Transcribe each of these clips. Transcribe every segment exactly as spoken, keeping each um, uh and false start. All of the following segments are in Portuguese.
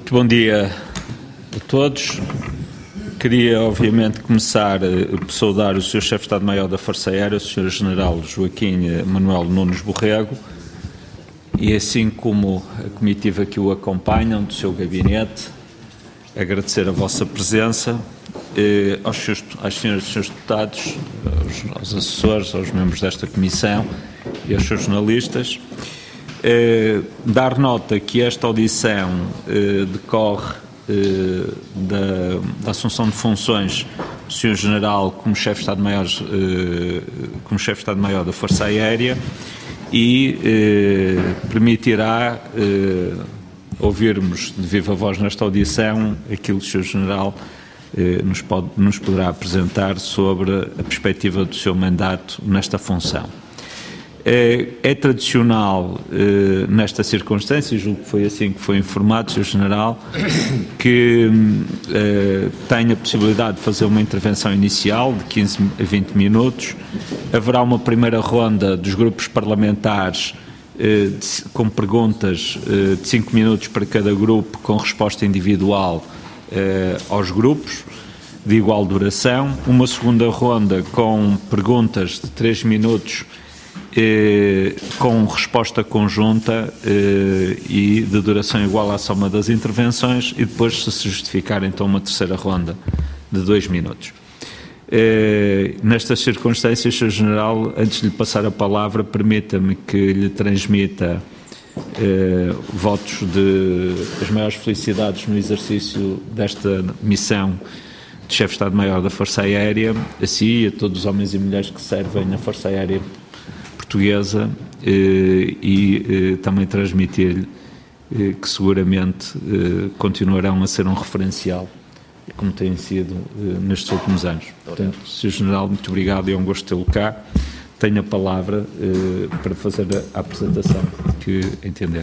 Muito bom dia a todos. Queria, obviamente, começar por saudar o senhor Chefe de Estado-Maior da Força Aérea, o senhor General Joaquim Manuel Nunes Borrego, e assim como a comitiva que o acompanham, do seu gabinete, agradecer a vossa presença, eh, aos, seus, às senhoras e senhores deputados, aos, aos assessores, aos membros desta comissão e aos seus jornalistas. Eh, dar nota que esta audição eh, decorre eh, da, da assunção de funções do senhor General como Chefe de Estado-Maior eh, como Chefe de Estado-Maior da Força Aérea e eh, permitirá eh, ouvirmos de viva voz nesta audição aquilo que o senhor General eh, nos, pode, nos poderá apresentar sobre a perspectiva do seu mandato nesta função. É, é tradicional, eh, nesta circunstância, e julgo que foi assim que foi informado, senhor General, que eh, tem a possibilidade de fazer uma intervenção inicial de quinze a vinte minutos. Haverá uma primeira ronda dos grupos parlamentares eh, de, com perguntas eh, de cinco minutos para cada grupo, com resposta individual eh, aos grupos, de igual duração. Uma segunda ronda com perguntas de três minutos, Eh, com resposta conjunta eh, e de duração igual à soma das intervenções, e depois, se se justificar, então uma terceira ronda de dois minutos. Eh, nestas circunstâncias, senhor General, antes de lhe passar a palavra, permita-me que lhe transmita eh, votos de as maiores felicidades no exercício desta missão de Chefe de Estado-Maior da Força Aérea, a si e a todos os homens e mulheres que servem na Força Aérea Portuguesa, eh, e eh, também transmitir-lhe eh, que seguramente eh, continuarão a ser um referencial, como têm sido eh, nestes últimos anos. Portanto, senhor General, muito obrigado e é um gosto tê-lo cá. Tenho a palavra eh, para fazer a, a apresentação que entender.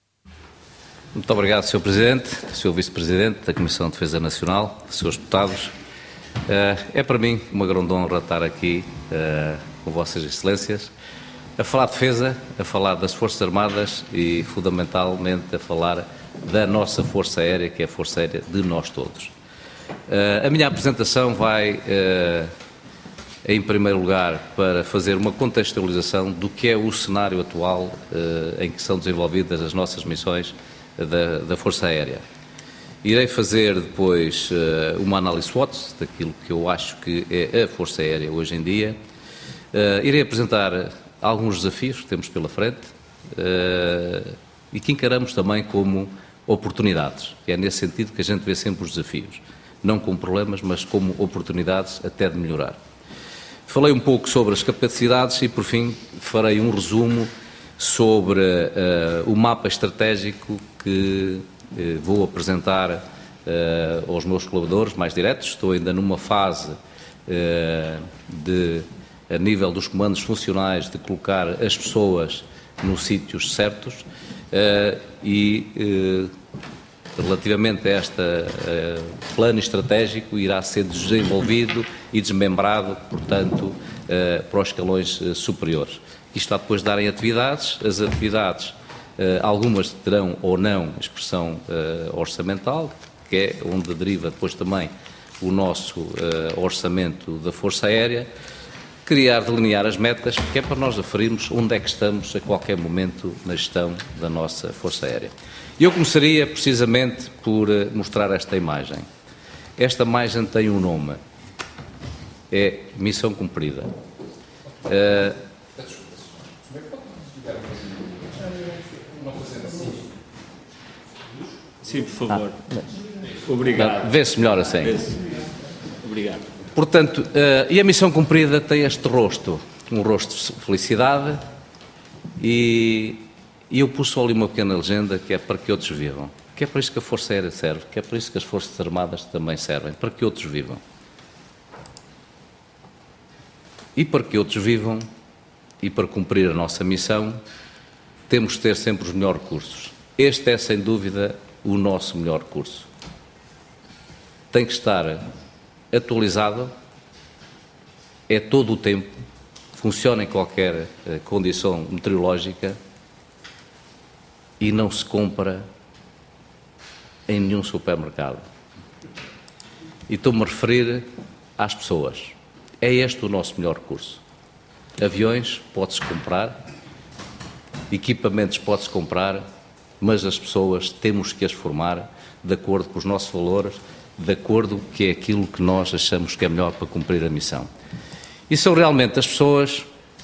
Muito obrigado, senhor Presidente, senhor Vice-Presidente da Comissão de Defesa Nacional, senhores deputados. Uh, é para mim uma grande honra estar aqui uh, com vossas excelências, a falar de defesa, a falar das Forças Armadas e, fundamentalmente, a falar da nossa Força Aérea, que é a Força Aérea de nós todos. Uh, a minha apresentação vai, uh, em primeiro lugar, para fazer uma contextualização do que é o cenário atual uh, em que são desenvolvidas as nossas missões da, da Força Aérea. Irei fazer depois uh, uma análise SWOT daquilo que eu acho que é a Força Aérea hoje em dia. Uh, irei apresentar alguns desafios que temos pela frente uh, e que encaramos também como oportunidades. É nesse sentido que a gente vê sempre os desafios, não como problemas, mas como oportunidades até de melhorar. Falei um pouco sobre as capacidades e, por fim, farei um resumo sobre uh, o mapa estratégico que uh, vou apresentar uh, aos meus colaboradores mais diretos. Estou ainda numa fase uh, de, a nível dos comandos funcionais, de colocar as pessoas nos sítios certos uh, e, uh, relativamente a este uh, plano estratégico, irá ser desenvolvido e desmembrado, portanto, uh, para os escalões uh, superiores. Isto está depois de darem atividades, as atividades, uh, algumas terão ou não expressão uh, orçamental, que é onde deriva depois também o nosso uh, orçamento da Força Aérea, criar, delinear as metas, que é para nós aferirmos onde é que estamos a qualquer momento na gestão da nossa Força Aérea. E eu começaria precisamente por uh, mostrar esta imagem. Esta imagem tem um nome, é Missão Cumprida. Uh, Sim, por favor. Ah, obrigado. Vê-se melhor assim. Vê-se. Obrigado. Portanto, uh, e a missão cumprida tem este rosto, um rosto de felicidade, e, e eu pus só ali uma pequena legenda que é para que outros vivam. Que é para isso que a Força Aérea serve, que é para isso que as Forças Armadas também servem, para que outros vivam. E para que outros vivam, e para cumprir a nossa missão, temos de ter sempre os melhores recursos. Este é, sem dúvida, o nosso melhor recurso. Tem que estar atualizado, é todo o tempo, funciona em qualquer uh, condição meteorológica e não se compra em nenhum supermercado. E estou-me a referir às pessoas. É este o nosso melhor recurso. Aviões pode-se comprar, equipamentos pode-se comprar, mas as pessoas temos que as formar de acordo com os nossos valores, de acordo com que é aquilo que nós achamos que é melhor para cumprir a missão. E são realmente as pessoas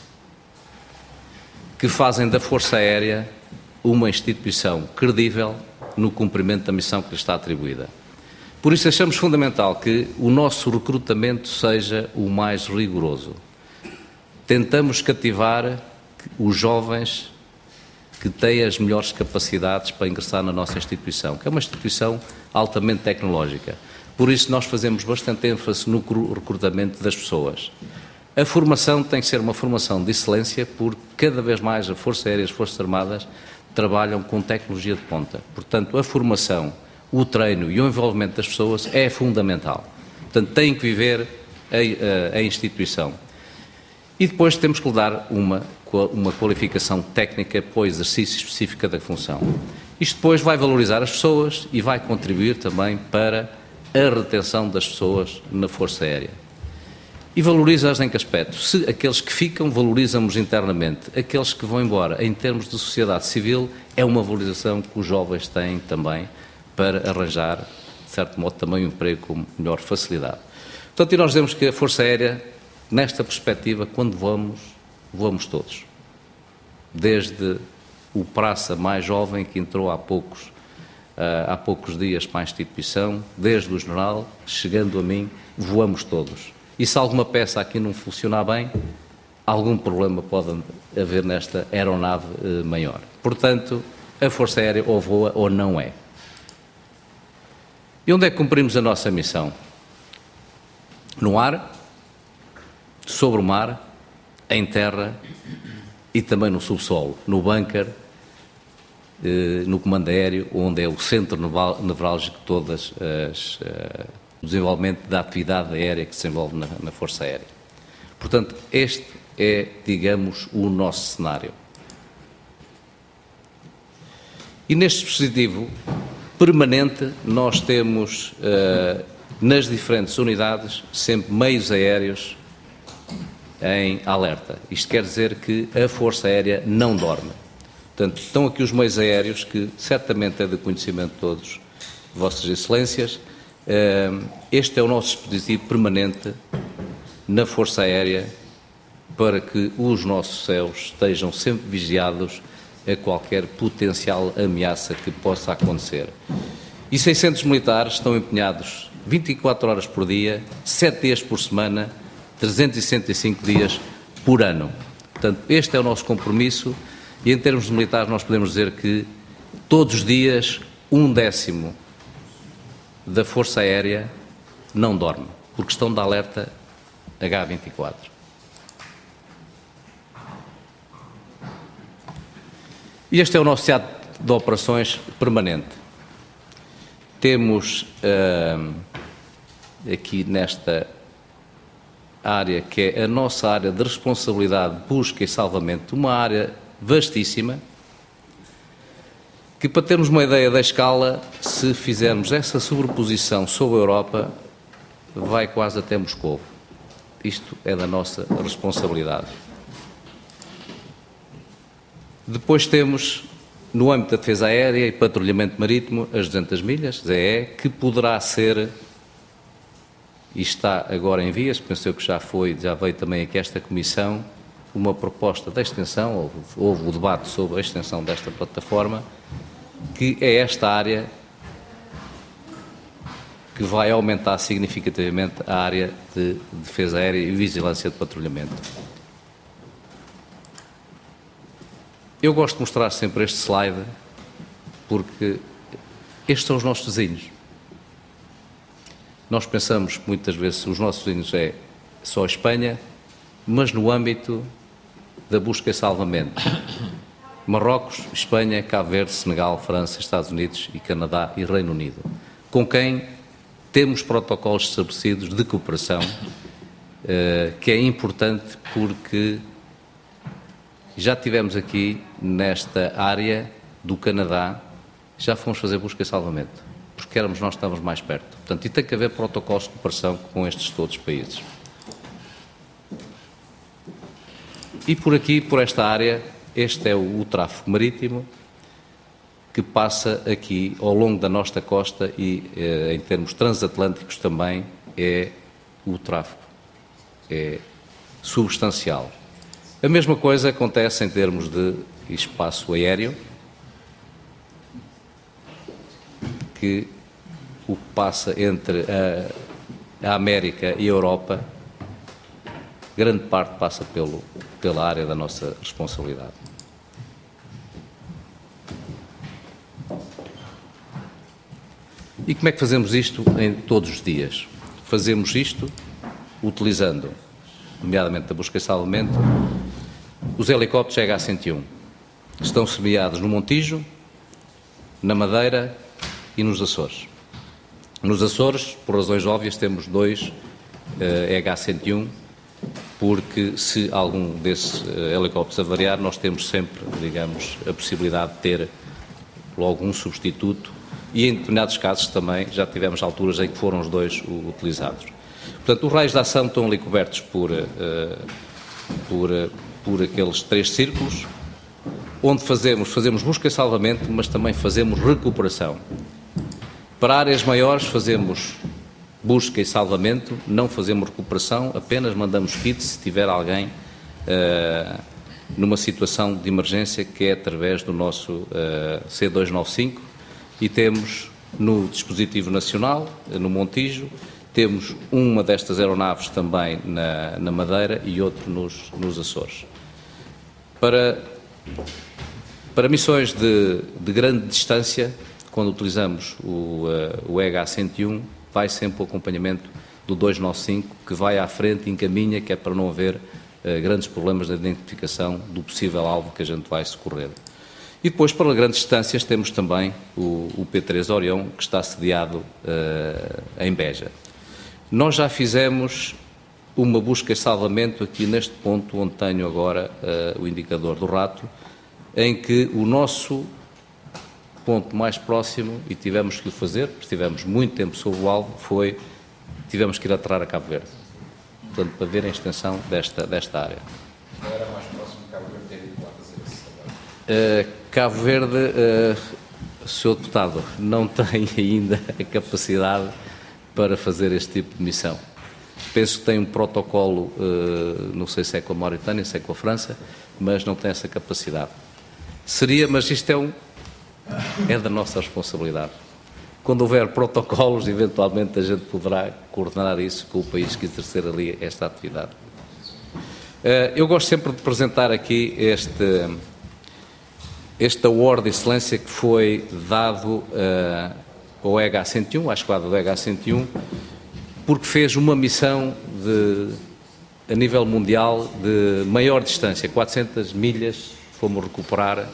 que fazem da Força Aérea uma instituição credível no cumprimento da missão que lhe está atribuída. Por isso achamos fundamental que o nosso recrutamento seja o mais rigoroso. Tentamos cativar os jovens que têm as melhores capacidades para ingressar na nossa instituição, que é uma instituição altamente tecnológica. Por isso nós fazemos bastante ênfase no recrutamento das pessoas. A formação tem que ser uma formação de excelência, porque cada vez mais a Força Aérea e as Forças Armadas trabalham com tecnologia de ponta. Portanto, a formação, o treino e o envolvimento das pessoas é fundamental. Portanto, têm que viver a, a, a instituição. E depois temos que lhe dar uma, uma qualificação técnica para o exercício específico da função. Isto depois vai valorizar as pessoas e vai contribuir também para a retenção das pessoas na Força Aérea. E valoriza-as em que aspecto? Se aqueles que ficam, valorizamos internamente. Aqueles que vão embora, em termos de sociedade civil, é uma valorização que os jovens têm também para arranjar, de certo modo, também um emprego com melhor facilidade. Portanto, e nós dizemos que a Força Aérea, nesta perspectiva, quando voamos, voamos todos. Desde o praça mais jovem, que entrou há poucos, uh, há poucos dias para a instituição, desde o general, chegando a mim, voamos todos. E se alguma peça aqui não funcionar bem, algum problema pode haver nesta aeronave uh, maior. Portanto, a Força Aérea ou voa ou não é. E onde é que cumprimos a nossa missão? No ar, sobre o mar, em terra e também no subsolo, no bunker, eh, no comando aéreo, onde é o centro nevrálgico de todas as... Eh, o desenvolvimento da atividade aérea que se desenvolve na, na Força Aérea. Portanto, este é, digamos, o nosso cenário. E neste dispositivo permanente nós temos, uh, nas diferentes unidades, sempre meios aéreos em alerta. Isto quer dizer que a Força Aérea não dorme. Portanto, estão aqui os meios aéreos que certamente é de conhecimento de todos, Vossas Excelências. Este é o nosso dispositivo permanente na Força Aérea para que os nossos céus estejam sempre vigiados a qualquer potencial ameaça que possa acontecer. E seiscentos militares estão empenhados vinte e quatro horas por dia, sete dias por semana, trezentos e sessenta e cinco dias por ano. Portanto, este é o nosso compromisso e, em termos de militares, nós podemos dizer que todos os dias um décimo da Força Aérea não dorme, porque estão de alerta H vinte e quatro. E este é o nosso teatro de operações permanente. Temos uh, aqui nesta área, que é a nossa área de responsabilidade, busca e salvamento, uma área vastíssima, que, para termos uma ideia da escala, se fizermos essa sobreposição sobre a Europa, vai quase até Moscovo. Isto é da nossa responsabilidade. Depois temos, no âmbito da defesa aérea e patrulhamento marítimo, as duzentas milhas, Z E, que poderá ser, e está agora em vias, penso que já foi, já veio também aqui esta comissão, uma proposta de extensão, houve, houve o debate sobre a extensão desta plataforma, que é esta área que vai aumentar significativamente a área de defesa aérea e vigilância de patrulhamento. Eu gosto de mostrar sempre este slide porque estes são os nossos vizinhos. Nós pensamos que muitas vezes os nossos vizinhos é só a Espanha, mas no âmbito da busca e salvamento. Marrocos, Espanha, Cabo Verde, Senegal, França, Estados Unidos e Canadá e Reino Unido, com quem temos protocolos estabelecidos de cooperação, eh, que é importante porque já tivemos aqui nesta área do Canadá, já fomos fazer busca e salvamento. queremos nós estamos mais perto. Portanto, e tem que haver protocolos de cooperação com estes todos os países. E por aqui, por esta área, este é o, o tráfego marítimo que passa aqui ao longo da nossa costa e, eh, em termos transatlânticos também, é o tráfego. É substancial. A mesma coisa acontece em termos de espaço aéreo, que o que passa entre a, a América e a Europa, grande parte passa pelo, pela área da nossa responsabilidade. E como é que fazemos isto em todos os dias? Fazemos isto utilizando, nomeadamente da busca e salvamento, os helicópteros H cento e um. Estão semeados no Montijo, na Madeira e nos Açores. Nos Açores, por razões óbvias, temos dois uh, H cento e um, porque se algum desses uh, helicópteros avariar, nós temos sempre, digamos, a possibilidade de ter logo um substituto e em determinados casos também já tivemos alturas em que foram os dois uh, utilizados. Portanto, os raios de ação estão ali cobertos por, uh, por, uh, por aqueles três círculos, onde fazemos, fazemos busca e salvamento, mas também fazemos recuperação. Para áreas maiores fazemos busca e salvamento, não fazemos recuperação, apenas mandamos kits se tiver alguém uh, numa situação de emergência, que é através do nosso uh, C duzentos e noventa e cinco, e temos no dispositivo nacional, no Montijo, temos uma destas aeronaves também na, na Madeira e outro nos, nos Açores. Para, para missões de, de grande distância, quando utilizamos o, uh, o H cento e um, vai sempre o acompanhamento do duzentos e noventa e cinco, que vai à frente e encaminha, que é para não haver uh, grandes problemas de identificação do possível alvo que a gente vai socorrer. E depois, para grandes distâncias, temos também o, o P três Orion, que está sediado uh, em Beja. Nós já fizemos uma busca e salvamento aqui neste ponto onde tenho agora uh, o indicador do rato, em que o nosso ponto mais próximo, e tivemos que o fazer, porque estivemos muito tempo sob o alvo, foi, tivemos que ir aterrar a Cabo Verde. Portanto, para ver a extensão desta, desta área. Não era mais próximo de Cabo Verde ter ido lá fazer isso agora? Uh, Cabo Verde, uh, senhor Deputado, não tem ainda a capacidade para fazer este tipo de missão. Penso que tem um protocolo, uh, não sei se é com a Mauritânia, se é com a França, mas não tem essa capacidade. Seria, mas isto é um... é da nossa responsabilidade. Quando houver protocolos, eventualmente a gente poderá coordenar isso com o país que exercer ali esta atividade. Eu gosto sempre de apresentar aqui este, este award de excelência que foi dado uh, ao H cento e um, à esquadra do H cento e um, porque fez uma missão de, a nível mundial de maior distância, quatrocentas milhas, fomos recuperar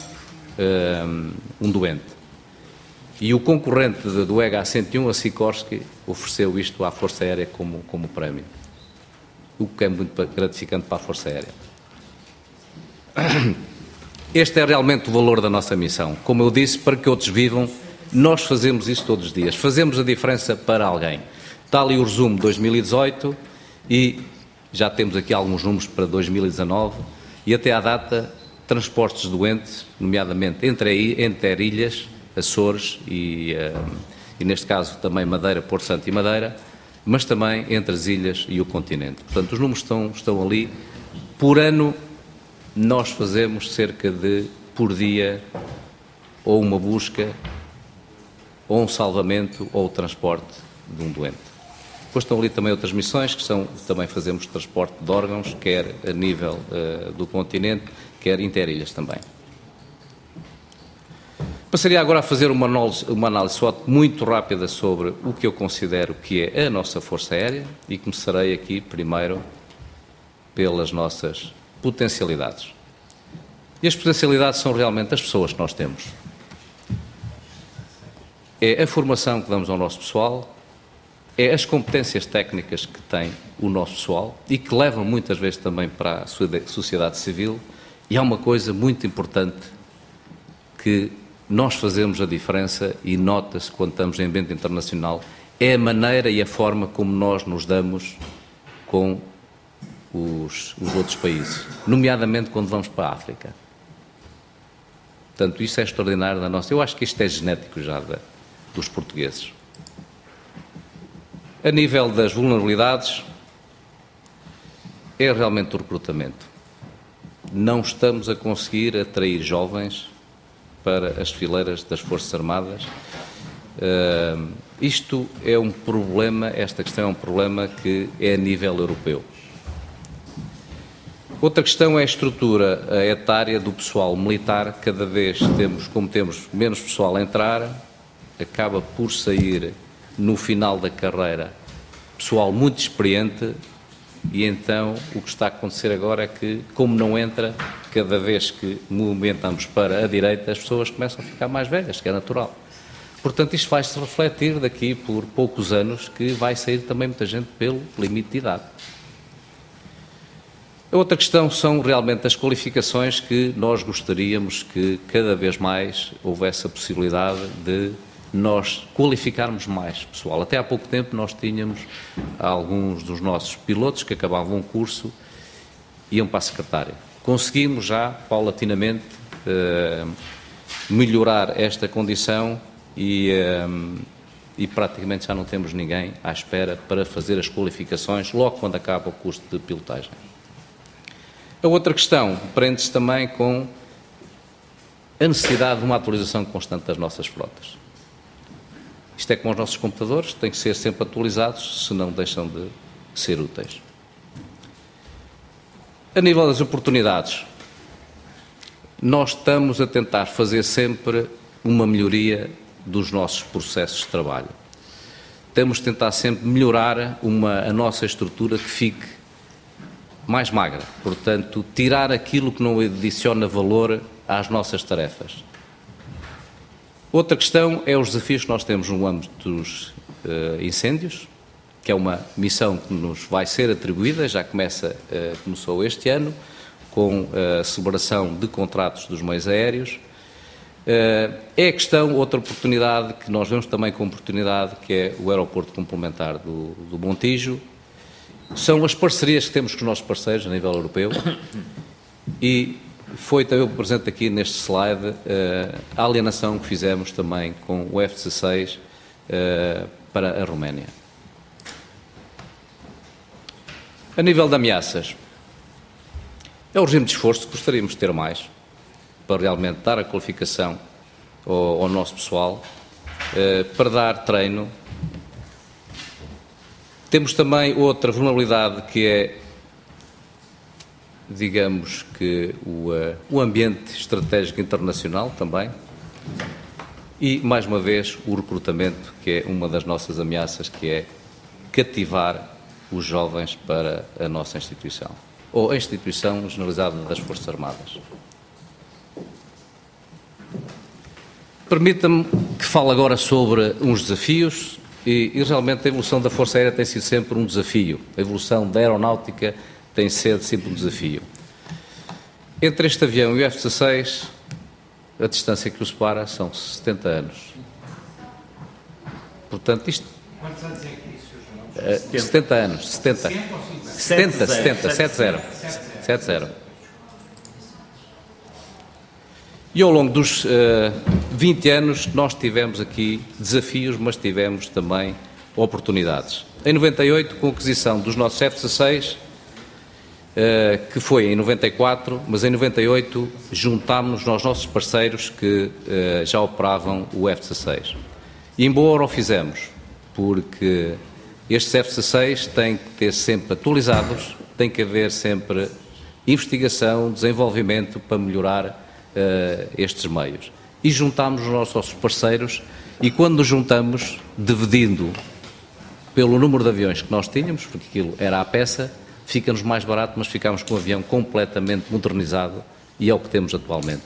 um doente. E o concorrente do H cento e um, a Sikorsky, ofereceu isto à Força Aérea como, como prémio, o que é muito gratificante para a Força Aérea. Este é realmente o valor da nossa missão. Como eu disse, para que outros vivam, nós fazemos isso todos os dias. Fazemos a diferença para alguém. Está ali o resumo de dois mil e dezoito e já temos aqui alguns números para dois mil e dezanove e até à data transportes de doentes, nomeadamente entre, entre ilhas, Açores e, uh, e, neste caso, também Madeira, Porto Santo e Madeira, mas também entre as ilhas e o continente. Portanto, os números estão, estão ali. Por ano, nós fazemos cerca de, por dia, ou uma busca, ou um salvamento, ou o transporte de um doente. Depois estão ali também outras missões, que são, também fazemos transporte de órgãos, quer a nível uh, do continente, quer interilhas também. Passaria agora a fazer uma análise, uma análise só muito rápida sobre o que eu considero que é a nossa Força Aérea e começarei aqui primeiro pelas nossas potencialidades. E as potencialidades são realmente as pessoas que nós temos. É a formação que damos ao nosso pessoal, é as competências técnicas que tem o nosso pessoal e que levam muitas vezes também para a sociedade civil. E há uma coisa muito importante que nós fazemos a diferença e nota-se quando estamos em ambiente internacional, é a maneira e a forma como nós nos damos com os, os outros países, nomeadamente quando vamos para a África. Portanto, isso é extraordinário da nossa... Eu acho que isto é genético já da, dos portugueses. A nível das vulnerabilidades, é realmente o recrutamento. Não estamos a conseguir atrair jovens para as fileiras das Forças Armadas. Uh, isto é um problema, esta questão é um problema que é a nível europeu. Outra questão é a estrutura etária do pessoal militar. Cada vez temos, como temos menos pessoal a entrar, acaba por sair no final da carreira pessoal muito experiente e então o que está a acontecer agora é que, como não entra, cada vez que movimentamos para a direita, as pessoas começam a ficar mais velhas, que é natural. Portanto, isto vai-se refletir daqui por poucos anos que vai sair também muita gente pelo limite de idade. A outra questão são realmente as qualificações que nós gostaríamos que cada vez mais houvesse a possibilidade de nós qualificarmos mais pessoal. Até há pouco tempo nós tínhamos alguns dos nossos pilotos que acabavam o curso e iam para a secretária. Conseguimos já, paulatinamente, eh, melhorar esta condição e, eh, e praticamente já não temos ninguém à espera para fazer as qualificações logo quando acaba o curso de pilotagem. A outra questão prende-se também com a necessidade de uma atualização constante das nossas frotas. Isto é como os nossos computadores, têm que ser sempre atualizados, senão deixam de ser úteis. A nível das oportunidades, nós estamos a tentar fazer sempre uma melhoria dos nossos processos de trabalho. Temos de tentar sempre melhorar uma, a nossa estrutura que fique mais magra, portanto, tirar aquilo que não adiciona valor às nossas tarefas. Outra questão é os desafios que nós temos no âmbito dos uh, incêndios, que é uma missão que nos vai ser atribuída, já começa, uh, começou este ano, com a celebração de contratos dos meios aéreos. Uh, é a questão, outra oportunidade que nós vemos também como oportunidade, que é o aeroporto complementar do, do Montijo. São as parcerias que temos com os nossos parceiros a nível europeu e foi também presente aqui neste slide uh, a alienação que fizemos também com o F dezasseis uh, para a Roménia. A nível de ameaças, é o regime de esforço que gostaríamos de ter mais para realmente dar a qualificação ao, ao nosso pessoal, uh, para dar treino. Temos também outra vulnerabilidade que é, digamos que, o, uh, o ambiente estratégico internacional também e, mais uma vez, o recrutamento, que é uma das nossas ameaças, que é cativar os jovens para a nossa instituição, ou a instituição generalizada das Forças Armadas. Permita-me que fale agora sobre uns desafios. E, e realmente a evolução da Força Aérea tem sido sempre um desafio. A evolução da aeronáutica tem sido sempre um desafio. Entre este avião e o F dezasseis, a distância que o separa são setenta anos. Portanto, isto... Quantos anos é que isso, João? Uh, setenta anos. setenta. setenta, setenta, setenta, setenta, setenta. E ao longo dos uh, vinte anos nós tivemos aqui desafios, mas tivemos também oportunidades. Em noventa e oito, com a aquisição dos nossos F dezasseis, uh, que foi em noventa e quatro, mas em noventa e oito juntámos-nos aos nossos parceiros que uh, já operavam o F dezasseis. E em boa hora o fizemos, porque estes F dezasseis têm que ter sempre atualizados, tem que haver sempre investigação, desenvolvimento para melhorar Uh, estes meios. E juntámos os nossos parceiros e quando nos juntamos, dividindo pelo número de aviões que nós tínhamos, porque aquilo era à peça, fica-nos mais barato, mas ficámos com um avião completamente modernizado e é o que temos atualmente.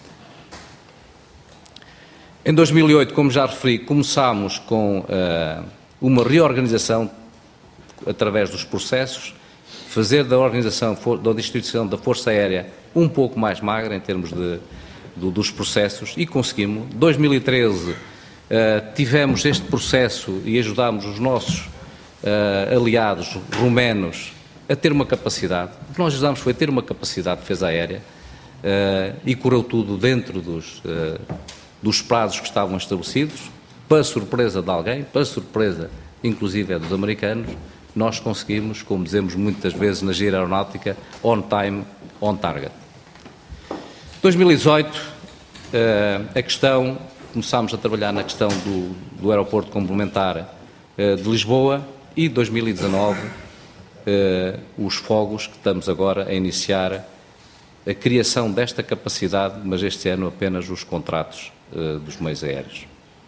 Em dois mil e oito, como já referi, começámos com uh, uma reorganização através dos processos, fazer da organização, da instituição da Força Aérea um pouco mais magra em termos de do, dos processos e conseguimos. Em dois mil e treze uh, tivemos este processo e ajudámos os nossos uh, aliados romenos a ter uma capacidade. O que nós ajudámos foi a ter uma capacidade de defesa aérea uh, e correu tudo dentro dos, uh, dos prazos que estavam estabelecidos, para surpresa de alguém, para surpresa inclusive é dos americanos. Nós conseguimos, como dizemos muitas vezes na gíria aeronáutica, on time, on target. dois mil e dezoito, a questão, começámos a trabalhar na questão do, do aeroporto complementar de Lisboa e dois mil e dezanove, os fogos que estamos agora a iniciar a criação desta capacidade, mas este ano apenas os contratos dos meios aéreos.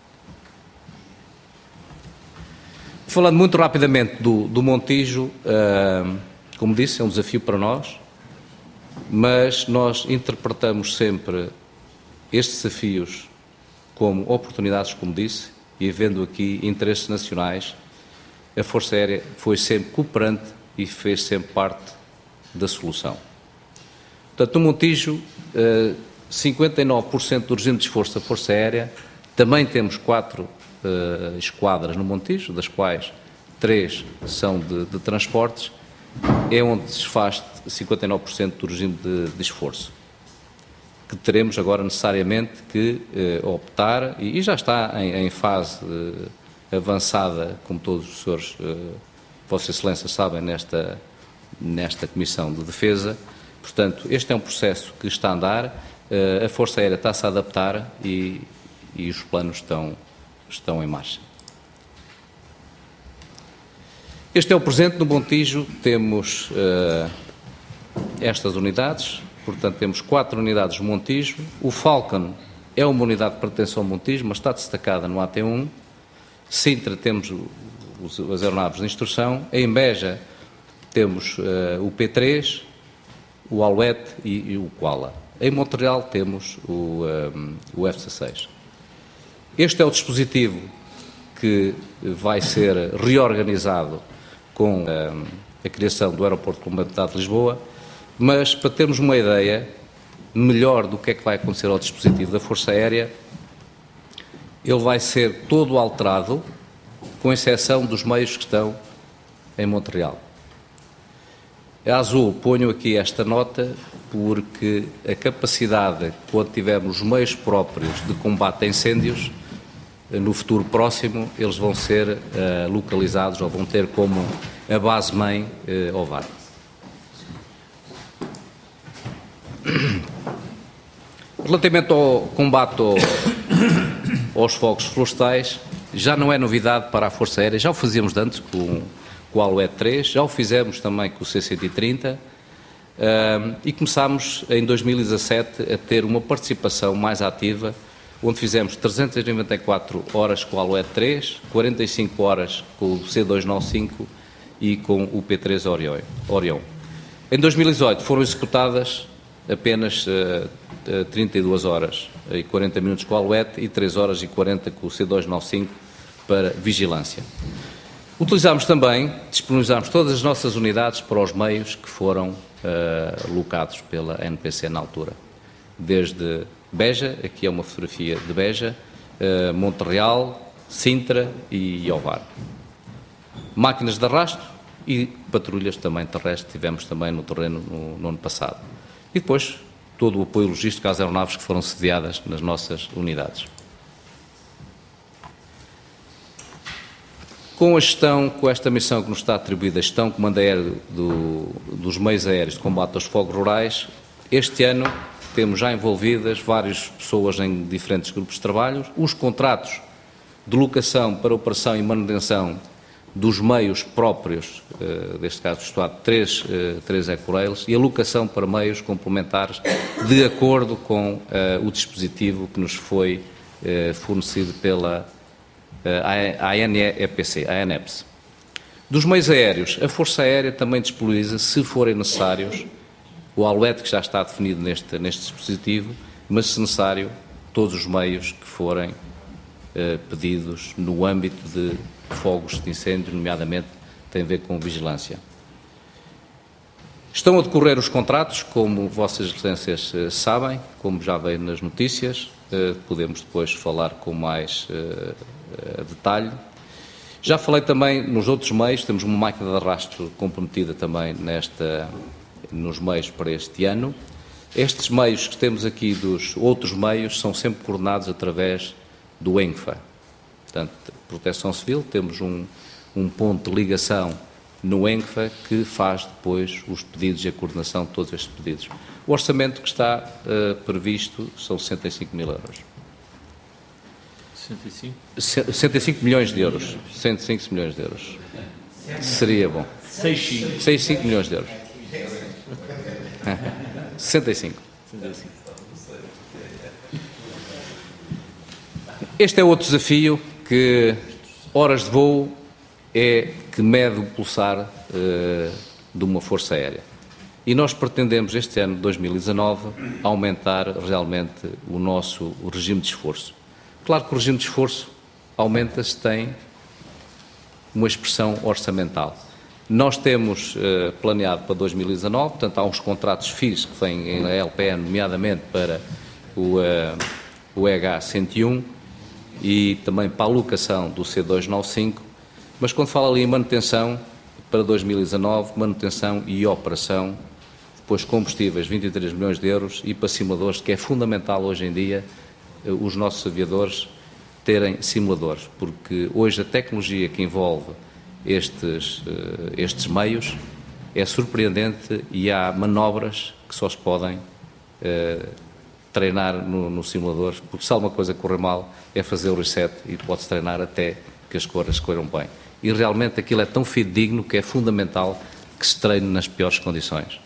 Falando muito rapidamente do, do Montijo, uh, como disse, é um desafio para nós, mas nós interpretamos sempre estes desafios como oportunidades, como disse, e havendo aqui interesses nacionais, a Força Aérea foi sempre cooperante e fez sempre parte da solução. Portanto, no Montijo, uh, cinquenta e nove por cento do regime de esforço da Força Aérea, também temos quatro Uh, esquadras no Montijo, das quais três são de, de transportes, é onde se faz cinquenta e nove por cento do regime de, de esforço, que teremos agora necessariamente que uh, optar, e, e já está em, em fase uh, avançada, como todos os senhores, uh, Vossa Excelência sabem, nesta, nesta Comissão de Defesa. Portanto, este é um processo que está a andar, uh, a Força Aérea está-se a adaptar e, e os planos estão estão em marcha. Este é o presente. No Montijo temos uh, estas unidades, portanto temos quatro unidades no Montijo. O Falcon é uma unidade que pertence ao Montijo, mas está destacada no A T um. Sintra temos os, as aeronaves de instrução. Em Beja temos uh, o P três, o Alouette e, e o Koala. Em Montreal temos o, um, o F dezasseis. Este é o dispositivo que vai ser reorganizado com a, a criação do Aeroporto Complementar de Lisboa, mas para termos uma ideia melhor do que é que vai acontecer ao dispositivo da Força Aérea, ele vai ser todo alterado, com exceção dos meios que estão em Montreal. A azul, ponho aqui esta nota, porque a capacidade, quando tivermos meios próprios de combate a incêndios, no futuro próximo, eles vão ser uh, localizados ou vão ter como a base-mãe uh, Ovar. Relativamente ao combate ao, aos fogos florestais, já não é novidade para a Força Aérea, já o fazíamos antes com, com o Alouette três, já o fizemos também com o C cento e trinta uh, e começámos em dois mil e dezassete a ter uma participação mais ativa, onde fizemos trezentas e noventa e quatro horas com o Alouette três, quarenta e cinco horas com o C duzentos e noventa e cinco e com o P três Orion. Em dois mil e dezoito foram executadas apenas uh, uh, trinta e duas horas e quarenta minutos com o Alouette e três horas e quarenta com o C duzentos e noventa e cinco para vigilância. Utilizámos também, disponibilizámos todas as nossas unidades para os meios que foram uh, locados pela N P C na altura. Desde Beja, aqui é uma fotografia de Beja, uh, Montreal, Sintra e Ovar. Máquinas de arrasto e patrulhas também terrestres tivemos também no terreno no, no ano passado. E depois todo o apoio logístico às aeronaves que foram sediadas nas nossas unidades. Com a gestão, com esta missão que nos está atribuída, a gestão comando aéreo do, dos meios aéreos de combate aos fogos rurais, este ano temos já envolvidas várias pessoas em diferentes grupos de trabalho, os contratos de locação para operação e manutenção dos meios próprios, uh, neste caso do Estado, três, uh, três Ecorails, e a locação para meios complementares de acordo com uh, o dispositivo que nos foi uh, fornecido pela uh, A N E P C, a ANEPS. Dos meios aéreos, a Força Aérea também disponibiliza, se forem necessários, o Alouette, que já está definido neste, neste dispositivo, mas, se necessário, todos os meios que forem uh, pedidos no âmbito de fogos de incêndio, nomeadamente, tem a ver com vigilância. Estão a decorrer os contratos, como Vossas Excelências eh, sabem, como já veio nas notícias, eh, podemos depois falar com mais eh, eh, detalhe. Já falei também nos outros meios, temos uma máquina de arrasto comprometida também nesta, nos meios para este ano. Estes meios que temos aqui dos outros meios são sempre coordenados através do ENCFA. Portanto, Proteção Civil, temos um, um ponto de ligação no ENCFA que faz depois os pedidos e a coordenação de todos estes pedidos. O orçamento que está uh, previsto são sessenta e cinco mil euros. sessenta e cinco? sessenta e cinco milhões de euros. cento e cinco milhões de euros. Seria bom. sessenta e cinco milhões de euros. sessenta e cinco. Este é outro desafio que, horas de voo, é que mede o pulsar uh, de uma força aérea. E nós pretendemos, este ano de dois mil e dezanove, aumentar realmente o nosso o regime de esforço. Claro que o regime de esforço aumenta-se, tem uma expressão orçamental. Nós temos uh, planeado para dois mil e dezanove, portanto, há uns contratos F I S que vêm em L P N, nomeadamente para o, uh, o E H cento e um e também para a alocação do C duzentos e noventa e cinco, mas quando fala ali em manutenção, para dois mil e dezanove, manutenção e operação, depois combustíveis, vinte e três milhões de euros, e para simuladores, que é fundamental hoje em dia os nossos aviadores terem simuladores, porque hoje a tecnologia que envolve estes, estes meios é surpreendente e há manobras que só se podem uh, treinar no, no simulador, porque se alguma coisa correr mal é fazer o reset e pode-se treinar até que as coisas corram bem. E realmente aquilo é tão fidedigno que é fundamental que se treine nas piores condições.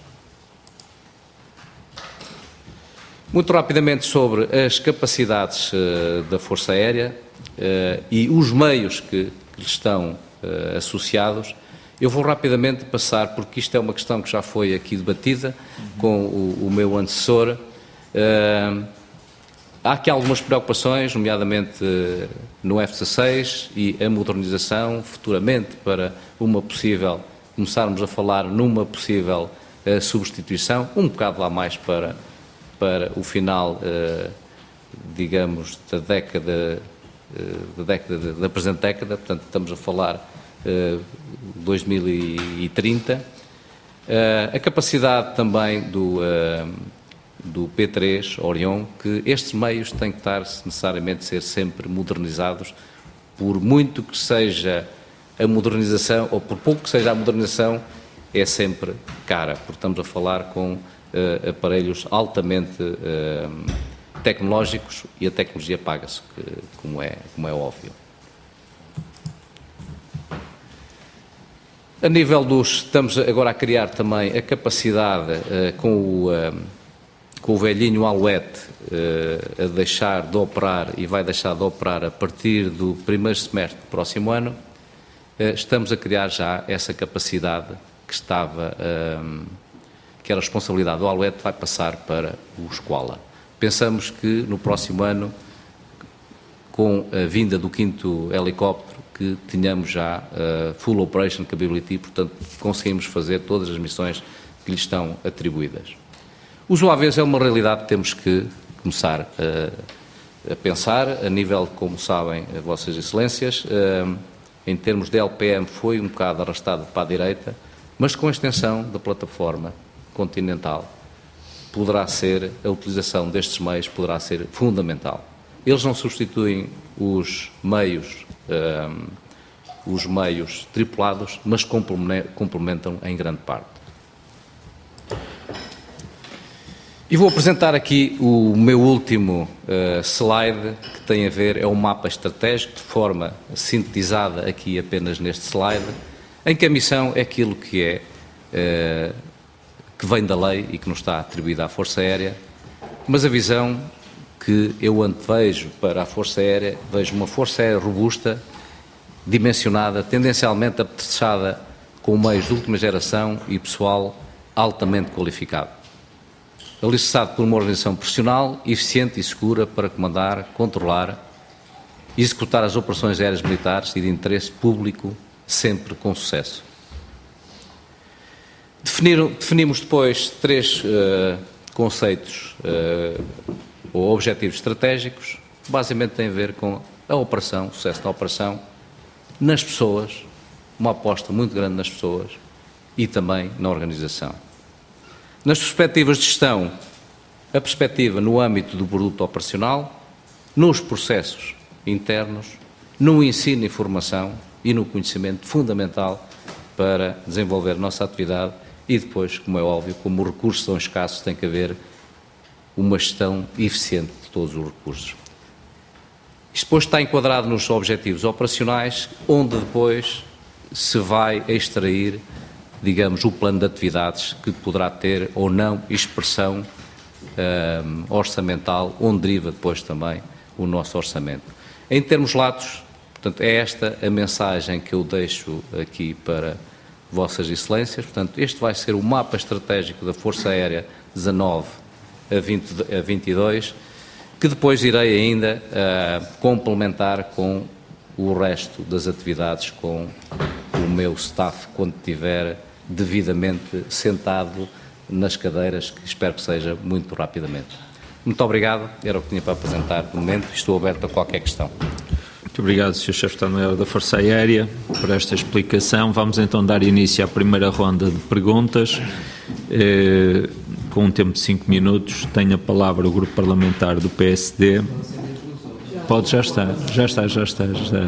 Muito rapidamente sobre as capacidades uh, da Força Aérea uh, e os meios que, que lhe estão uh, associados. Eu vou rapidamente passar, porque isto é uma questão que já foi aqui debatida uhum. com o, o meu antecessor. Uh, há aqui algumas preocupações, nomeadamente uh, no F dezasseis e a modernização futuramente para uma possível, começarmos a falar numa possível uh, substituição, um bocado lá mais para, para o final, uh, digamos, da década, uh, da, década da presente década, portanto estamos a falar uh, dois mil e trinta. Uh, a capacidade também do... Uh, do P três, Orion, que estes meios têm que estar necessariamente ser sempre modernizados, por muito que seja a modernização, ou por pouco que seja a modernização, é sempre cara, porque estamos a falar com uh, aparelhos altamente uh, tecnológicos e a tecnologia paga-se, como é, como é óbvio. A nível dos... Estamos agora a criar também a capacidade uh, com o... Uh, com o velhinho Alouette uh, a deixar de operar e vai deixar de operar a partir do primeiro semestre do próximo ano, uh, estamos a criar já essa capacidade que estava, uh, que era a responsabilidade do Alouette, vai passar para o Squala. Pensamos que no próximo ano, com a vinda do quinto helicóptero, que tenhamos já uh, full operation capability, portanto conseguimos fazer todas as missões que lhe estão atribuídas. Os U A Vs é uma realidade que temos que começar a, a pensar, a nível, como sabem, Vossas Excelências, em termos de L P M foi um bocado arrastado para a direita, mas com a extensão da plataforma continental poderá ser, a utilização destes meios poderá ser fundamental. Eles não substituem os meios, um, os meios tripulados, mas complementam em grande parte. E vou apresentar aqui o meu último uh, slide, que tem a ver, é um mapa estratégico, de forma sintetizada aqui apenas neste slide, em que a missão é aquilo que é, uh, que vem da lei e que nos está atribuída à Força Aérea, mas a visão que eu antevejo para a Força Aérea, vejo uma Força Aérea robusta, dimensionada, tendencialmente apetrechada com meios de última geração e pessoal altamente qualificado. Alicerçado por uma organização profissional, eficiente e segura para comandar, controlar e executar as operações aéreas militares e de interesse público, sempre com sucesso. Definir, definimos depois três uh, conceitos uh, ou objetivos estratégicos, basicamente tem a ver com a operação, o sucesso da operação, nas pessoas, uma aposta muito grande nas pessoas e também na organização. Nas perspectivas de gestão, a perspectiva no âmbito do produto operacional, nos processos internos, no ensino e formação e no conhecimento fundamental para desenvolver a nossa atividade e depois, como é óbvio, como os recursos são escassos, tem que haver uma gestão eficiente de todos os recursos. Isto depois está enquadrado nos objetivos operacionais, onde depois se vai extrair, digamos, o plano de atividades que poderá ter ou não expressão um, orçamental, onde deriva depois também o nosso orçamento. Em termos latos, portanto, é esta a mensagem que eu deixo aqui para Vossas Excelências. Portanto, este vai ser o mapa estratégico da Força Aérea dezanove a vinte e dois, que depois irei ainda uh, complementar com o resto das atividades, com o meu staff, quando estiver devidamente sentado nas cadeiras, que espero que seja muito rapidamente. Muito obrigado, era o que tinha para apresentar no momento, estou aberto a qualquer questão. Muito obrigado, senhor Chefe de Estado-Maior da Força Aérea, por esta explicação. Vamos então dar início à primeira ronda de perguntas, eh, com um tempo de cinco minutos. Tem a palavra o Grupo Parlamentar do P S D. Pode, já está, já está, já está, já está.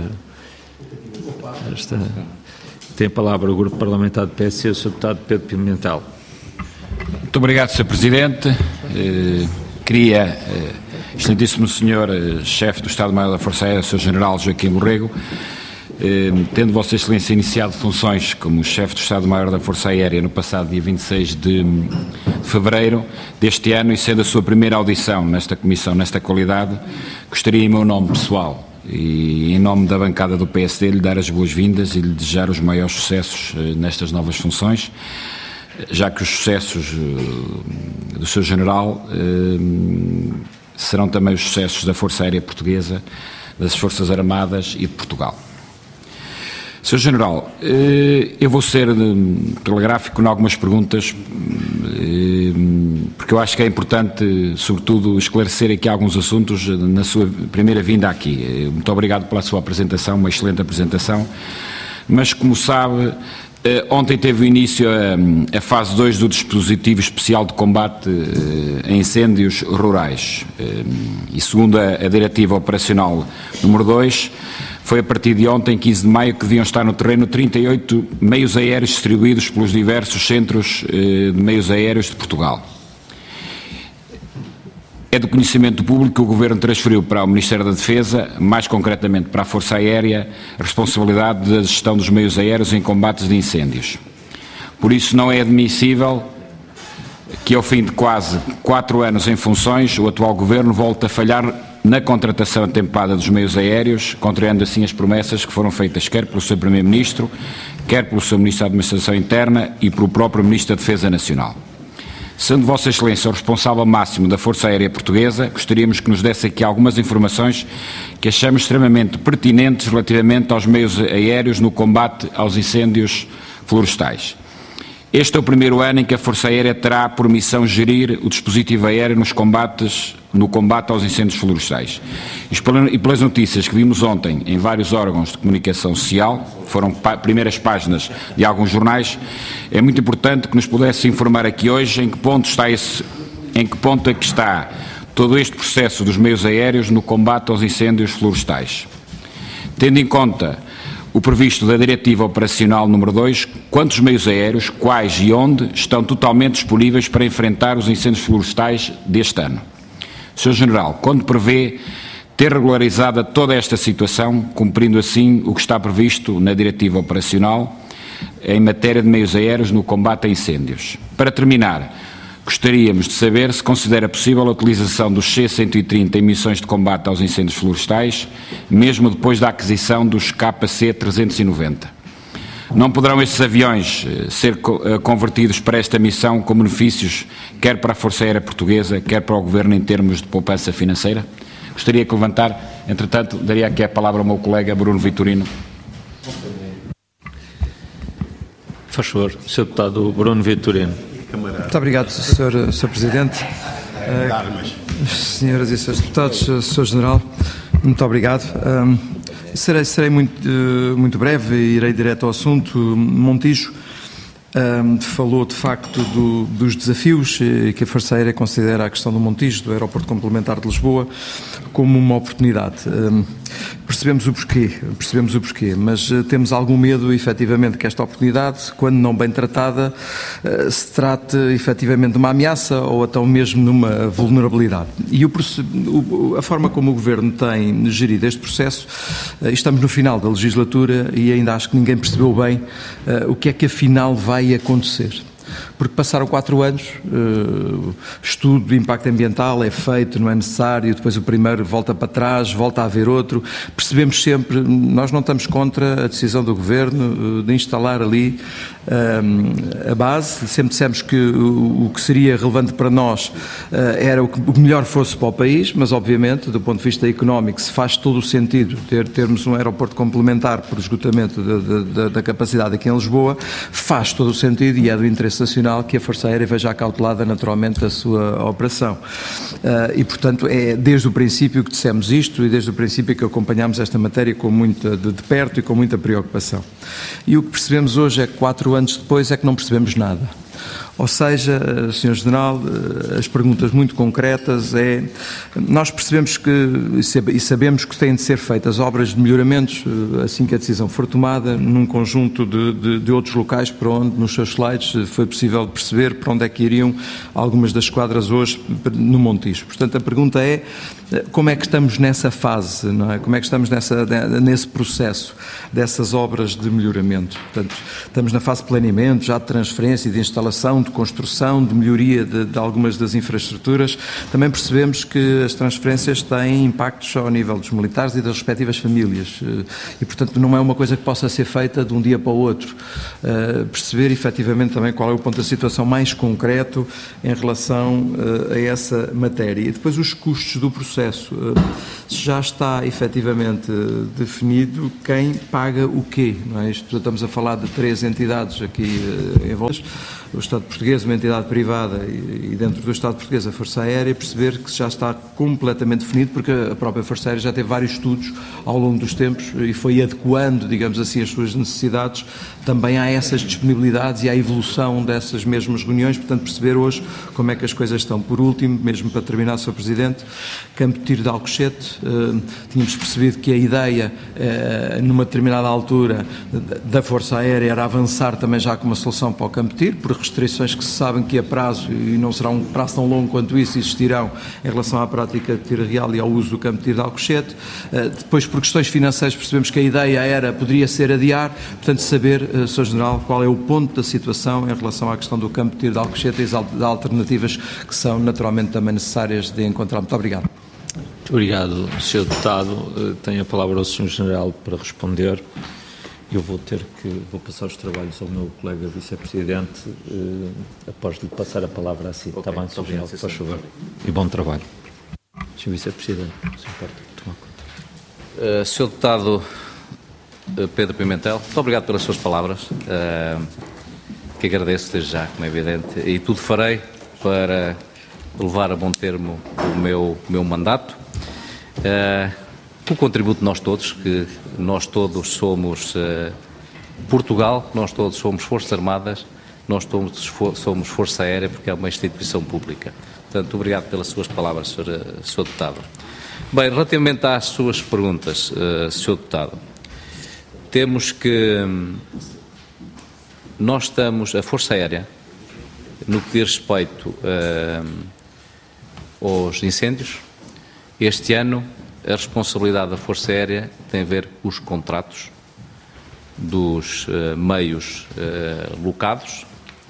Já está. Tem a palavra o Grupo Parlamentar do P S D, o senhor Deputado Pedro Pimentel. Muito obrigado, senhor Presidente. Eh, queria... Eh, Excelentíssimo senhor eh, Chefe do Estado-Maior da Força Aérea, senhor General Joaquim Borrego, eh, tendo Vossa Excelência iniciado funções como Chefe do Estado-Maior da Força Aérea no passado dia vinte e seis de fevereiro deste ano e sendo a sua primeira audição nesta Comissão, nesta qualidade, gostaria em meu nome pessoal e em nome da bancada do P S D lhe dar as boas-vindas e lhe desejar os maiores sucessos eh, nestas novas funções, já que os sucessos eh, do seu General eh, serão também os sucessos da Força Aérea Portuguesa, das Forças Armadas e de Portugal. senhor General, eu vou ser telegráfico em algumas perguntas, porque eu acho que é importante, sobretudo, esclarecer aqui alguns assuntos na sua primeira vinda aqui. Muito obrigado pela sua apresentação, uma excelente apresentação, mas como sabe, ontem teve início a, a fase dois do dispositivo especial de combate a incêndios rurais e segundo a, a diretiva operacional número dois, foi a partir de ontem, quinze de maio, que deviam estar no terreno trinta e oito meios aéreos distribuídos pelos diversos centros de meios aéreos de Portugal. É do conhecimento público que o Governo transferiu para o Ministério da Defesa, mais concretamente para a Força Aérea, a responsabilidade da gestão dos meios aéreos em combates de incêndios. Por isso não é admissível que ao fim de quase quatro anos em funções o atual Governo volte a falhar na contratação atempada dos meios aéreos, contrariando assim as promessas que foram feitas quer pelo seu Primeiro-Ministro, quer pelo seu Ministro da Administração Interna e pelo próprio Ministro da Defesa Nacional. Sendo Vossa Excelência o responsável máximo da Força Aérea Portuguesa, gostaríamos que nos desse aqui algumas informações que achamos extremamente pertinentes relativamente aos meios aéreos no combate aos incêndios florestais. Este é o primeiro ano em que a Força Aérea terá por missão gerir o dispositivo aéreo nos combates, no combate aos incêndios florestais. E pelas notícias que vimos ontem em vários órgãos de comunicação social, foram pá, primeiras páginas de alguns jornais, é muito importante que nos pudesse informar aqui hoje em que ponto está esse, em que ponto é que está todo este processo dos meios aéreos no combate aos incêndios florestais. Tendo em conta o previsto da Diretiva Operacional número dois, quantos meios aéreos, quais e onde estão totalmente disponíveis para enfrentar os incêndios florestais deste ano? senhor General, quando prevê ter regularizada toda esta situação, cumprindo assim o que está previsto na Diretiva Operacional em matéria de meios aéreos no combate a incêndios? Para terminar, gostaríamos de saber se considera possível a utilização dos C cento e trinta em missões de combate aos incêndios florestais, mesmo depois da aquisição dos K C trezentos e noventa. Não poderão estes aviões ser convertidos para esta missão com benefícios quer para a Força Aérea Portuguesa, quer para o Governo em termos de poupança financeira? Gostaria que levantar, entretanto, daria aqui a palavra ao meu colega Bruno Vitorino. Faz favor, senhor Deputado Bruno Vitorino. Muito obrigado, senhor senhor Presidente. Uh, senhoras e senhores deputados, senhor General, muito obrigado. Um, serei serei muito, uh, muito breve e irei direto ao assunto. Montijo um, falou de facto do, dos desafios e que a Força Aérea considera a questão do Montijo, do aeroporto complementar de Lisboa, como uma oportunidade. Um, Percebemos o porquê, percebemos o porquê, mas uh, temos algum medo, efetivamente, que esta oportunidade, quando não bem tratada, uh, se trate, efetivamente, de uma ameaça ou até mesmo de uma vulnerabilidade. E o, o, a forma como o Governo tem gerido este processo, uh, estamos no final da legislatura e ainda acho que ninguém percebeu bem uh, o que é que afinal vai acontecer. Porque passaram quatro anos, uh, estudo de impacto ambiental é feito, não é necessário, depois o primeiro volta para trás, volta a haver outro. Percebemos sempre, nós não estamos contra a decisão do Governo uh, de instalar ali uh, a base, sempre dissemos que o, o que seria relevante para nós uh, era o que o melhor fosse para o país, mas obviamente, do ponto de vista económico, se faz todo o sentido ter, termos um aeroporto complementar por esgotamento da, da, da capacidade aqui em Lisboa, faz todo o sentido e é do interesse nacional que a Força Aérea veja acautelada naturalmente a sua operação. Uh, e, portanto, é desde o princípio que dissemos isto e desde o princípio que acompanhámos esta matéria com muita, de, de perto e com muita preocupação. E o que percebemos hoje é que quatro anos depois é que não percebemos nada. Ou seja, senhor General, as perguntas muito concretas é, nós percebemos que e sabemos que têm de ser feitas obras de melhoramentos assim que a decisão for tomada num conjunto de, de, de outros locais para onde nos seus slides foi possível perceber para onde é que iriam algumas das esquadras hoje no Montijo. Portanto, a pergunta é como é que estamos nessa fase, não é? Como é que estamos nessa, nesse processo dessas obras de melhoramento? Portanto, estamos na fase de planeamento, já de transferência e de instalação, de construção, de melhoria de, de algumas das infraestruturas. Também percebemos que as transferências têm impactos ao nível dos militares e das respectivas famílias e, portanto, não é uma coisa que possa ser feita de um dia para o outro. Uh, perceber efetivamente também qual é o ponto da situação mais concreto em relação uh, a essa matéria. E depois os custos do processo. Uh, já está efetivamente definido quem paga o quê, não é? Isto, estamos a falar de três entidades aqui uh, envolvidas. O Estado português, uma entidade privada e dentro do Estado português a Força Aérea, perceber que já está completamente definido, porque a própria Força Aérea já teve vários estudos ao longo dos tempos e foi adequando, digamos assim, as suas necessidades também a essas disponibilidades e à evolução dessas mesmas reuniões, portanto perceber hoje como é que as coisas estão. Por último, mesmo para terminar, senhor Presidente, Campo de Tiro de Alcochete, eh, tínhamos percebido que a ideia, eh, numa determinada altura da Força Aérea era avançar também já com uma solução para o Campo de Tiro, por restrições que se sabem que a prazo, e não será um prazo tão longo quanto isso, existirão em relação à prática de tiro real e ao uso do campo de tiro de Alcochete. Depois, por questões financeiras, percebemos que a ideia era, poderia ser adiar, portanto, saber, senhor General, qual é o ponto da situação em relação à questão do campo de tiro de Alcochete e as alternativas que são naturalmente também necessárias de encontrar. Muito obrigado. Muito obrigado, senhor Deputado. Tenho a palavra ao senhor General para responder. Eu vou ter que, vou passar os trabalhos ao meu colega Vice-Presidente, eh, após lhe passar a palavra assim. Okay, está bem, senhor General, por favor. E bom trabalho. senhor Vice-Presidente, se importa, tomar conta. Uh, senhor Deputado uh, Pedro Pimentel, muito obrigado pelas suas palavras, uh, que agradeço desde já, como é evidente, e tudo farei para levar a bom termo o meu, o meu mandato. Uh, o contributo de nós todos, que nós todos somos uh, Portugal, nós todos somos Forças Armadas, nós todos somos Força Aérea, porque é uma instituição pública. Portanto, obrigado pelas suas palavras, senhor, senhor Deputado. Bem, relativamente às suas perguntas, uh, senhor Deputado, temos que... Um, nós estamos, a Força Aérea, no que diz respeito uh, aos incêndios, este ano a responsabilidade da Força Aérea tem a ver com os contratos dos uh, meios uh, locados,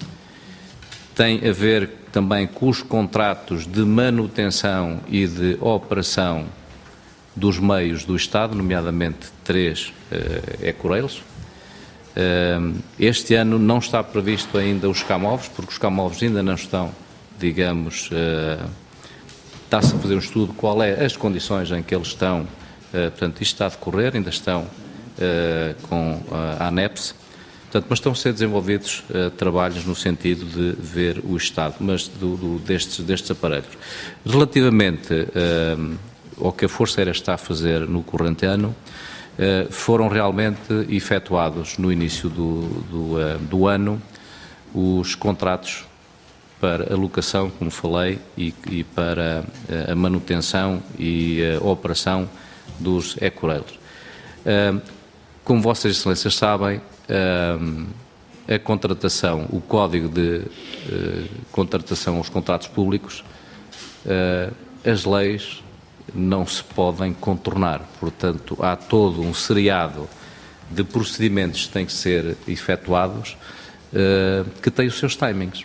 tem a ver também com os contratos de manutenção e de operação dos meios do Estado, nomeadamente três uh, ecoreiros. Uh, este ano não está previsto ainda os CAMOVs, porque os CAMOVs ainda não estão, digamos, uh, está-se a fazer um estudo qual é as condições em que eles estão, uh, portanto, isto está a decorrer, ainda estão uh, com uh, a ANEPS, Portanto, mas estão a ser desenvolvidos uh, trabalhos no sentido de ver o estado mas do, do, destes, destes aparelhos. Relativamente uh, ao que a Força Aérea está a fazer no corrente ano, uh, foram realmente efetuados no início do, do, uh, do ano os contratos para a locação, como falei, e, e para uh, a manutenção e a operação dos Ecorails. Uh, como Vossas Excelências sabem, a contratação, o Código de uh, Contratação aos Contratos Públicos, uh, as leis não se podem contornar. Portanto, há todo um seriado de procedimentos que têm que ser efetuados uh, que têm os seus timings.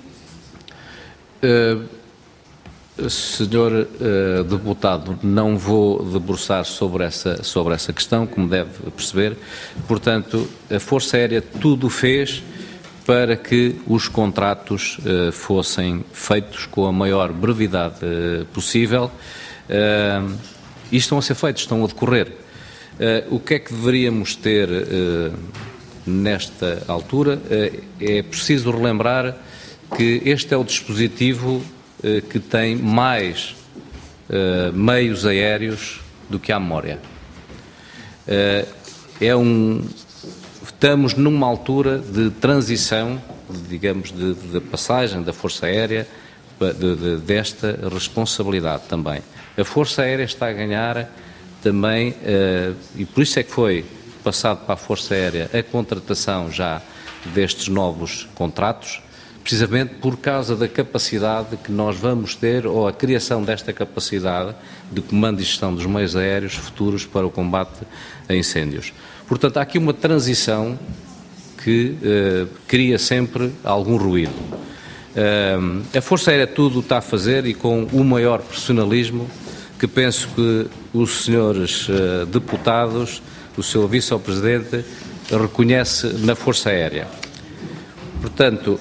Uh, Senhor uh, Deputado, não vou debruçar sobre essa, sobre essa questão, como deve perceber. Portanto, a Força Aérea tudo fez para que os contratos uh, fossem feitos com a maior brevidade uh, possível uh, e estão a ser feitos, estão a decorrer. Uh, o que é que deveríamos ter uh, nesta altura? Uh, é preciso relembrar que este é o dispositivo que tem mais uh, meios aéreos do que a memória. Uh, é um, estamos numa altura de transição, digamos, de, de passagem da Força Aérea de, de, desta responsabilidade também. A Força Aérea está a ganhar também, uh, e por isso é que foi passado para a Força Aérea a contratação já destes novos contratos, precisamente por causa da capacidade que nós vamos ter, ou a criação desta capacidade de comando e gestão dos meios aéreos futuros para o combate a incêndios. Portanto, há aqui uma transição que eh, cria sempre algum ruído. Eh, a Força Aérea tudo está a fazer e com o maior profissionalismo que penso que os senhores eh, deputados, o seu Vice-Presidente, reconhece na Força Aérea. Portanto,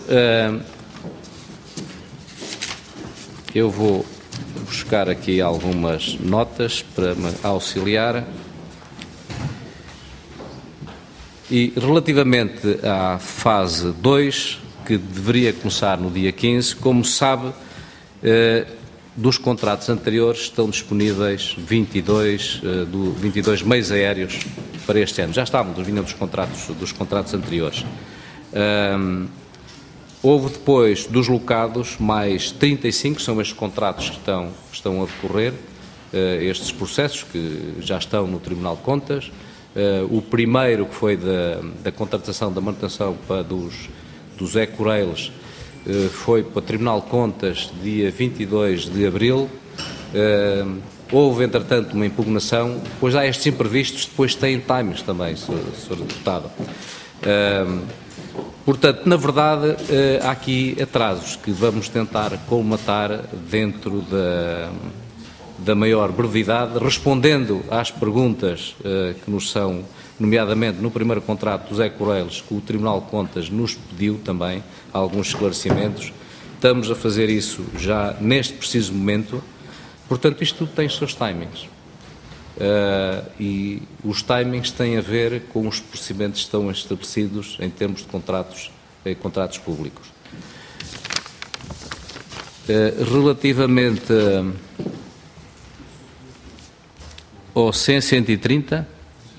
eu vou buscar aqui algumas notas para me auxiliar. E relativamente à fase dois, que deveria começar no dia quinze, como sabe, dos contratos anteriores estão disponíveis vinte e dois, do, vinte e dois meios aéreos para este ano. Já estavam, vinham dos contratos, dos contratos anteriores. Um, houve depois dos locados mais trinta e cinco, são estes contratos que estão, que estão a decorrer, uh, estes processos que já estão no Tribunal de Contas. Uh, o primeiro, que foi da, da contratação da manutenção para dos, dos Ecorails, uh, foi para o Tribunal de Contas dia vinte e dois de abril. Uh, houve, entretanto, uma impugnação, depois há estes imprevistos, depois têm times também, senhor Deputado. Uh, Portanto, na verdade, há aqui atrasos que vamos tentar colmatar dentro da, da maior brevidade, respondendo às perguntas que nos são, nomeadamente no primeiro contrato dos Ecorails, que o Tribunal de Contas nos pediu também alguns esclarecimentos. Estamos a fazer isso já neste preciso momento. Portanto, isto tudo tem os seus timings. Uh, e os timings têm a ver com os procedimentos que estão estabelecidos em termos de contratos, eh, contratos públicos. Uh, relativamente uh, ao C E M cento e trinta,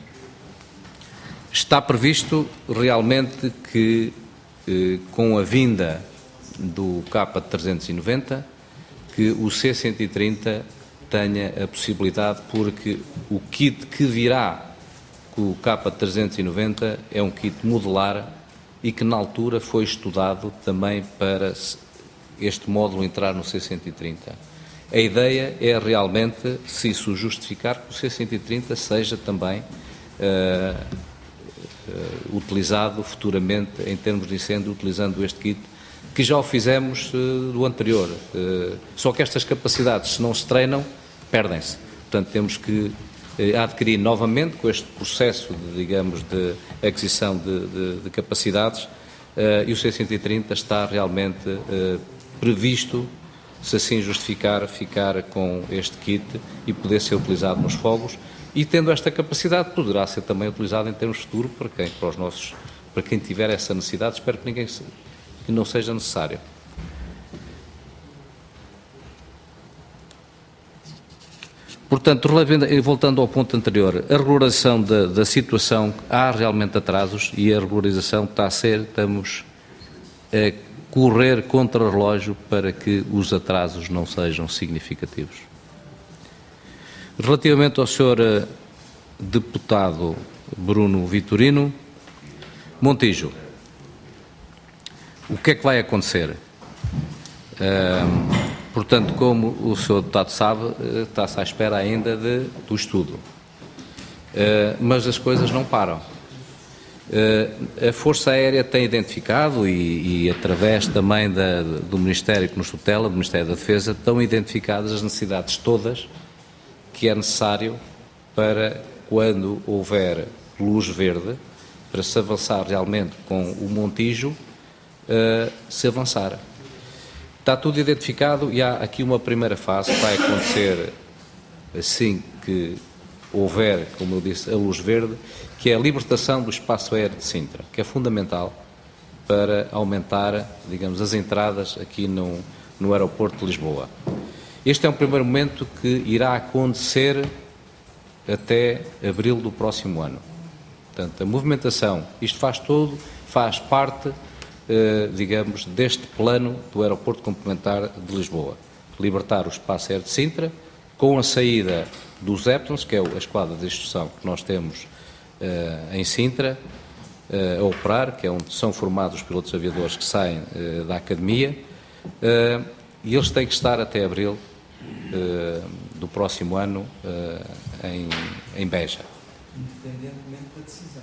está previsto realmente que, uh, com a vinda do K trezentos e noventa, que o C cento e trinta tenha a possibilidade, porque o kit que virá com o K trezentos e noventa é um kit modular e que na altura foi estudado também para este módulo entrar no C cento e trinta. A ideia é realmente, se isso justificar, que o C cento e trinta seja também uh, uh, utilizado futuramente em termos de incêndio, utilizando este kit, que já o fizemos uh, do anterior. Uh, só que estas capacidades, se não se treinam, perdem-se. Portanto, temos que uh, adquirir novamente, com este processo, de, digamos, de aquisição de, de, de capacidades, uh, e o C cento e trinta está realmente uh, previsto, se assim justificar, ficar com este kit e poder ser utilizado nos fogos, e tendo esta capacidade, poderá ser também utilizado em termos futuros para quem? Para os nossos para quem tiver essa necessidade, espero que, ninguém, que não seja necessário. Portanto, voltando ao ponto anterior, a regularização da, da situação, há realmente atrasos e a regularização está a ser, estamos a correr contra o relógio para que os atrasos não sejam significativos. Relativamente ao senhor deputado Bruno Vitorino Montijo, o que é que vai acontecer? Um, Portanto, como o senhor deputado sabe, está-se à espera ainda de, do estudo. Uh, mas as coisas não param. Uh, a Força Aérea tem identificado, e, e através também da, do Ministério que nos tutela, do Ministério da Defesa, estão identificadas as necessidades todas que é necessário para, quando houver luz verde, para se avançar realmente com o Montijo, uh, se avançar. Está tudo identificado e há aqui uma primeira fase que vai acontecer assim que houver, como eu disse, a luz verde, que é a libertação do espaço aéreo de Sintra, que é fundamental para aumentar, digamos, as entradas aqui no, no aeroporto de Lisboa. Este é um primeiro momento que irá acontecer até abril do próximo ano. Portanto, a movimentação, isto faz todo, faz parte Uh, digamos, deste plano do aeroporto complementar de Lisboa. Libertar o espaço aéreo de Sintra, com a saída dos Eptons, que é a esquadra de instrução que nós temos uh, em Sintra, uh, a operar, que é onde são formados os pilotos aviadores que saem uh, da academia, uh, e eles têm que estar até abril uh, do próximo ano uh, em, em Beja. Independentemente da decisão.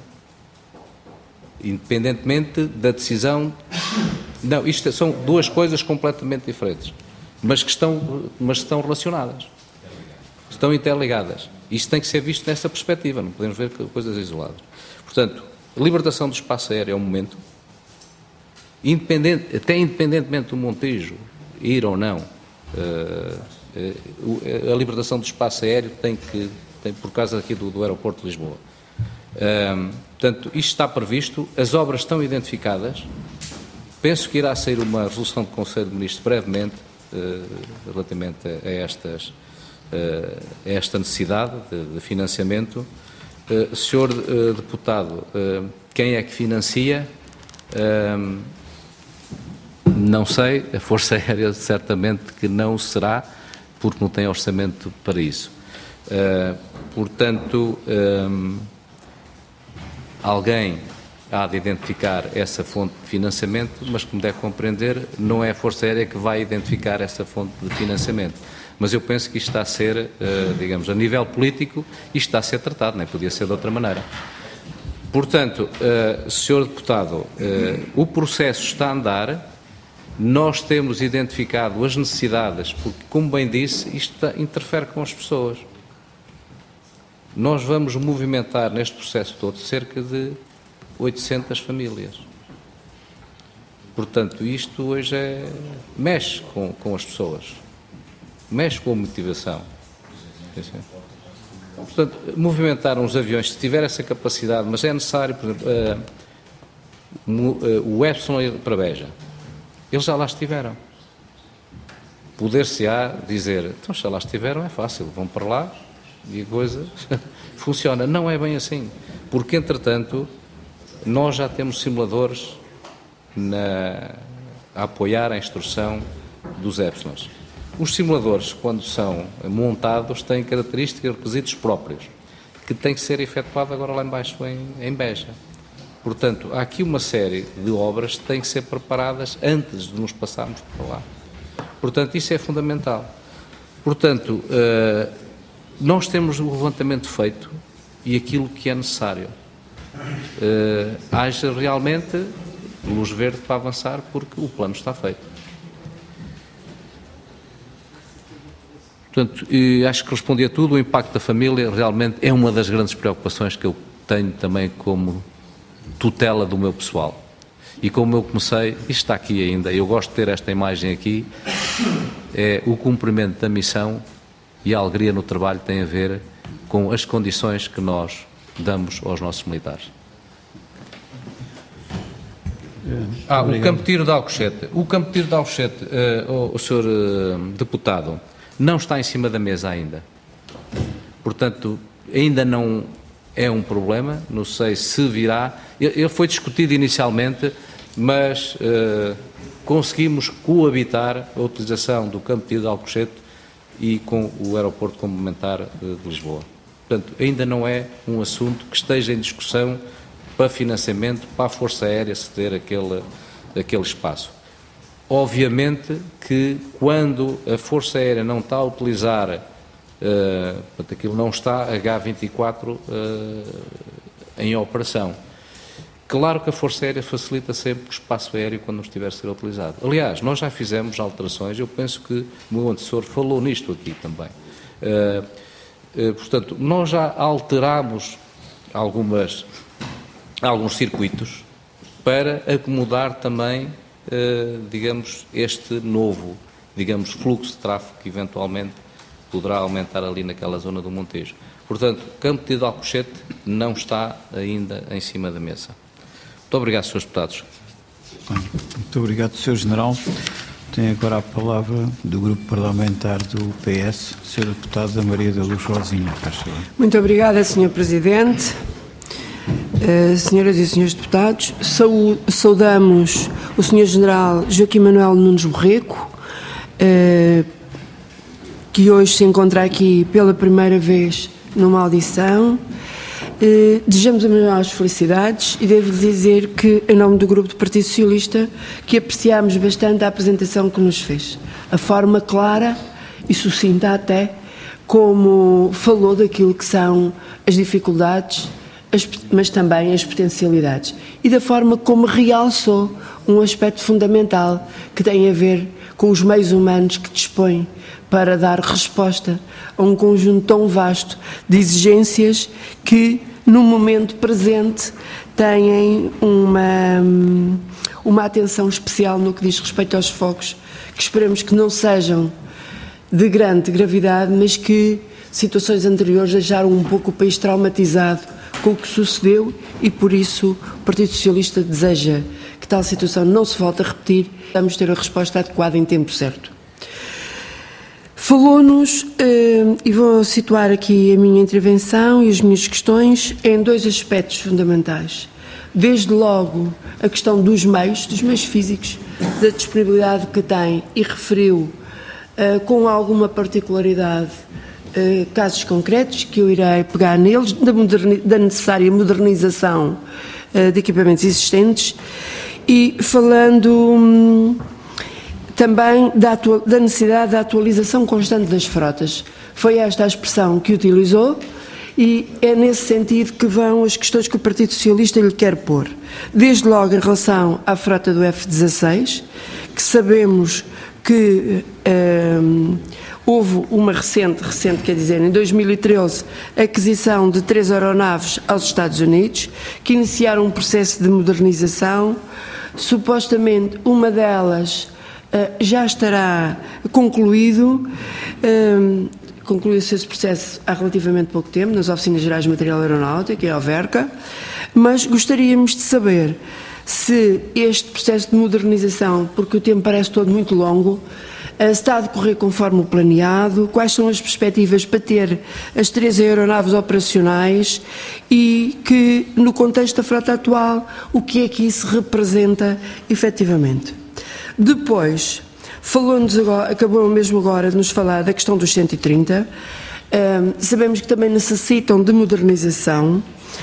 Independentemente da decisão, não, isto são duas coisas completamente diferentes, mas que estão, mas estão relacionadas, estão interligadas. Isto tem que ser visto nessa perspectiva, não podemos ver coisas isoladas. Portanto, a libertação do espaço aéreo é um momento, independente, até independentemente do Montijo ir ou não, uh, uh, a libertação do espaço aéreo tem que, tem, por causa aqui do, do aeroporto de Lisboa. Um, portanto, isto está previsto, as obras estão identificadas, penso que irá sair uma resolução do Conselho de Ministros brevemente uh, relativamente a, a, estas, uh, a esta necessidade de, de financiamento. Uh, senhor uh, Deputado, uh, quem é que financia? Uh, não sei, a Força Aérea certamente que não será, porque não tem orçamento para isso. Uh, portanto, um, alguém há de identificar essa fonte de financiamento, mas como deve compreender, não é a Força Aérea que vai identificar essa fonte de financiamento. Mas eu penso que isto está a ser, uh, digamos, a nível político, isto está a ser tratado, nem podia ser de outra maneira. Portanto, uh, senhor Deputado, uh, o processo está a andar, nós temos identificado as necessidades, porque, como bem disse, isto interfere com as pessoas. Nós vamos movimentar neste processo todo cerca de oitocentas famílias. Portanto, isto hoje é, mexe com, com as pessoas, mexe com a motivação. Portanto, movimentar uns aviões, se tiver essa capacidade, mas é necessário, por exemplo, uh, uh, o Epson para Beja, eles já lá estiveram. Poder-se-á dizer, então se já lá estiveram é fácil, vão para lá, e a coisa funciona. Não é bem assim, porque entretanto nós já temos simuladores na, a apoiar a instrução dos Epsilons. Os simuladores, quando são montados, têm características e requisitos próprios, que têm que ser efetuados agora lá embaixo em, em Beja. Portanto, há aqui uma série de obras que têm que ser preparadas antes de nos passarmos por lá. Portanto, isso é fundamental. Portanto, uh, nós temos o levantamento feito e aquilo que é necessário. Uh, haja realmente luz verde para avançar, porque o plano está feito. Portanto, acho que respondi a tudo. O impacto da família realmente é uma das grandes preocupações que eu tenho também como tutela do meu pessoal. E como eu comecei, isto está aqui ainda, eu gosto de ter esta imagem aqui, é o cumprimento da missão e a alegria no trabalho tem a ver com as condições que nós damos aos nossos militares. Ah, o Campo de Tiro de Alcochete. O Campo de Tiro de Alcochete, uh, o, o senhor uh, deputado, não está em cima da mesa ainda. Portanto, ainda não é um problema, não sei se virá. Ele foi discutido inicialmente, mas uh, conseguimos coabitar a utilização do Campo de Tiro de Alcochete e com o aeroporto complementar uh, de Lisboa. Portanto, ainda não é um assunto que esteja em discussão para financiamento, para a Força Aérea ceder aquele, aquele espaço. Obviamente que quando a Força Aérea não está a utilizar, uh, portanto, aquilo não está H vinte e quatro uh, em operação. Claro que a Força Aérea facilita sempre o espaço aéreo quando não estiver a ser utilizado. Aliás, nós já fizemos alterações, eu penso que o meu antecessor falou nisto aqui também. Uh, uh, portanto, nós já alterámos algumas, alguns circuitos para acomodar também, uh, digamos, este novo, digamos, fluxo de tráfego que eventualmente poderá aumentar ali naquela zona do Montejo. Portanto, Campo de Tiro de Alcochete não está ainda em cima da mesa. Muito obrigado, senhores deputados. Bem, muito obrigado, senhor General. Tem agora a palavra do Grupo Parlamentar do P S, senhora Deputada Maria da Luz Rosinha. Muito obrigada, senhor Presidente. Uh, senhoras e senhores deputados, saudamos o senhor General Joaquim Manuel Nunes Borreco, uh, que hoje se encontra aqui pela primeira vez numa audição. Uh, desejamos as maiores felicidades e devo dizer que, em nome do Grupo do Partido Socialista, que apreciamos bastante a apresentação que nos fez. A forma clara e sucinta até, como falou daquilo que são as dificuldades, as, mas também as potencialidades. E da forma como realçou um aspecto fundamental que tem a ver com os meios humanos que dispõe para dar resposta a um conjunto tão vasto de exigências que, no momento presente, têm uma, uma atenção especial no que diz respeito aos focos, que esperemos que não sejam de grande gravidade, mas que situações anteriores deixaram um pouco o país traumatizado com o que sucedeu e, por isso, o Partido Socialista deseja que tal situação não se volte a repetir, vamos ter a resposta adequada em tempo certo. Falou-nos, eh, e vou situar aqui a minha intervenção e as minhas questões, em dois aspectos fundamentais. Desde logo, a questão dos meios, dos meios físicos, da disponibilidade que tem, e referiu, eh, com alguma particularidade, eh, casos concretos, que eu irei pegar neles, da, moderni- da necessária modernização eh, de equipamentos existentes, e falando... Hum, também da, atua- da necessidade da atualização constante das frotas. Foi esta a expressão que utilizou e é nesse sentido que vão as questões que o Partido Socialista lhe quer pôr. Desde logo em relação à frota do F dezasseis, que sabemos que hum, houve uma recente, recente quer dizer, em dois mil e treze, aquisição de três aeronaves aos Estados Unidos, que iniciaram um processo de modernização. Supostamente uma delas Uh, já estará concluído, um, concluiu-se esse processo há relativamente pouco tempo, nas Oficinas Gerais de Material Aeronáutico, que é a OVERCA, mas gostaríamos de saber se este processo de modernização, porque o tempo parece todo muito longo, uh, está a decorrer conforme o planeado, quais são as perspectivas para ter as três aeronaves operacionais e que, no contexto da frota atual, o que é que isso representa efetivamente. Depois, falou-nos agora, acabou mesmo agora de nos falar da questão dos cento e trinta, um, sabemos que também necessitam de modernização.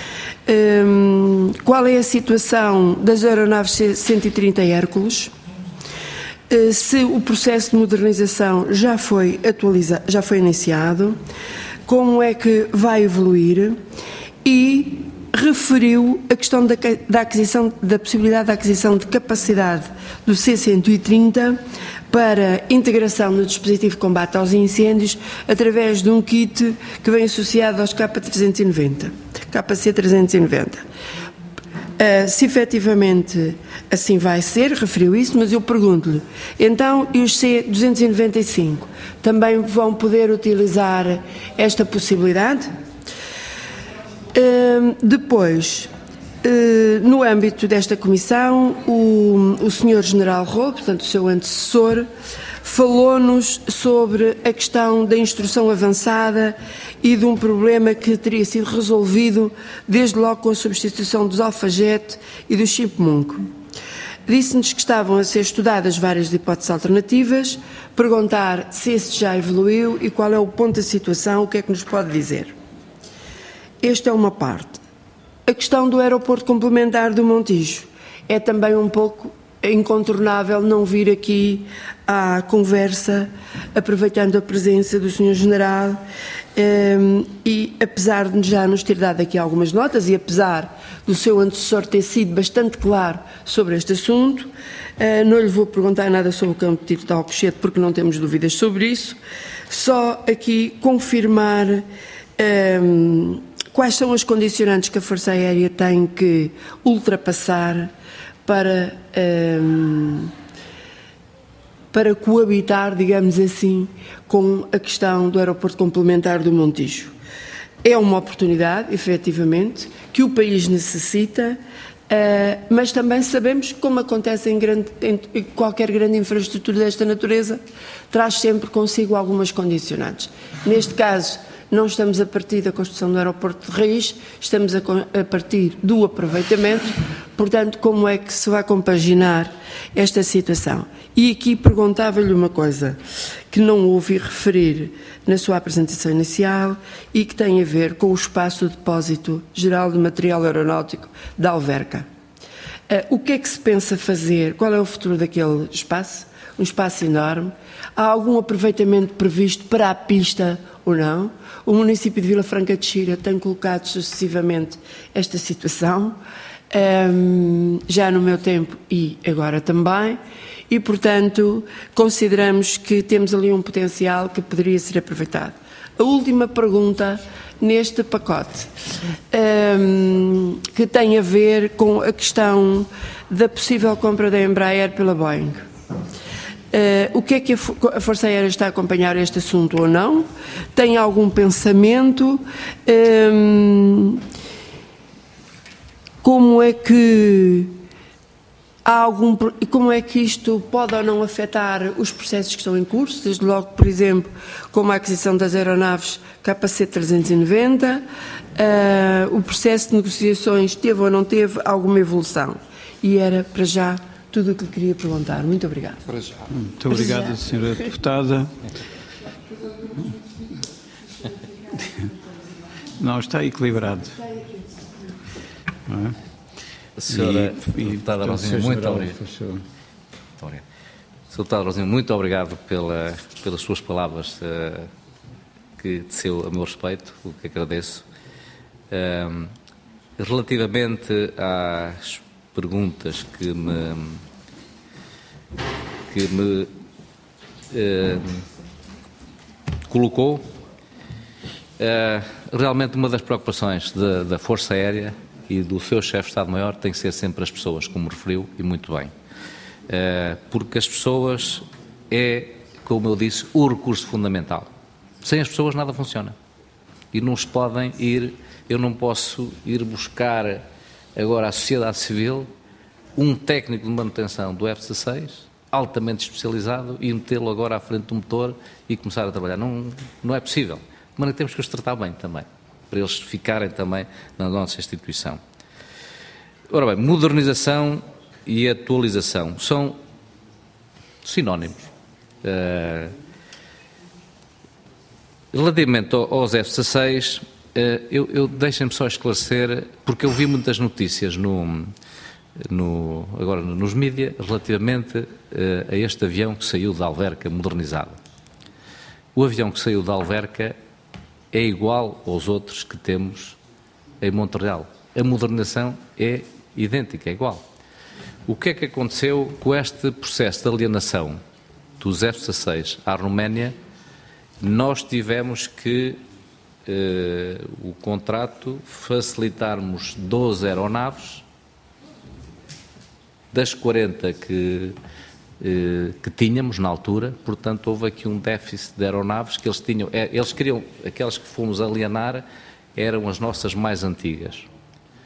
Um, qual é a situação das aeronaves cento e trinta Hércules? Uh, se o processo de modernização já foi atualizado, já foi iniciado, como é que vai evoluir? E referiu a questão da, da aquisição, da possibilidade da aquisição de capacidade do C cento e trinta para integração no dispositivo de combate aos incêndios através de um kit que vem associado aos K trezentos e noventa, K C trezentos e noventa. Uh, se efetivamente assim vai ser, referiu isso, mas eu pergunto-lhe, então e os C duzentos e noventa e cinco também vão poder utilizar esta possibilidade? Uh, depois, No âmbito desta comissão, o, o senhor General Roube, portanto o seu antecessor, falou-nos sobre a questão da instrução avançada e de um problema que teria sido resolvido desde logo com a substituição dos alfajete e do chipmunco. Disse-nos que estavam a ser estudadas várias hipóteses alternativas, perguntar se esse já evoluiu e qual é o ponto da situação, o que é que nos pode dizer. Esta é uma parte. A questão do aeroporto complementar do Montijo é também um pouco incontornável não vir aqui à conversa, aproveitando a presença do senhor General, um, e apesar de já nos ter dado aqui algumas notas e apesar do seu antecessor ter sido bastante claro sobre este assunto, uh, não lhe vou perguntar nada sobre o campo de tiro de Alcochete porque não temos dúvidas sobre isso, só aqui confirmar um, quais são as condicionantes que a Força Aérea tem que ultrapassar para, um, para coabitar, digamos assim, com a questão do aeroporto complementar do Montijo. É uma oportunidade, efetivamente, que o país necessita, uh, mas também sabemos que, como acontece em, grande, em qualquer grande infraestrutura desta natureza, traz sempre consigo algumas condicionantes. Neste caso, não estamos a partir da construção do aeroporto de raiz, estamos a, a partir do aproveitamento, portanto, como é que se vai compaginar esta situação? E aqui perguntava-lhe uma coisa que não ouvi referir na sua apresentação inicial e que tem a ver com o espaço de depósito geral de material aeronáutico da Alverca. Uh, o que é que se pensa fazer? Qual é o futuro daquele espaço? Um espaço enorme. Há algum aproveitamento previsto para a pista ou não? O município de Vila Franca de Xira tem colocado sucessivamente esta situação, um, já no meu tempo e agora também, e, portanto, consideramos que temos ali um potencial que poderia ser aproveitado. A última pergunta neste pacote, um, que tem a ver com a questão da possível compra da Embraer pela Boeing. Uh, o que é que a, a Força Aérea está a acompanhar este assunto ou não? Tem algum pensamento? Um, como é que há algum, como é que isto pode ou não afetar os processos que estão em curso? Desde logo, por exemplo, como a aquisição das aeronaves K C trezentos e noventa, uh, o processo de negociações teve ou não teve alguma evolução? E era para já tudo o que lhe queria perguntar. Muito obrigado. Muito obrigado, senhora Deputada. Não, está equilibrado. Não é? A senhora e, Deputada e, Rosinha, então, muito obrigado. Muito obrigado. Senhora Deputada Rosinha, muito obrigado pela, pelas suas palavras uh, que teceu a meu respeito, o que agradeço. Um, relativamente às perguntas que me que me eh, colocou, eh, realmente uma das preocupações da, da Força Aérea e do seu chefe de Estado-Maior tem que ser sempre as pessoas, como referiu, e muito bem. Eh, porque as pessoas é, como eu disse, o recurso fundamental. Sem as pessoas nada funciona. E não se podem ir, eu não posso ir buscar agora à sociedade civil um técnico de manutenção do F dezasseis, altamente especializado, e metê-lo agora à frente do motor e começar a trabalhar. Não, não é possível. Mas temos que os tratar bem também, para eles ficarem também na nossa instituição. Ora bem, modernização e atualização são sinónimos. Uh, relativamente aos F dezasseis, uh, eu, eu deixem-me só esclarecer, porque eu vi muitas notícias no... No, agora nos mídias, relativamente uh, a este avião que saiu da Alverca modernizado. O avião que saiu da Alverca é igual aos outros que temos em Montreal. A modernização é idêntica, é igual. O que é que aconteceu com este processo de alienação dos F dezasseis à Roménia? Nós tivemos que, uh, o contrato, facilitarmos doze aeronaves das quarenta que, eh, que tínhamos na altura. Portanto, houve aqui um déficit de aeronaves que eles tinham. É, eles queriam, aquelas que fomos alienar, eram as nossas mais antigas.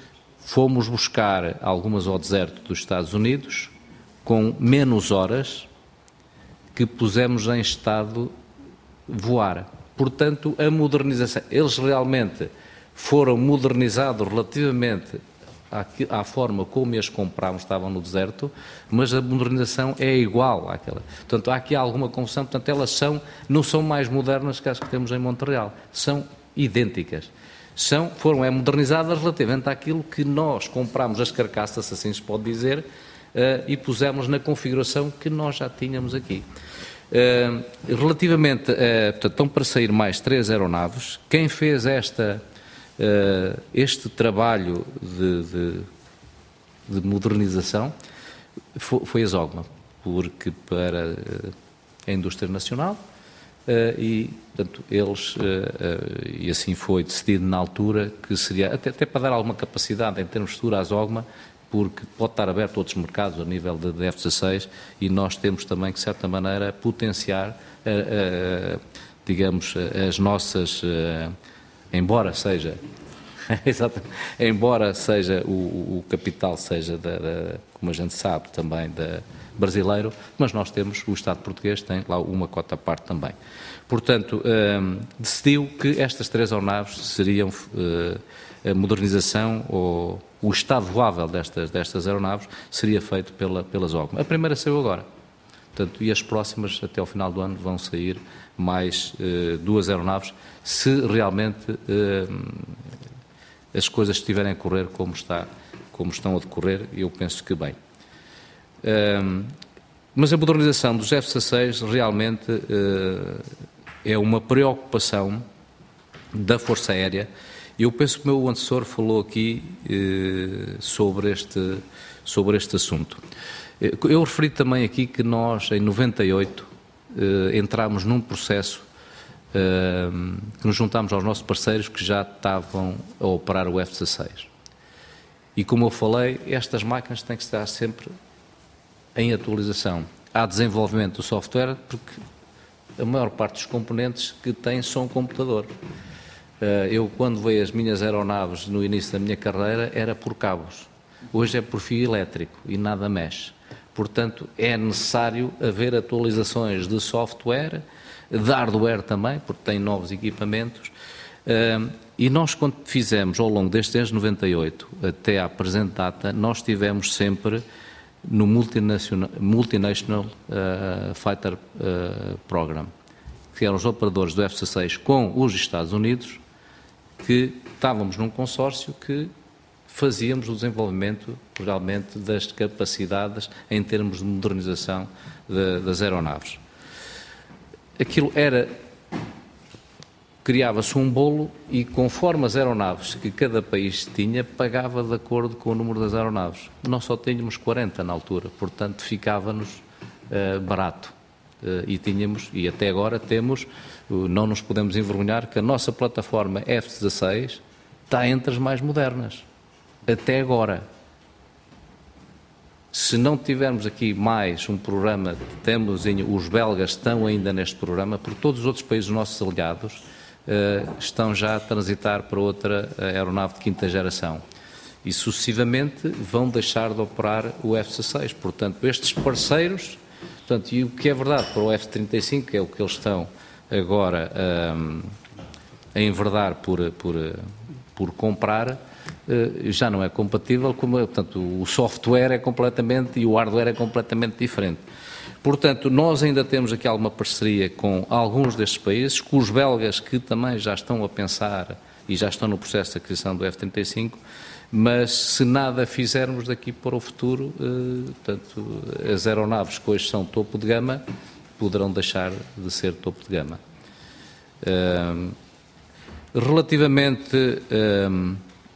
fomos buscar algumas ao deserto dos Estados Unidos com menos horas que pusemos em estado voar. Portanto, a modernização, eles realmente foram modernizados relativamente à, à forma como eles comprámos, estavam no deserto, mas a modernização é igual àquela. Portanto, há aqui alguma confusão, portanto, elas são, não são mais modernas que as que temos em Montreal, são idênticas. São, foram é, modernizadas relativamente àquilo que nós comprámos as carcaças, assim se pode dizer, uh, e pusemos na configuração que nós já tínhamos aqui. Uh, relativamente, uh, portanto, estão para sair mais três aeronaves. Quem fez esta, uh, este trabalho de, de, de modernização foi, foi a Zogma, porque para uh, a indústria nacional, Uh, e, portanto, eles, uh, uh, e assim foi decidido na altura, que seria, até, até para dar alguma capacidade em termos de futuro à Zogma, porque pode estar aberto a outros mercados a nível de, de F dezasseis, e nós temos também que, de certa maneira, potenciar, uh, uh, digamos, as nossas, uh, embora seja, exatamente, embora seja o, o capital, seja, da, da, como a gente sabe, também da brasileiro, mas nós temos, o Estado português tem lá uma cota à parte também. Portanto, um, decidiu que estas três aeronaves seriam uh, a modernização ou o estado voável destas, destas aeronaves seria feito pela, pela Zogma. A primeira saiu agora, portanto, e as próximas até ao final do ano vão sair mais uh, duas aeronaves, se realmente uh, as coisas estiverem a correr como, está, como estão a decorrer, eu penso que bem. Um, mas a modernização dos F dezasseis realmente uh, é uma preocupação da Força Aérea. Eu penso que o meu antecessor falou aqui uh, sobre, este, sobre este assunto. Eu referi também aqui que nós, em noventa e oito, uh, entramos num processo uh, que nos juntámos aos nossos parceiros que já estavam a operar o F dezasseis. E como eu falei, estas máquinas têm que estar sempre em atualização. Há desenvolvimento do software, porque a maior parte dos componentes que tem são computador. Eu, quando veio as minhas aeronaves no início da minha carreira, era por cabos. Hoje é por fio elétrico e nada mexe. Portanto, é necessário haver atualizações de software, de hardware também, porque tem novos equipamentos. E nós, quando fizemos, ao longo destes anos noventa e oito, até à presente data, nós tivemos sempre no Multinational, Multinational uh, Fighter uh, Program, que eram os operadores do F dezasseis com os Estados Unidos, que estávamos num consórcio que fazíamos o desenvolvimento, realmente, das capacidades em termos de modernização de, das aeronaves. Aquilo era... criava-se um bolo e, conforme as aeronaves que cada país tinha, pagava de acordo com o número das aeronaves. Nós só tínhamos quarenta na altura, portanto ficava-nos uh, barato. Uh, e tínhamos, e até agora temos, uh, não nos podemos envergonhar, que a nossa plataforma F dezasseis está entre as mais modernas. Até agora. Se não tivermos aqui mais um programa, temos, os belgas estão ainda neste programa, porque todos os outros países nossos aliados Uh, estão já a transitar para outra aeronave de quinta geração e sucessivamente vão deixar de operar o F dezasseis. Portanto, estes parceiros, portanto, e o que é verdade para o F trinta e cinco, que é o que eles estão agora um, a enverdar por, por, por comprar, uh, já não é compatível, como, portanto, o software é completamente e o hardware é completamente diferente. Portanto, nós ainda temos aqui alguma parceria com alguns destes países, com os belgas que também já estão a pensar e já estão no processo de aquisição do F trinta e cinco, mas se nada fizermos daqui para o futuro, eh, portanto, as aeronaves que hoje são topo de gama poderão deixar de ser topo de gama. Eh, relativamente eh,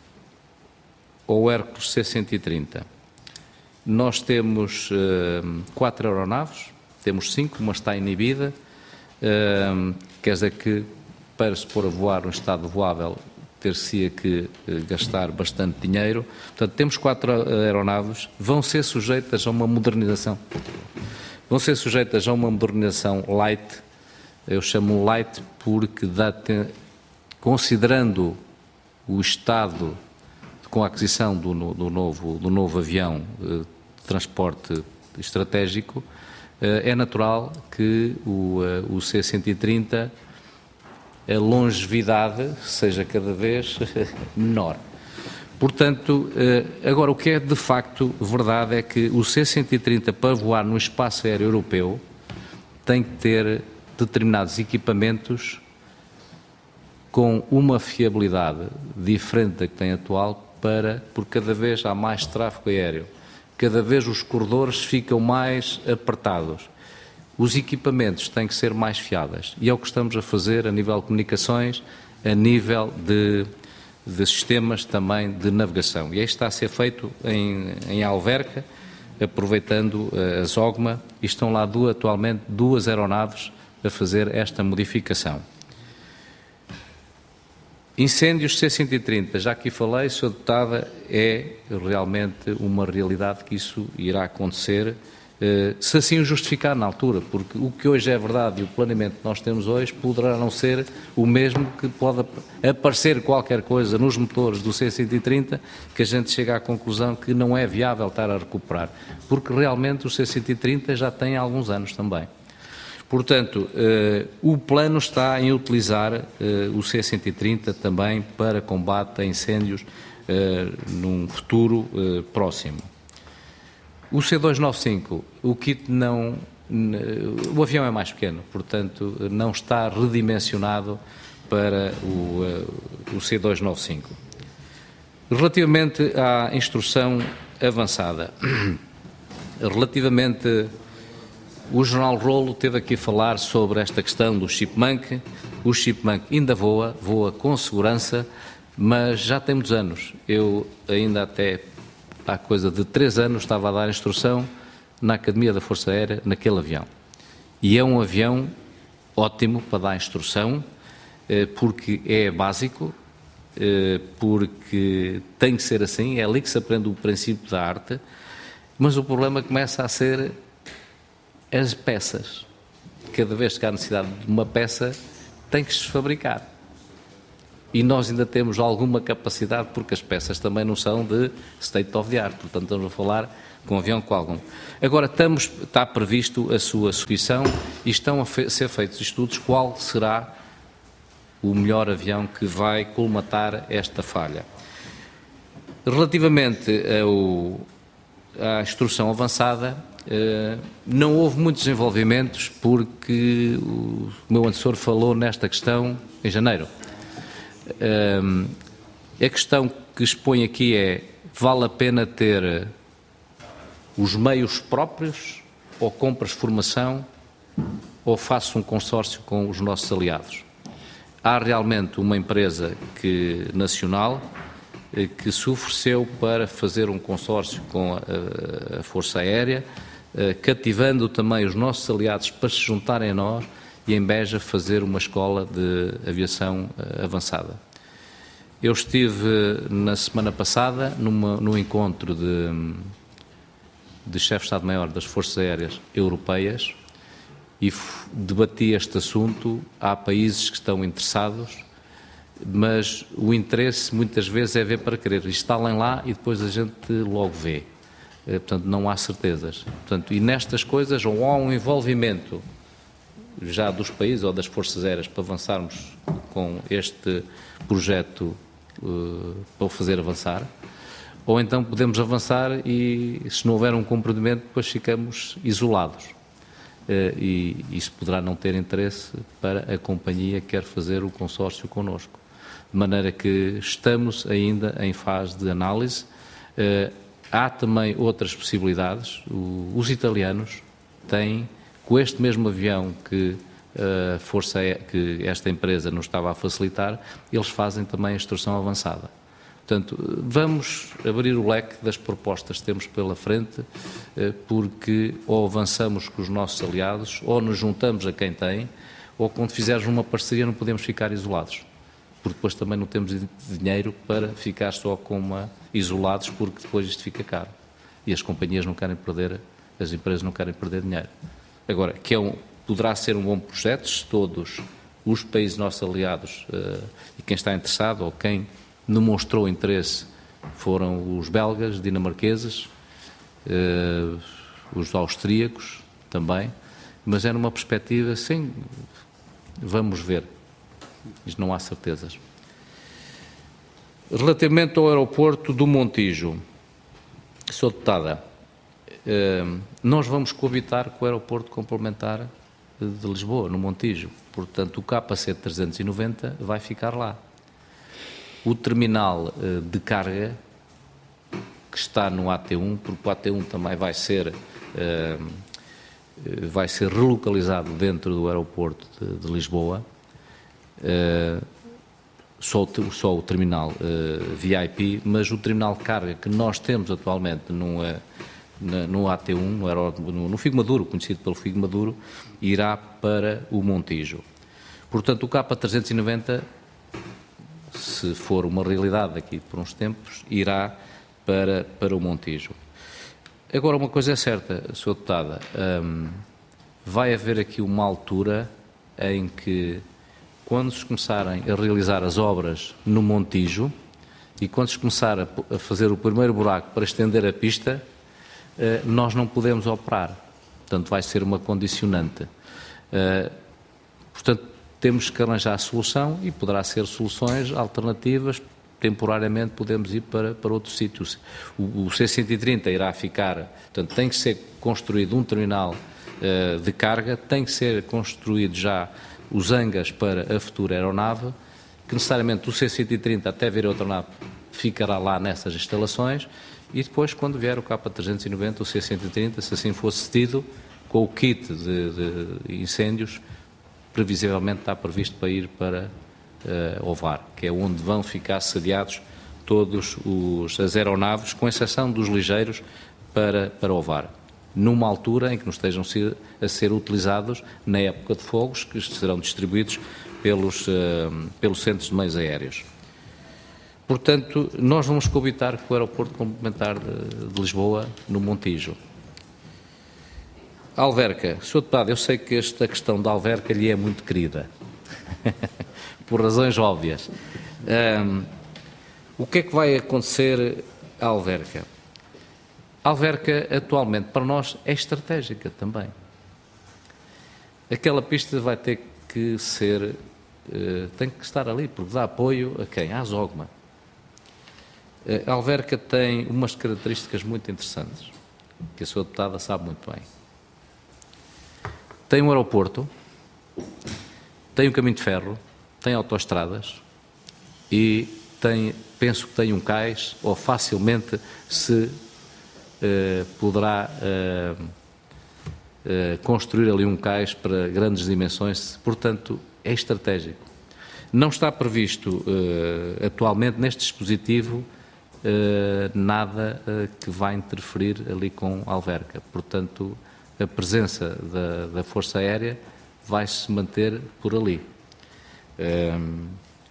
ao Hércules C cento e trinta, nós temos uh, quatro aeronaves, temos cinco, uma está inibida, uh, quer dizer que para se pôr a voar um estado voável ter-se-ia que uh, gastar bastante dinheiro. Portanto, temos quatro aeronaves, vão ser sujeitas a uma modernização, vão ser sujeitas a uma modernização light, eu chamo light porque dá, considerando o estado de com a aquisição do, do, novo, do novo avião de transporte estratégico, é natural que o, o C cento e trinta, a longevidade seja cada vez menor. Portanto, agora o que é de facto verdade é que o C cento e trinta, para voar no espaço aéreo europeu, tem que ter determinados equipamentos com uma fiabilidade diferente da que tem atual, para, porque cada vez há mais tráfego aéreo, cada vez os corredores ficam mais apertados. Os equipamentos têm que ser mais fiáveis e é o que estamos a fazer a nível de comunicações, a nível de, de sistemas também de navegação. E isto está a ser feito em, em Alverca, aproveitando a SOGMA, e estão lá duas, atualmente duas aeronaves a fazer esta modificação. Incêndios C cento e trinta, já aqui falei, senhora Deputada, é realmente uma realidade que isso irá acontecer, se assim o justificar na altura, porque o que hoje é verdade e o planeamento que nós temos hoje poderá não ser o mesmo, que pode aparecer qualquer coisa nos motores do C cento e trinta que a gente chega à conclusão que não é viável estar a recuperar, porque realmente o C cento e trinta já tem alguns anos também. Portanto, eh, o plano está em utilizar eh, o C cento e trinta também para combate a incêndios eh, num futuro eh, próximo. O C duzentos e noventa e cinco, o kit não... O avião é mais pequeno, portanto, não está redimensionado para o, o C duzentos e noventa e cinco. Relativamente à instrução avançada, relativamente... O General Rolo teve aqui a falar sobre esta questão do Chipmunk. O Chipmunk ainda voa, voa com segurança, mas já tem muitos anos. Eu ainda até há coisa de três anos estava a dar instrução na Academia da Força Aérea naquele avião. E é um avião ótimo para dar instrução, porque é básico, porque tem que ser assim, é ali que se aprende o princípio da arte, mas o problema começa a ser as peças. Cada vez que há necessidade de uma peça, tem que se fabricar. E nós ainda temos alguma capacidade, porque as peças também não são de state of the art, portanto estamos a falar com um avião com algum. Agora, estamos, está previsto a sua substituição e estão a fe- ser feitos estudos qual será o melhor avião que vai colmatar esta falha. Relativamente ao, à instrução avançada, Uh, não houve muitos desenvolvimentos, porque o meu antecessor falou nesta questão em janeiro. Uh, a questão que expõe aqui é: vale a pena ter os meios próprios, ou compras formação, ou faço um consórcio com os nossos aliados? Há realmente uma empresa que, nacional que se ofereceu para fazer um consórcio com a, a Força Aérea, cativando também os nossos aliados para se juntarem a nós e em Beja fazer uma escola de aviação avançada. Eu estive na semana passada numa, num encontro de, de chefe de Estado-Maior das Forças Aéreas Europeias e debati este assunto. Há países que estão interessados, mas o interesse muitas vezes é ver para querer. Instalem lá e depois a gente logo vê. Portanto, não há certezas. Portanto, e nestas coisas, ou há um envolvimento já dos países ou das forças aéreas para avançarmos com este projeto uh, para o fazer avançar, ou então podemos avançar e, se não houver um comprometimento, depois ficamos isolados. Uh, e isso poderá não ter interesse para a companhia que quer fazer o consórcio connosco. De maneira que estamos ainda em fase de análise. Uh, Há também outras possibilidades. O, os italianos têm, com este mesmo avião que, a Força, que esta empresa nos estava a facilitar, eles fazem também a instrução avançada. Portanto, vamos abrir o leque das propostas que temos pela frente, porque ou avançamos com os nossos aliados, ou nos juntamos a quem tem, ou quando fizermos uma parceria não podemos ficar isolados, porque depois também não temos dinheiro para ficar só com uma isolados, porque depois isto fica caro. E as companhias não querem perder, as empresas não querem perder dinheiro. Agora, que é um, poderá ser um bom projeto se todos os países nossos aliados uh, e quem está interessado ou quem demonstrou interesse foram os belgas, dinamarqueses, eh, os austríacos também, mas era uma perspectiva, sim, vamos ver, mas não há certezas. Relativamente ao aeroporto do Montijo, Senhora Deputada, eh, nós vamos coabitar com o aeroporto complementar de Lisboa, no Montijo, portanto o K C trezentos e noventa vai ficar lá. O terminal eh, de carga que está no A T um, porque o A T um também vai ser, eh, vai ser relocalizado dentro do aeroporto de, de Lisboa, eh, só, o, só o terminal eh, V I P, mas o terminal de carga que nós temos atualmente no, eh, no A T um, no, no, no Figueiredo, conhecido pelo Figueiredo, irá para o Montijo. Portanto, o K trezentos e noventa, se for uma realidade daqui por uns tempos, irá para, para o Montijo. Agora, uma coisa é certa, Senhora Deputada, hum, vai haver aqui uma altura em que, quando se começarem a realizar as obras no Montijo e quando se começar a, a fazer o primeiro buraco para estender a pista, eh, nós não podemos operar. Portanto, vai ser uma condicionante. Eh, portanto, temos que arranjar a solução e poderá ser soluções alternativas. Temporariamente podemos ir para, para outros sítios. O, o C cento e trinta irá ficar, portanto, tem que ser construído um terminal uh, de carga, tem que ser construído já os hangas para a futura aeronave, que necessariamente o C cento e trinta, até vir outra nave, ficará lá nessas instalações, e depois, quando vier o K trezentos e noventa, o C cento e trinta, se assim for cedido, com o kit de, de incêndios, previsivelmente está previsto para ir para uh, Ovar, que é onde vão ficar sediados todos os, as aeronaves, com exceção dos ligeiros, para, para Ovar, numa altura em que não estejam ser, a ser utilizados na época de fogos, que serão distribuídos pelos, uh, pelos centros de meios aéreos. Portanto, nós vamos coabitar com o aeroporto complementar de, de Lisboa, no Montijo. Alverca, senhor Deputado, eu sei que esta questão da Alverca lhe é muito querida, por razões óbvias. Um, o que é que vai acontecer à Alverca? A Alverca, atualmente, para nós, é estratégica também. Aquela pista vai ter que ser, uh, tem que estar ali, porque dá apoio a quem? À Zogma. A Alverca tem umas características muito interessantes, que a senhora Deputada sabe muito bem. Tem um aeroporto, tem um caminho de ferro, tem autoestradas e tem, penso que tem um cais, ou facilmente se eh, poderá eh, eh, construir ali um cais para grandes dimensões, portanto é estratégico. Não está previsto eh, atualmente neste dispositivo eh, nada eh, que vai interferir ali com a Alverca, portanto a presença da, da Força Aérea vai se manter por ali. Um,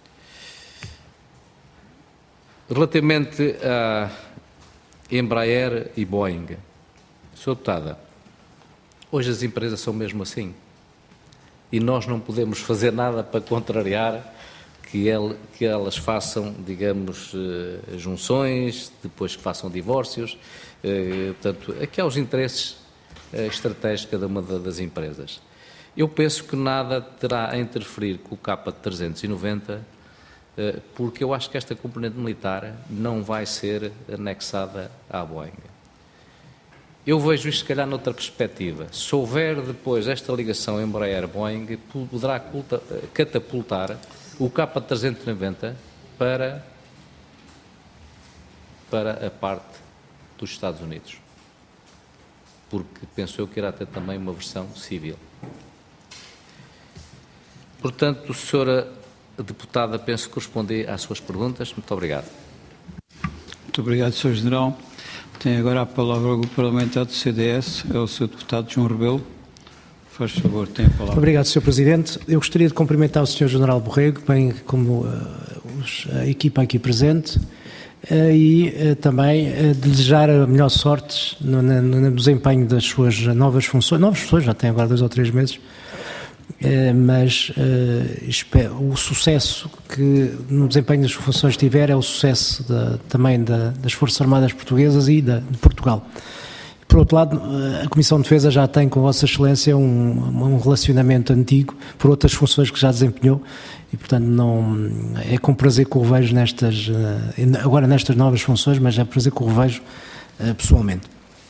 relativamente a Embraer e Boeing, senhora Deputada, hoje as empresas são mesmo assim e nós não podemos fazer nada para contrariar que, ele, que elas façam, digamos, uh, junções, depois que façam divórcios, uh, portanto, aqueles interesses estratégica de cada uma das empresas. Eu penso que nada terá a interferir com o K trezentos e noventa, porque eu acho que esta componente militar não vai ser anexada à Boeing. Eu vejo isto, se calhar, noutra perspectiva. Se houver depois esta ligação Embraer-Boeing, poderá catapultar o K trezentos e noventa para, para a parte dos Estados Unidos, porque penso eu que irá ter também uma versão civil. Portanto, senhora Deputada, penso que respondi às suas perguntas. Muito obrigado. Muito obrigado, senhor General. Tem agora a palavra o Grupo Parlamentar do C D S, é o senhor Deputado João Rebelo. Faz favor, tem a palavra. Obrigado, senhor Presidente. Eu gostaria de cumprimentar o senhor General Borrego, bem como uh, os, a equipa aqui presente, uh, e uh, também uh, desejar a melhor sorte no, no, no desempenho das suas novas funções, novas funções, já tem agora dois ou três meses, mas o sucesso que no desempenho das funções tiver é o sucesso da, também da, das Forças Armadas Portuguesas e da, de Portugal. Por outro lado, a Comissão de Defesa já tem com Vossa Excelência um, um relacionamento antigo por outras funções que já desempenhou e, portanto, não, é com prazer que o revejo nestas, agora nestas novas funções, mas é prazer que o revejo pessoalmente.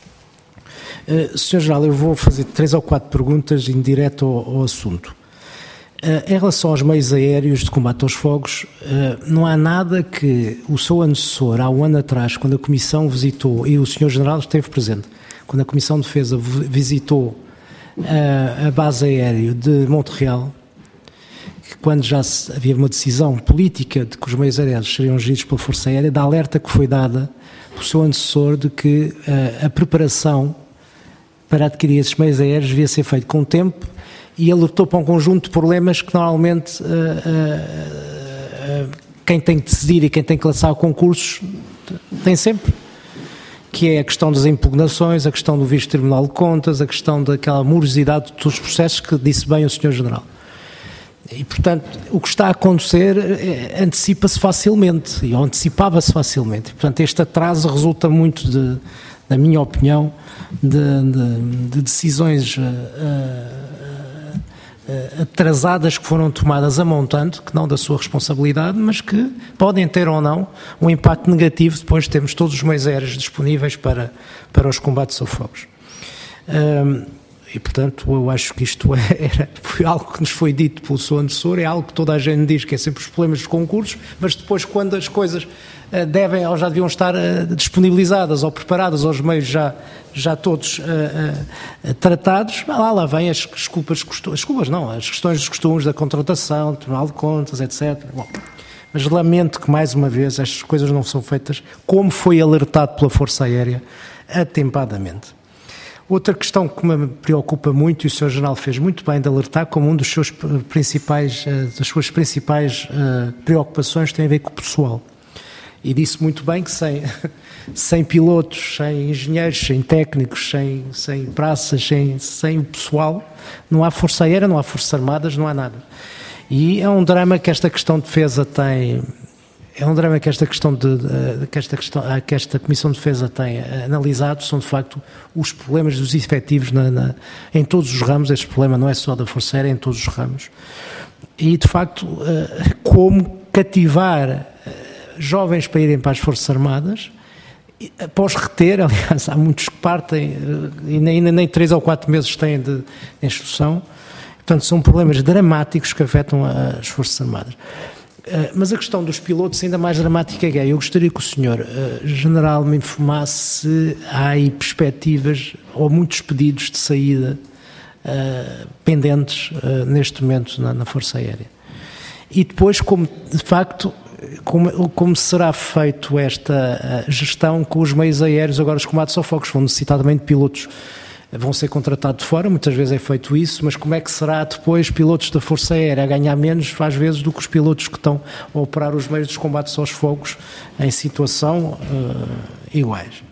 Uh, senhor General, eu vou fazer três ou quatro perguntas em direto ao, ao assunto. Uh, em relação aos meios aéreos de combate aos fogos, uh, não há nada que o seu antecessor, há um ano atrás, quando a Comissão visitou, e o senhor General esteve presente, quando a Comissão de Defesa visitou uh, a base aérea de Montreal, que quando já se, havia uma decisão política de que os meios aéreos seriam geridos pela Força Aérea, da alerta que foi dada pelo seu antecessor de que uh, a preparação para adquirir esses meios aéreos devia ser feito com tempo e alertou para um conjunto de problemas que normalmente uh, uh, uh, quem tem que decidir e quem tem que lançar concursos tem sempre, que é a questão das impugnações, a questão do visto Tribunal de Contas, a questão daquela morosidade de todos os processos que disse bem o senhor General. E, portanto, o que está a acontecer é, antecipa-se facilmente, e antecipava-se facilmente. E, portanto, este atraso resulta muito de, na minha opinião, de, de, de decisões uh, uh, uh, atrasadas que foram tomadas a montante, que não da sua responsabilidade, mas que podem ter ou não um impacto negativo depois de termos todos os meios aéreos disponíveis para, para os combates aos fogos. Um, E, portanto, eu acho que isto era, foi algo que nos foi dito pelo seu antecessor, é algo que toda a gente diz que é sempre os problemas dos concursos, mas depois quando as coisas uh, devem ou já deviam estar uh, disponibilizadas ou preparadas, ou os meios já, já todos uh, uh, tratados, lá, lá vêm as desculpas, as desculpas não, as questões dos costumes da contratação, do Tribunal de Contas, etcétera. Bom, mas lamento que, mais uma vez, estas coisas não são feitas como foi alertado pela Força Aérea atempadamente. Outra questão que me preocupa muito, e o senhor General fez muito bem de alertar, como um dos seus principais, das suas principais uh, preocupações tem a ver com o pessoal. E disse muito bem que sem, sem pilotos, sem engenheiros, sem técnicos, sem, sem praças, sem, sem o pessoal, não há Força Aérea, não há Forças Armadas, não há nada. E é um drama que esta questão de defesa tem... É um drama que esta questão de, de que, esta questão, que esta Comissão de Defesa tem analisado, são de facto os problemas dos efetivos na, na, em todos os ramos. Este problema não é só da Força Aérea, é em todos os ramos. E de facto, como cativar jovens para irem para as Forças Armadas, após reter, aliás, há muitos que partem e nem, nem três ou quatro meses têm de instrução. Portanto, são problemas dramáticos que afetam as Forças Armadas. Uh, mas a questão dos pilotos ainda mais dramática é. Eu gostaria que o senhor uh, General me informasse se há aí perspectivas ou muitos pedidos de saída uh, pendentes uh, neste momento na, na Força Aérea. E depois, como de facto, como, como será feito esta uh, gestão com os meios aéreos, agora os combates aos fogos vão necessitar também de pilotos. Vão ser contratados de fora, muitas vezes é feito isso, mas como é que será depois pilotos da Força Aérea a ganhar menos, às vezes, do que os pilotos que estão a operar os meios dos combates aos fogos em situação uh, iguais?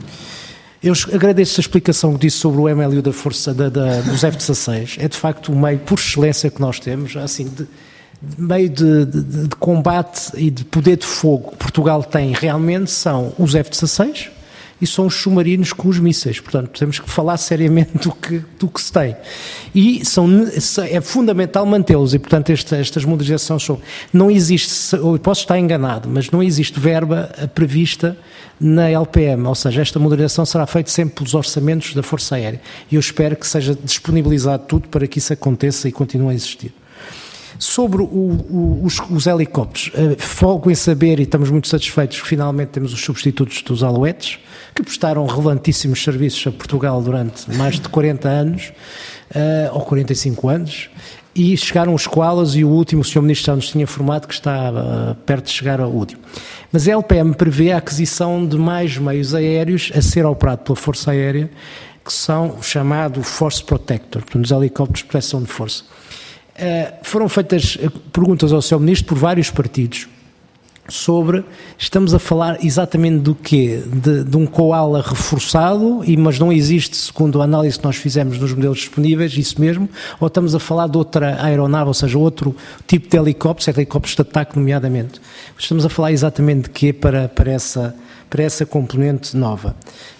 Eu agradeço a explicação que disse sobre o M L U da Força, da, da, dos F dezasseis. É de facto o meio por excelência que nós temos, assim, de, de meio de, de, de combate e de poder de fogo que Portugal tem realmente são os F dezasseis, e são os submarinos com os mísseis. Portanto, temos que falar seriamente do que, do que se tem. E são, é fundamental mantê-los, e, portanto, esta, estas modernizações são... Não existe, eu posso estar enganado, mas não existe verba prevista na L P M, ou seja, esta modernização será feita sempre pelos orçamentos da Força Aérea. E eu espero que seja disponibilizado tudo para que isso aconteça e continue a existir. Sobre o, o, os, os helicópteros, uh, folgo em saber, e estamos muito satisfeitos que finalmente temos os substitutos dos Alouetes, que prestaram relevantíssimos serviços a Portugal durante mais de quarenta anos, uh, ou quarenta e cinco anos, e chegaram os Koalas e o último, o senhor Ministro já nos tinha informado que está uh, perto de chegar ao último. Mas a L P M prevê a aquisição de mais meios aéreos a ser operado pela Força Aérea, que são o chamado Force Protector, portanto, os helicópteros de proteção de força. Uh, foram feitas perguntas ao senhor Ministro por vários partidos sobre, estamos a falar exatamente do quê? De, de um Koala reforçado, e, mas não existe, segundo a análise que nós fizemos nos modelos disponíveis, isso mesmo, ou estamos a falar de outra aeronave, ou seja, outro tipo de helicópteros, helicópteros de ataque nomeadamente. Estamos a falar exatamente de quê para, para, essa, para essa componente nova.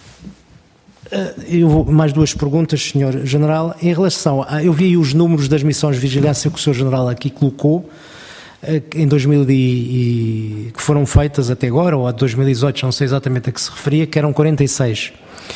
Eu vou, mais duas perguntas, senhor General. Em relação a, eu vi aí os números das missões de vigilância que o senhor General aqui colocou, em dois mil e, que foram feitas até agora, ou a dois mil e dezoito, não sei exatamente a que se referia, que eram quarenta e seis.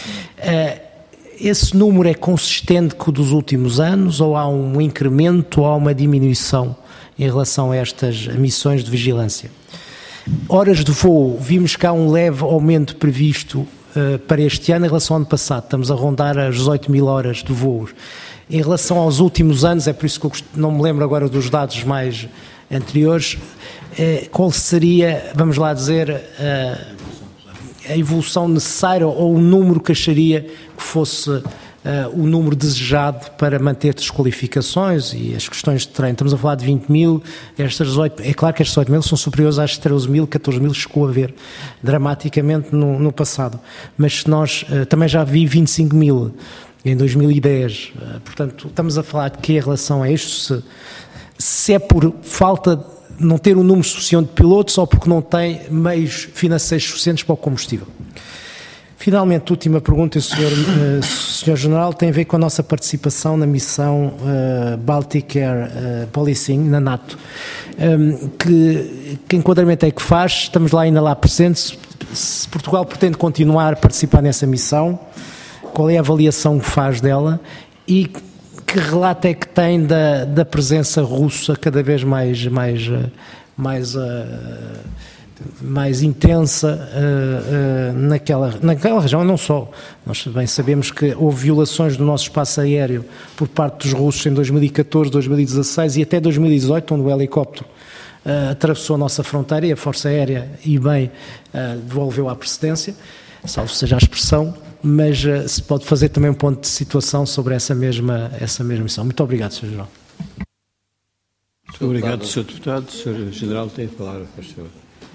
Esse número é consistente com o dos últimos anos, ou há um incremento, ou há uma diminuição em relação a estas missões de vigilância? Horas de voo, vimos que há um leve aumento previsto uh, para este ano em relação ao ano passado, estamos a rondar as dezoito mil horas de voos. Em relação aos últimos anos, é por isso que eu não me lembro agora dos dados mais anteriores, uh, qual seria, vamos lá dizer, uh, a evolução necessária ou o número que acharia que fosse uh, o número desejado para manter desqualificações e as questões de treino? Estamos a falar de vinte mil, estas dezoito, é claro que estas dezoito mil são superiores às treze mil, catorze mil, chegou a ver dramaticamente no, no passado, mas se nós, uh, também já vi vinte e cinco mil em dois mil e dez, uh, portanto estamos a falar de que em relação a isto, se, se é por falta de não ter um número suficiente de pilotos ou porque não tem meios financeiros suficientes para o combustível. Finalmente, última pergunta, senhor, uh, senhor General, tem a ver com a nossa participação na missão uh, Baltic Air uh, Policing, na NATO. Um, que, que enquadramento é que faz? Estamos lá ainda lá presentes. Se Portugal pretende continuar a participar nessa missão, qual é a avaliação que faz dela e que relato é que tem da, da presença russa cada vez mais, mais, mais, uh, mais intensa uh, uh, naquela, naquela região, e não só. Nós bem sabemos que houve violações do nosso espaço aéreo por parte dos russos em dois mil e catorze, dois mil e dezasseis e até dois mil e dezoito, onde o helicóptero uh, atravessou a nossa fronteira e a Força Aérea, e bem, uh, devolveu à precedência, salvo seja a expressão. Mas uh, se pode fazer também um ponto de situação sobre essa mesma, essa mesma missão. Muito obrigado, senhor General. Muito obrigado, senhor Deputado. senhor General tem a palavra, por favor.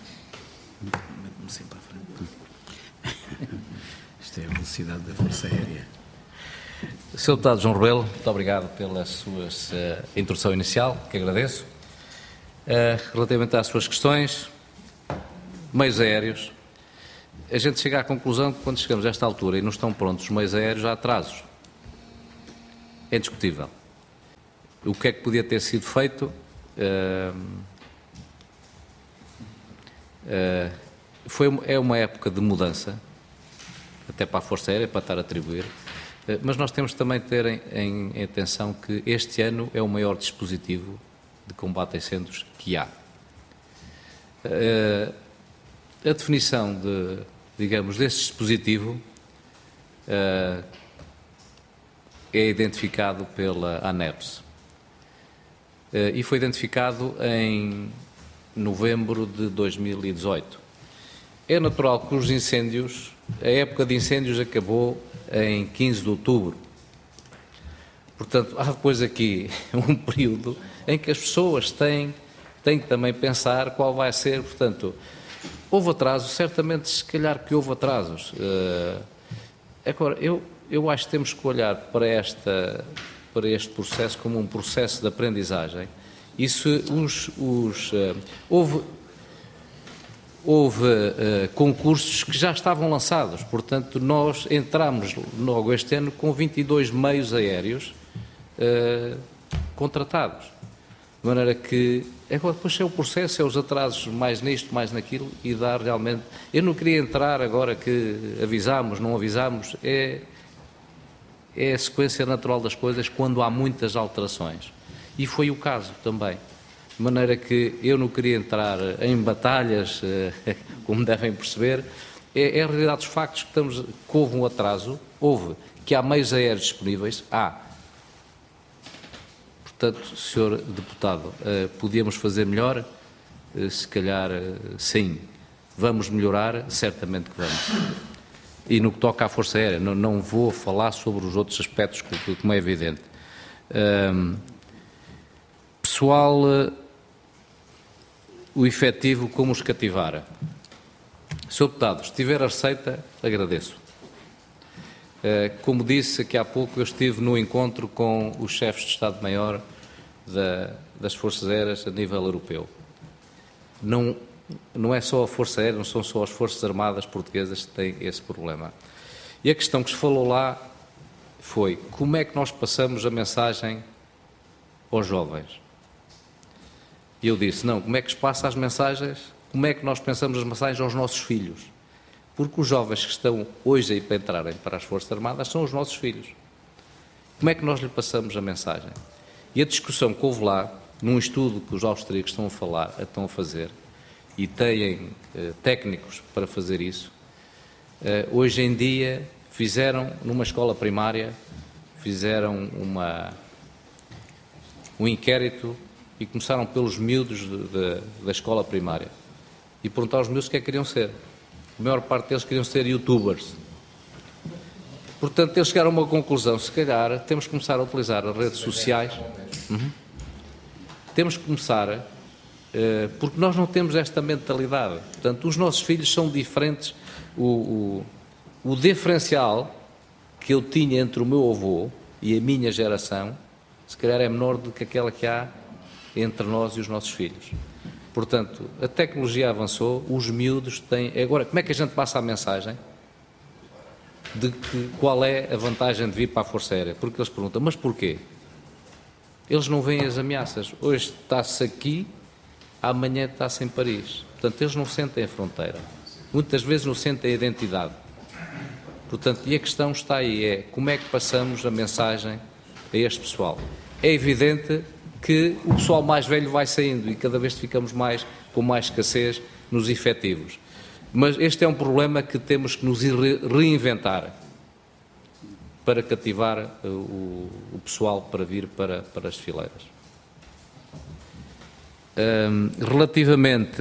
Isto é a velocidade da Força Aérea. senhor Deputado João Rebelo, muito obrigado pela sua uh, introdução inicial, que agradeço. Uh, relativamente às suas questões, meios aéreos, a gente chega à conclusão que quando chegamos a esta altura e não estão prontos os meios aéreos, há atrasos. É indiscutível. O que é que podia ter sido feito? Uh, uh, foi, é uma época de mudança, até para a Força Aérea, para estar a atribuir, uh, mas nós temos também de ter em, em, em atenção que este ano é o maior dispositivo de combate a incêndios que há. Uh, a definição de digamos, desse dispositivo uh, é identificado pela ANEPS uh, e foi identificado em novembro de dois mil e dezoito. É natural que os incêndios, a época de incêndios acabou em quinze de outubro. Portanto, há depois aqui um período em que as pessoas têm, têm que também pensar qual vai ser, portanto, houve atrasos, certamente, se calhar que houve atrasos. Uh, agora, eu, eu acho que temos que olhar para, esta, para este processo como um processo de aprendizagem. E se os, os, uh, houve houve uh, concursos que já estavam lançados, portanto, nós entramos logo este ano com vinte e dois meios aéreos uh, contratados. De maneira que, agora depois é o processo, é os atrasos mais nisto, mais naquilo, e dar realmente... Eu não queria entrar agora que avisamos, não avisamos, é, é a sequência natural das coisas quando há muitas alterações. E foi o caso também. De maneira que eu não queria entrar em batalhas, como devem perceber, é, é a realidade dos factos que, estamos, que houve um atraso, houve, que há meios aéreos disponíveis, há. Portanto, senhor Deputado, uh, podíamos fazer melhor? Uh, se calhar, uh, sim. Vamos melhorar? Certamente que vamos. E no que toca à Força Aérea, não, não vou falar sobre os outros aspectos, como é evidente. Uh, pessoal, uh, o efetivo como os cativar. senhor Deputado, se tiver a receita, agradeço. Como disse aqui há pouco, eu estive no encontro com os chefes de Estado-Maior da, das Forças Aéreas a nível europeu. Não, não é só a Força Aérea, não são só as Forças Armadas portuguesas que têm esse problema. E a questão que se falou lá foi como é que nós passamos a mensagem aos jovens. E eu disse, não, como é que se passa as mensagens, como é que nós pensamos as mensagens aos nossos filhos? Porque os jovens que estão hoje aí para entrarem para as Forças Armadas são os nossos filhos. Como é que nós lhe passamos a mensagem? E a discussão que houve lá, num estudo que os austríacos estão a falar, estão a fazer, e têm eh, técnicos para fazer isso, eh, hoje em dia fizeram, numa escola primária, fizeram uma, um inquérito e começaram pelos miúdos de, de, da escola primária. E perguntaram aos miúdos o que é que queriam ser. A maior parte deles queriam ser youtubers. Portanto, eles chegaram a uma conclusão, se calhar temos que começar a utilizar as redes sociais. Uhum. Temos que começar, uh, porque nós não temos esta mentalidade. Portanto, os nossos filhos são diferentes. O, o, o diferencial que eu tinha entre o meu avô e a minha geração, se calhar é menor do que aquela que há entre nós e os nossos filhos. Portanto, a tecnologia avançou, os miúdos têm... Agora, como é que a gente passa a mensagem de que, qual é a vantagem de vir para a Força Aérea? Porque eles perguntam, mas porquê? Eles não veem as ameaças. Hoje está-se aqui, amanhã está-se em Paris. Portanto, eles não sentem a fronteira. Muitas vezes não sentem a identidade. Portanto, e a questão está aí, é como é que passamos a mensagem a este pessoal? É evidente que o pessoal mais velho vai saindo e cada vez ficamos mais com mais escassez nos efetivos. Mas este é um problema que temos que nos reinventar para cativar o, o pessoal para vir para, para as fileiras. Um, relativamente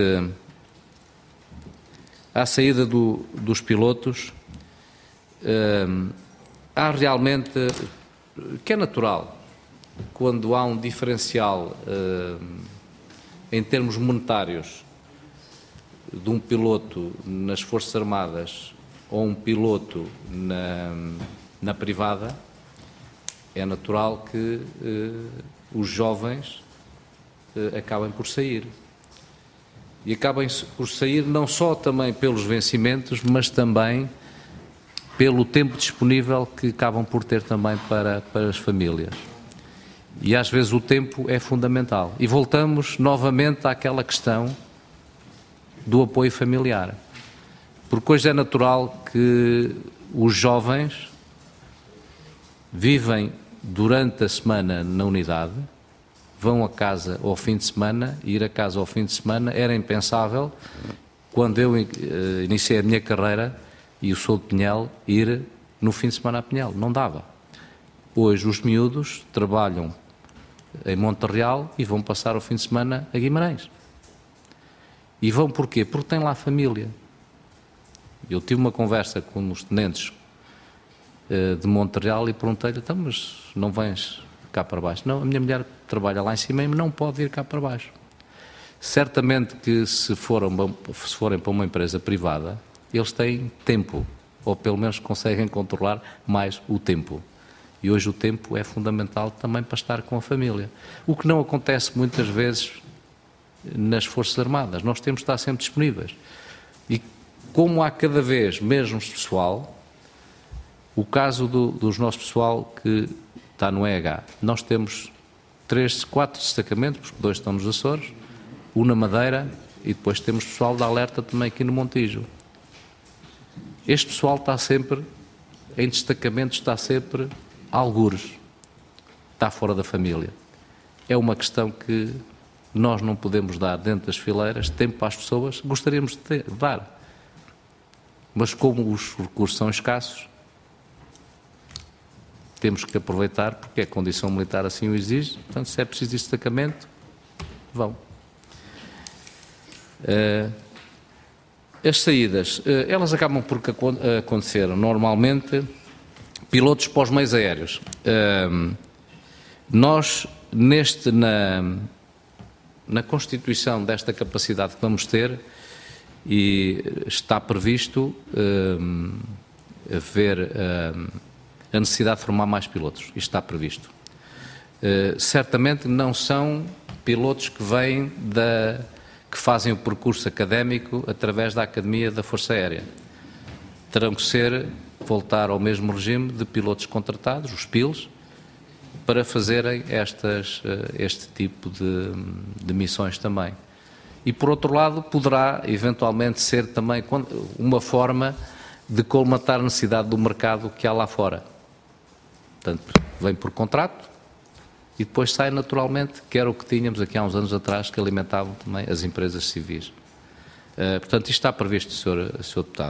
à saída do, dos pilotos, um, há realmente, que é natural, quando há um diferencial uh, em termos monetários de um piloto nas Forças Armadas ou um piloto na, na privada, é natural que uh, os jovens uh, acabem por sair. E acabem por sair não só também pelos vencimentos, mas também pelo tempo disponível que acabam por ter também para, para as famílias. E às vezes o tempo é fundamental. E voltamos novamente àquela questão do apoio familiar. Porque hoje é natural que os jovens vivem durante a semana na unidade, vão a casa ao fim de semana, e ir a casa ao fim de semana era impensável quando eu iniciei a minha carreira e eu sou de Pinhel, ir no fim de semana a Pinhel. Não dava. Hoje os miúdos trabalham em Monterreal e vão passar o fim de semana a Guimarães. E vão porquê? Porque têm lá família. Eu tive uma conversa com os tenentes uh, de Monterreal e perguntei-lhe, então, mas não vens cá para baixo? Não, a minha mulher trabalha lá em cima e não pode vir cá para baixo. Certamente que se, foram, se forem para uma empresa privada, eles têm tempo, ou pelo menos conseguem controlar mais o tempo. E hoje o tempo é fundamental também para estar com a família. O que não acontece muitas vezes nas Forças Armadas. Nós temos de estar sempre disponíveis. E como há cada vez menos pessoal, o caso do, dos nossos pessoal que está no E H, nós temos três, quatro destacamentos, porque dois estão nos Açores, um na Madeira e depois temos pessoal da Alerta também aqui no Montijo. Este pessoal está sempre em destacamento, está sempre algures, está fora da família. É uma questão que nós não podemos dar dentro das fileiras tempo para as pessoas, gostaríamos de, ter, de dar. Mas como os recursos são escassos, temos que aproveitar, porque a condição militar assim o exige. Portanto, se é preciso destacamento, vão. Uh, as saídas, uh, elas acabam por acontecer normalmente pilotos para os meios aéreos. Uh, nós, neste, na, na constituição desta capacidade que vamos ter, e está previsto um, haver um, a necessidade de formar mais pilotos. Isto está previsto. Uh, certamente não são pilotos que vêm da, que fazem o percurso académico através da Academia da Força Aérea. Terão que ser, voltar ao mesmo regime de pilotos contratados, os P I Ls, para fazerem estas, este tipo de, de missões também. E, por outro lado, poderá eventualmente ser também uma forma de colmatar a necessidade do mercado que há lá fora. Portanto, vem por contrato e depois sai naturalmente, que era o que tínhamos aqui há uns anos atrás, que alimentavam também as empresas civis. Uh, portanto, isto está previsto, senhor, senhor Deputado.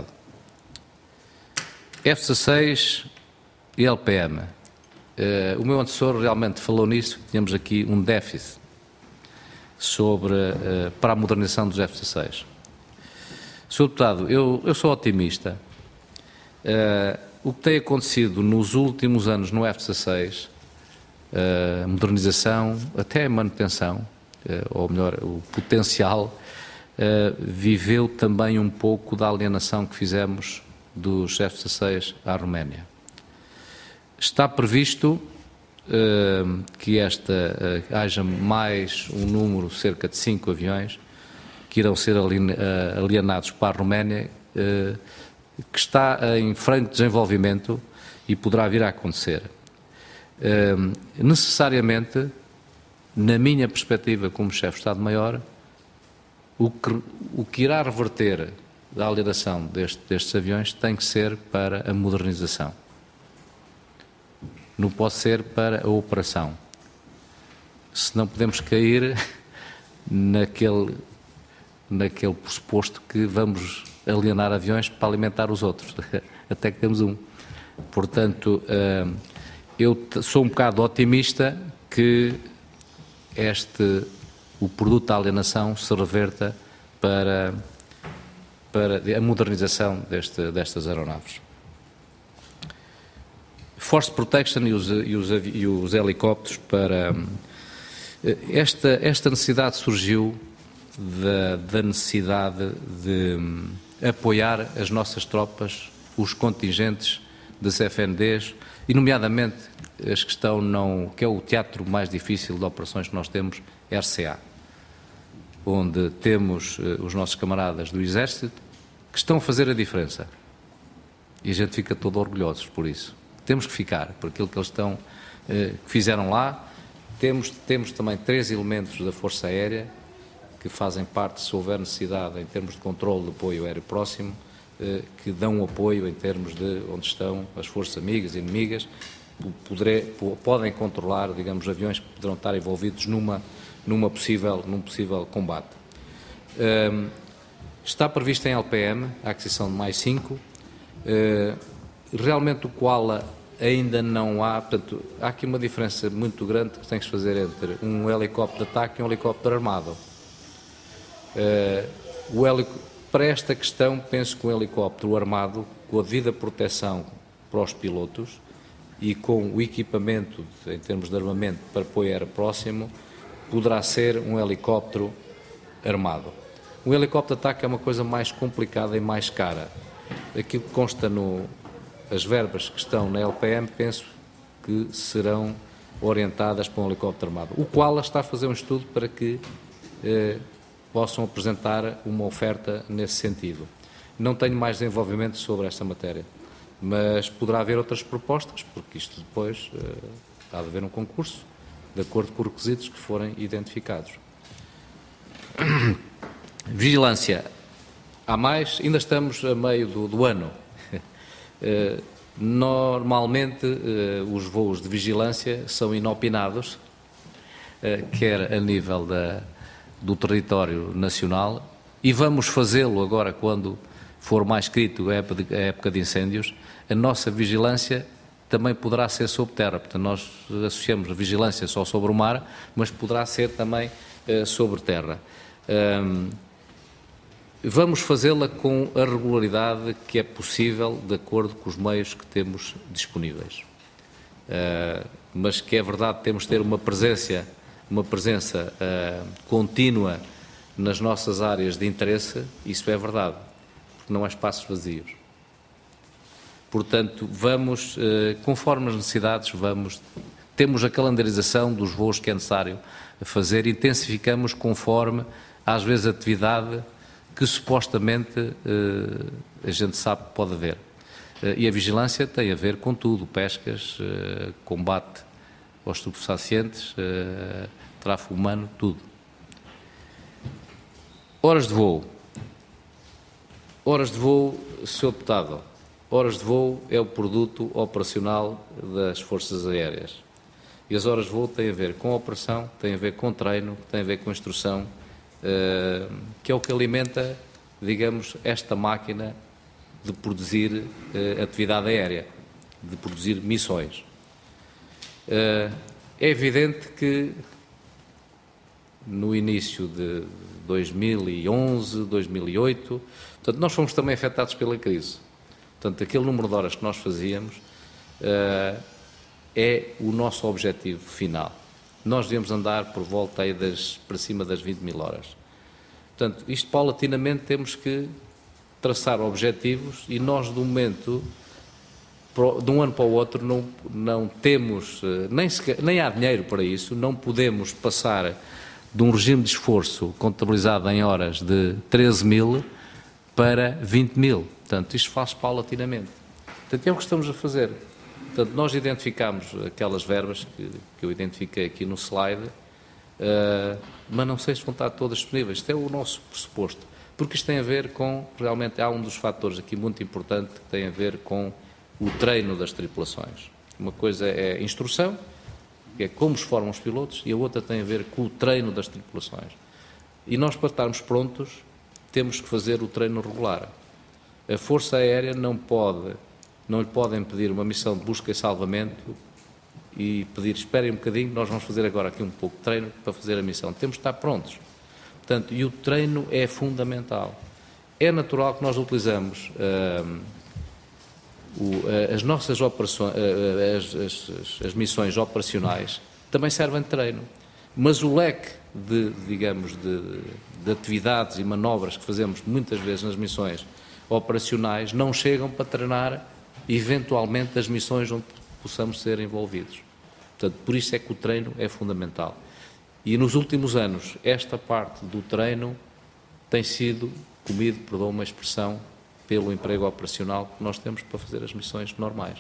F dezasseis e L P M. Uh, o meu antecessor realmente falou nisso, tínhamos aqui um déficit sobre, uh, para a modernização dos F dezasseis. senhor Deputado, eu, eu sou otimista. Uh, o que tem acontecido nos últimos anos no F dezasseis, a uh, modernização, até a manutenção, uh, ou melhor, o potencial, uh, viveu também um pouco da alienação que fizemos dos F dezasseis à Roménia. Está previsto uh, que esta, uh, haja mais um número, cerca de cinco aviões, que irão ser alienados para a Roménia, uh, que está em franco desenvolvimento e poderá vir a acontecer. Uh, necessariamente, na minha perspectiva como chefe de Estado-Maior, o que, o que irá reverter da alienação deste, destes aviões tem que ser para a modernização. Não pode ser para a operação. Se não podemos cair naquele, naquele pressuposto que vamos alienar aviões para alimentar os outros, até que temos um. Portanto, eu sou um bocado otimista que este, o produto da alienação se reverta para, para a modernização deste, destas aeronaves. Force Protection e os, e os, e os helicópteros para... Esta, esta necessidade surgiu da, da necessidade de apoiar as nossas tropas, os contingentes das F N Ds, e nomeadamente as que estão, não, que é o teatro mais difícil de operações que nós temos, R C A, onde temos uh, os nossos camaradas do Exército que estão a fazer a diferença. E a gente fica todo orgulhosos por isso. Temos que ficar, por aquilo que eles estão, uh, que fizeram lá. Temos, temos também três elementos da Força Aérea que fazem parte, se houver necessidade, em termos de controle de apoio aéreo próximo, que dão apoio em termos de onde estão as forças amigas e inimigas, poderé, podem controlar, digamos, aviões que poderão estar envolvidos numa, numa possível, num possível combate. Um, está prevista em L P M a aquisição de mais cinco, uh, realmente o qual ainda não há, portanto, há aqui uma diferença muito grande que tem que se fazer entre um helicóptero de ataque e um helicóptero armado. Uh, o helicóptero Para esta questão, penso que um helicóptero armado, com a devida proteção para os pilotos e com o equipamento, em termos de armamento, para apoio aéreo próximo, poderá ser um helicóptero armado. Um helicóptero de ataque é uma coisa mais complicada e mais cara. Aquilo que consta no... as verbas que estão na L P M, penso que serão orientadas para um helicóptero armado, o qual está a fazer um estudo para que... Eh, possam apresentar uma oferta nesse sentido. Não tenho mais desenvolvimento sobre esta matéria, mas poderá haver outras propostas, porque isto depois uh, há de haver um concurso, de acordo com os requisitos que forem identificados. Vigilância. Há mais, ainda estamos a meio do, do ano. Uh, normalmente, uh, os voos de vigilância são inopinados, uh, quer a nível da do território nacional, e vamos fazê-lo agora quando for mais crítico a época, de, a época de incêndios. A nossa vigilância também poderá ser sob terra, portanto nós associamos a vigilância só sobre o mar, mas poderá ser também uh, sobre terra. Um, vamos fazê-la com a regularidade que é possível de acordo com os meios que temos disponíveis. Uh, mas que é verdade, temos de ter uma presença uma presença uh, contínua nas nossas áreas de interesse, isso é verdade, porque não há espaços vazios. Portanto, vamos, uh, conforme as necessidades, vamos, temos a calendarização dos voos que é necessário fazer, intensificamos conforme, às vezes, a atividade que supostamente uh, a gente sabe que pode haver. Uh, e a vigilância tem a ver com tudo, pescas, uh, combate aos estupefacientes, uh, tráfego humano, tudo. Horas de voo. Horas de voo, senhor Deputado, horas de voo é o produto operacional das Forças Aéreas. E as horas de voo têm a ver com a operação, têm a ver com treino, têm a ver com instrução, uh, que é o que alimenta, digamos, esta máquina de produzir uh, atividade aérea, de produzir missões. Uh, é evidente que no início de dois mil e onze, dois mil e oito, portanto, nós fomos também afetados pela crise. Portanto, aquele número de horas que nós fazíamos uh, é o nosso objetivo final. Nós devemos andar por volta aí das, para cima das vinte mil horas. Portanto, isto paulatinamente temos que traçar objetivos e nós, de um momento, de um ano para o outro, não, não temos, nem, sequer, nem há dinheiro para isso, não podemos passar de um regime de esforço contabilizado em horas de treze mil para vinte mil. Portanto, isto faz paulatinamente. Portanto, é o que estamos a fazer. Portanto, nós identificamos aquelas verbas que, que eu identifiquei aqui no slide, uh, mas não sei se vão estar todas disponíveis. Isto é o nosso pressuposto. Porque isto tem a ver com, realmente, há um dos fatores aqui muito importante que tem a ver com o treino das tripulações. Uma coisa é a instrução, que é como se formam os pilotos, e a outra tem a ver com o treino das tripulações. E nós, para estarmos prontos, temos que fazer o treino regular. A Força Aérea não pode, não lhe podem pedir uma missão de busca e salvamento e pedir, esperem um bocadinho, nós vamos fazer agora aqui um pouco de treino para fazer a missão. Temos de estar prontos. Portanto, e o treino é fundamental. É natural que nós utilizamos uh, o, as nossas operações, uh, as, as, as missões operacionais também servem de treino. Mas o leque de, digamos, de, de atividades e manobras que fazemos muitas vezes nas missões operacionais não chegam para treinar eventualmente as missões onde possamos ser envolvidos. Portanto, por isso é que o treino é fundamental. E nos últimos anos, esta parte do treino tem sido comido, perdoa uma expressão, pelo emprego operacional que nós temos para fazer as missões normais.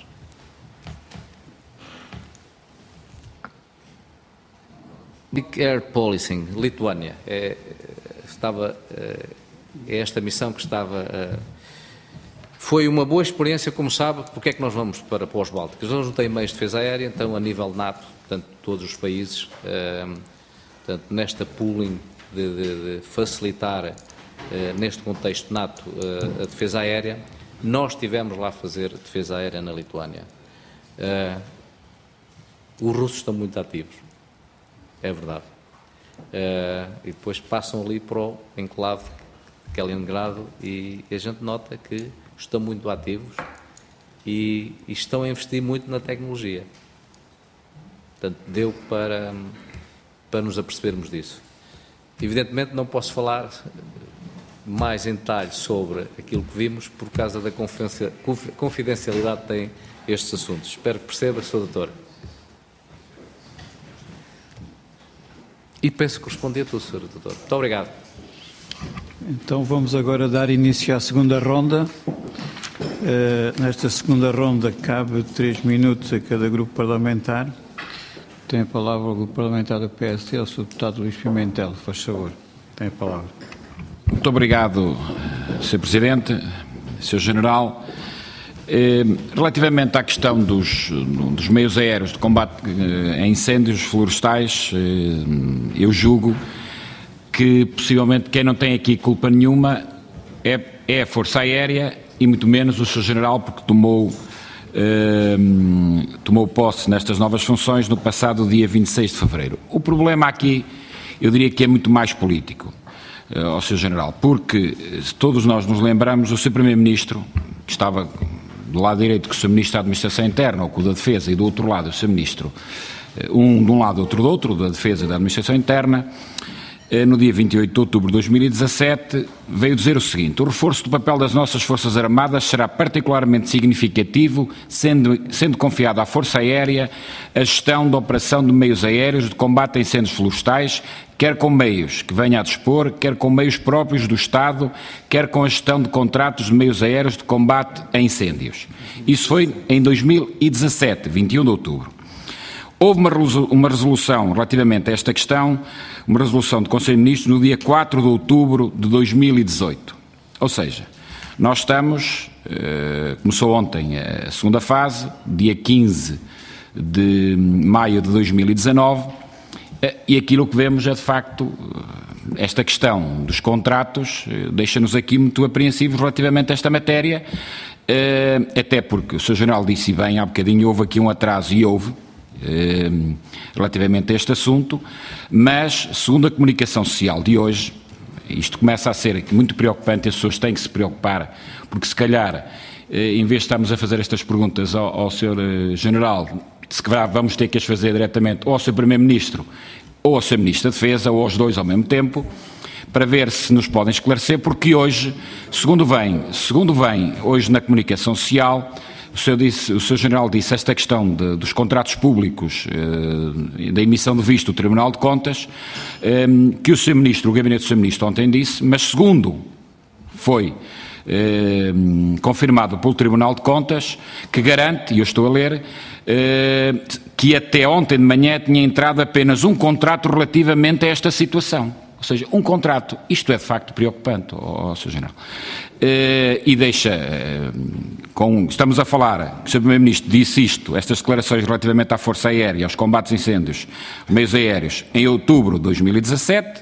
Big Air Policing, Lituânia, é, estava, é esta missão que estava... Foi uma boa experiência, como sabe, porque é que nós vamos para, para os Bálticos? Nós não temos meios de defesa aérea, então a nível NATO, portanto, todos os países, portanto, nesta pooling de, de, de facilitar, neste contexto NATO, a defesa aérea, nós tivemos lá a fazer defesa aérea na Lituânia. Os russos estão muito ativos, é verdade. E depois passam ali para o enclave de Kaliningrado e a gente nota que estão muito ativos e, e estão a investir muito na tecnologia. Portanto, deu para, para nos apercebermos disso. Evidentemente não posso falar mais em detalhe sobre aquilo que vimos por causa da confidencialidade que têm estes assuntos. Espero que perceba, senhor Doutor. E penso que respondi a tudo, senhor Doutor. Muito obrigado. Então vamos agora dar início à segunda ronda. Uh, nesta segunda ronda cabe três minutos a cada grupo parlamentar. Tem a palavra o grupo parlamentar do P S D, o senhor deputado Luís Pimentel. Faz favor, tem a palavra. Muito obrigado, senhor Presidente, senhor General. Eh, relativamente à questão dos, dos meios aéreos de combate a incêndios florestais, eh, eu julgo que possivelmente quem não tem aqui culpa nenhuma é, é a Força Aérea e muito menos o senhor General, porque tomou, eh, tomou posse nestas novas funções no passado dia vinte e seis de fevereiro. O problema aqui, eu diria que é muito mais político, eh, ao senhor General, porque se todos nós nos lembramos, o seu Primeiro-Ministro, que estava do lado direito com o seu Ministro da Administração Interna ou com o da Defesa e do outro lado o seu Ministro, um de um lado, outro do outro, da Defesa e da Administração Interna, no dia vinte e oito de outubro de dois mil e dezassete, veio dizer o seguinte: o reforço do papel das nossas Forças Armadas será particularmente significativo, sendo, sendo confiado à Força Aérea a gestão da operação de meios aéreos de combate a incêndios florestais, quer com meios que venha a dispor, quer com meios próprios do Estado, quer com a gestão de contratos de meios aéreos de combate a incêndios. Isso foi em dois mil e dezassete, vinte e um de outubro. Houve uma resolução relativamente a esta questão, uma resolução do Conselho de Ministros no dia quatro de outubro de dois mil e dezoito. Ou seja, nós estamos, começou ontem a segunda fase, dia quinze de maio de dois mil e dezanove, e aquilo que vemos é de facto, esta questão dos contratos deixa-nos aqui muito apreensivos relativamente a esta matéria, até porque o senhor General disse bem há bocadinho, houve aqui um atraso e houve, relativamente a este assunto, mas segundo a comunicação social de hoje, isto começa a ser muito preocupante, as pessoas têm que se preocupar, porque se calhar, em vez de estarmos a fazer estas perguntas ao, ao senhor General, se calhar vamos ter que as fazer diretamente ou ao senhor Primeiro-Ministro ou ao senhor Ministro da Defesa, ou aos dois ao mesmo tempo, para ver se nos podem esclarecer, porque hoje, segundo vem, segundo vem hoje na comunicação social, O senhor, disse, o senhor General disse esta questão de, dos contratos públicos, eh, da emissão de visto do Tribunal de Contas, eh, que o senhor Ministro, o Gabinete do senhor Ministro ontem disse, mas segundo foi eh, confirmado pelo Tribunal de Contas, que garante, e eu estou a ler, eh, que até ontem de manhã tinha entrado apenas um contrato relativamente a esta situação. Ou seja, um contrato, isto é de facto preocupante, ó, ó, senhor General, uh, e deixa, uh, com, estamos a falar, o senhor Primeiro-Ministro disse isto, estas declarações relativamente à Força Aérea, aos combates a incêndios, meios aéreos, em outubro de dois mil e dezassete,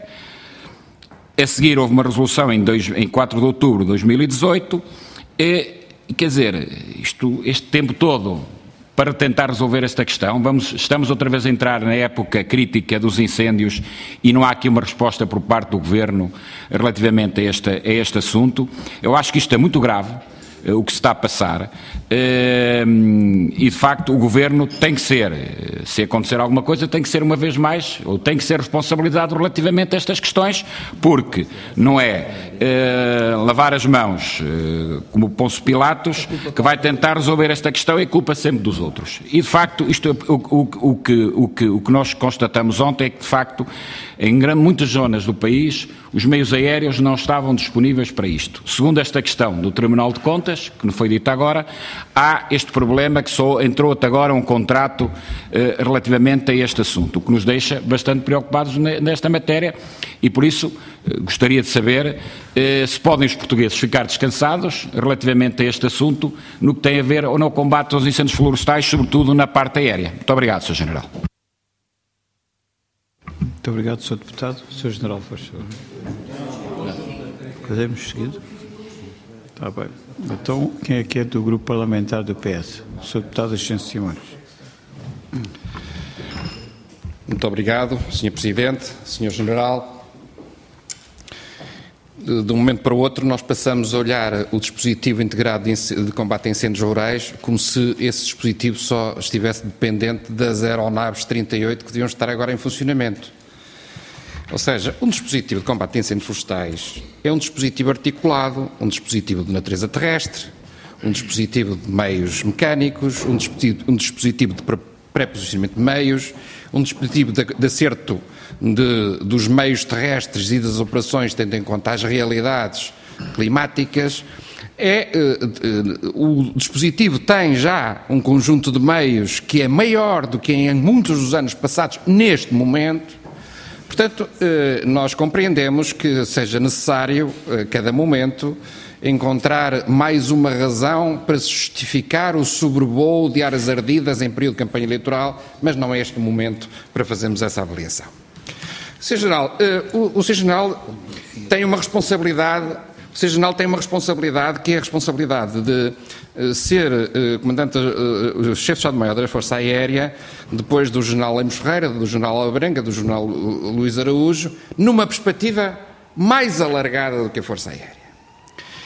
a seguir houve uma resolução em, dois, em quatro de outubro de dois mil e dezoito, e, quer dizer, isto, este tempo todo, para tentar resolver esta questão, vamos, estamos outra vez a entrar na época crítica dos incêndios e não há aqui uma resposta por parte do Governo relativamente a este, a este assunto. Eu acho que isto é muito grave, o que se está a passar, e de facto o Governo tem que ser, se acontecer alguma coisa, tem que ser uma vez mais, ou tem que ser responsabilizado relativamente a estas questões, porque não é eh, lavar as mãos eh, como Ponço Pilatos que vai tentar resolver esta questão, e culpa sempre dos outros. E de facto, isto, o, o, o, que, o, que, o que nós constatamos ontem é que de facto em muitas zonas do país os meios aéreos não estavam disponíveis para isto. Segundo esta questão do Tribunal de Contas, que não foi dita agora, há este problema que só entrou até agora um contrato eh, relativamente a este assunto, o que nos deixa bastante preocupados nesta matéria, e por isso eh, gostaria de saber eh, se podem os portugueses ficar descansados relativamente a este assunto, no que tem a ver ou no combate aos incêndios florestais, sobretudo na parte aérea. Muito obrigado, senhor General. Muito obrigado, senhor Deputado. senhor General, faz favor. Podemos seguir? Está bem. Então, quem é que é do Grupo Parlamentar do P S? O senhor Deputado Ascenso Simões. Muito obrigado, senhor Presidente, senhor General. De, de um momento para o outro, nós passamos a olhar o dispositivo integrado de, de combate a incêndios rurais como se esse dispositivo só estivesse dependente das aeronaves trinta e oito que deviam estar agora em funcionamento. Ou seja, um dispositivo de combate a incêndios florestais é um dispositivo articulado, um dispositivo de natureza terrestre, um dispositivo de meios mecânicos, um dispositivo, um dispositivo de pré-posicionamento de meios, um dispositivo de, de acerto de, dos meios terrestres e das operações tendo em conta as realidades climáticas. É, uh, uh, o dispositivo tem já um conjunto de meios que é maior do que em muitos dos anos passados neste momento. Portanto, nós compreendemos que seja necessário, a cada momento, encontrar mais uma razão para se justificar o sobrevoo de áreas ardidas em período de campanha eleitoral, mas não é este o momento para fazermos essa avaliação. senhor General, o senhor General tem uma responsabilidade, o senhor General tem uma responsabilidade que é a responsabilidade de ser uh, comandante, uh, chefe de Estado-Maior da Força Aérea, depois do General Lemos Ferreira, do General Alvarenga, do General Luís Araújo, numa perspectiva mais alargada do que a Força Aérea.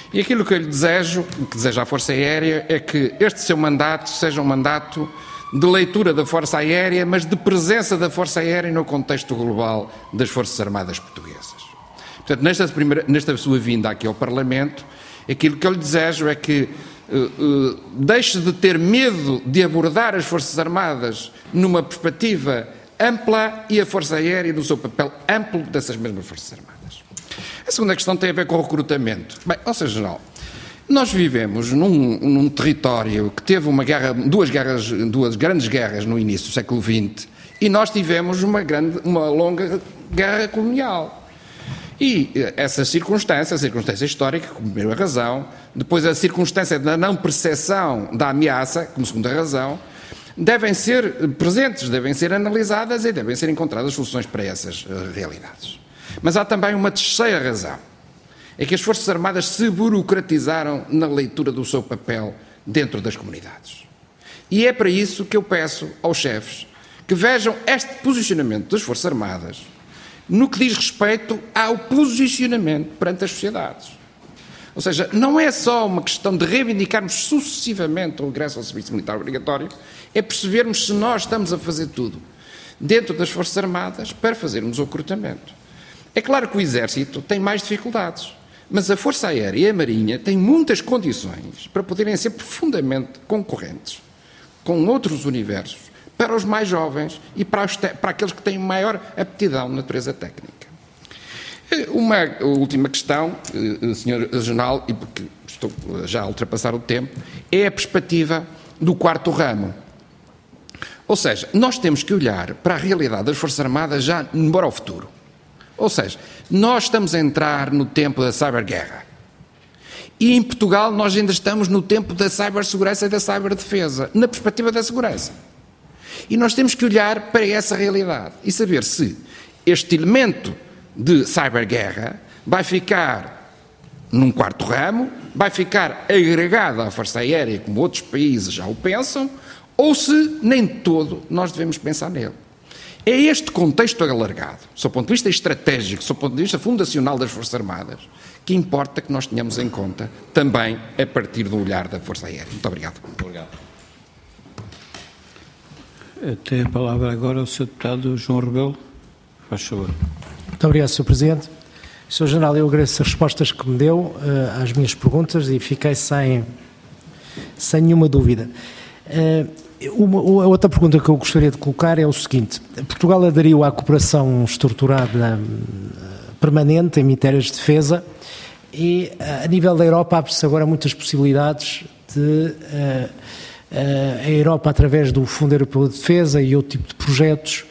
E aquilo que eu lhe desejo, que desejo à Força Aérea, é que este seu mandato seja um mandato de leitura da Força Aérea, mas de presença da Força Aérea no contexto global das Forças Armadas Portuguesas. Portanto, nesta, primeira, nesta sua vinda aqui ao Parlamento, aquilo que eu lhe desejo é que uh, uh, deixe de ter medo de abordar as Forças Armadas numa perspectiva ampla e a Força Aérea no seu papel amplo dessas mesmas Forças Armadas. A segunda questão tem a ver com o recrutamento. Bem, ou seja, General, nós vivemos num, num território que teve uma guerra, duas, guerras, duas grandes guerras no início do século vinte e nós tivemos uma, grande, uma longa guerra colonial. E essa circunstância, a circunstância histórica, como primeira razão, depois a circunstância da não percepção da ameaça, como segunda razão, devem ser presentes, devem ser analisadas e devem ser encontradas soluções para essas uh, realidades. Mas há também uma terceira razão, é que as Forças Armadas se burocratizaram na leitura do seu papel dentro das comunidades. E é para isso que eu peço aos chefes que vejam este posicionamento das Forças Armadas no que diz respeito ao posicionamento perante as sociedades. Ou seja, não é só uma questão de reivindicarmos sucessivamente o regresso ao serviço militar obrigatório, é percebermos se nós estamos a fazer tudo dentro das Forças Armadas para fazermos o recrutamento. É claro que o Exército tem mais dificuldades, mas a Força Aérea e a Marinha têm muitas condições para poderem ser profundamente concorrentes com outros universos para os mais jovens e para, os para aqueles que têm maior aptidão na natureza técnica. Uma última questão, senhor General, e porque estou já a ultrapassar o tempo, é a perspectiva do quarto ramo. Ou seja, nós temos que olhar para a realidade das Forças Armadas já embora ao futuro. Ou seja, nós estamos a entrar no tempo da cyberguerra. E em Portugal nós ainda estamos no tempo da cibersegurança e da ciberdefesa, na perspectiva da segurança. E nós temos que olhar para essa realidade e saber se este elemento de cyberguerra vai ficar num quarto ramo, vai ficar agregado à Força Aérea, como outros países já o pensam, ou se nem todo nós devemos pensar nele. É este contexto alargado, do ponto de vista estratégico, do ponto de vista fundacional das Forças Armadas, que importa que nós tenhamos em conta também a partir do olhar da Força Aérea. Muito obrigado. Obrigado. Tem a palavra agora o senhor Deputado João Rebelo. Faz favor. Muito obrigado, senhor Presidente. senhor General, eu agradeço as respostas que me deu uh, às minhas perguntas e fiquei sem, sem nenhuma dúvida. Uh, Uma, a outra pergunta que eu gostaria de colocar é o seguinte: Portugal aderiu à cooperação estruturada permanente em matérias de defesa e a nível da Europa abre-se agora muitas possibilidades de uh, uh, a Europa, através do Fundo Europeu de Defesa e outro tipo de projetos,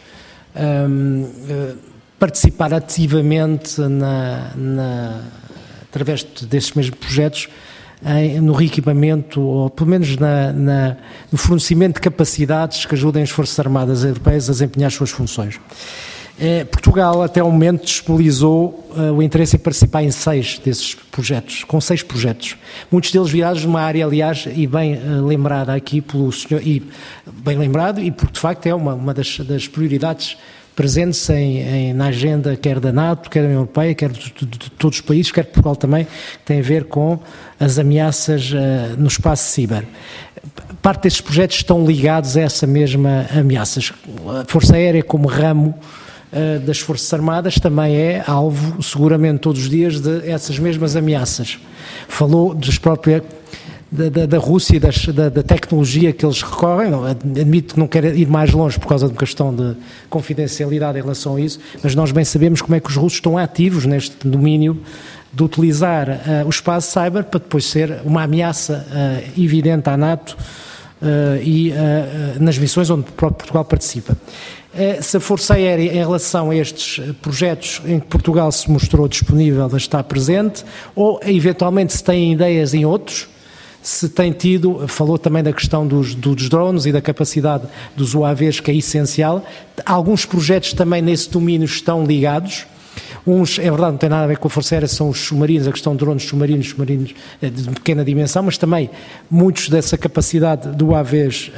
um, uh, participar ativamente na, na, através desses mesmos projetos Em, no reequipamento, ou pelo menos na, na, no fornecimento de capacidades que ajudem as Forças Armadas Europeias a desempenhar as suas funções. Eh, Portugal, até o momento, disponibilizou eh, o interesse em participar em seis desses projetos, com seis projetos. Muitos deles virados numa área, aliás, e bem eh, lembrada aqui pelo senhor, e bem lembrado, e porque de facto é uma, uma das, das prioridades presentes em, em, na agenda quer da NATO, quer da União Europeia, quer de, de, de todos os países, quer de Portugal também, que tem a ver com as ameaças uh, no espaço ciber. Parte desses projetos estão ligados a essa mesma ameaças. A Força Aérea, como ramo uh, das Forças Armadas, também é alvo, seguramente todos os dias, de essas mesmas ameaças. Falou das próprias Da, da, da Rússia e das, da, da tecnologia que eles recorrem. Não, admito que não quero ir mais longe por causa de uma questão de confidencialidade em relação a isso, mas nós bem sabemos como é que os russos estão ativos neste domínio de utilizar uh, o espaço cyber para depois ser uma ameaça uh, evidente à NATO uh, e uh, nas missões onde o próprio Portugal participa. Uh, se a Força Aérea, em relação a estes projetos em que Portugal se mostrou disponível a estar presente, ou eventualmente se têm ideias em outros, se tem tido, falou também da questão dos, dos drones e da capacidade dos U A Vs, que é essencial. Alguns projetos também nesse domínio estão ligados. Uns, é verdade, não tem nada a ver com a Força Aérea, são os submarinos, a questão de drones submarinos, submarinos de pequena dimensão, mas também muitos dessa capacidade do U A Vs,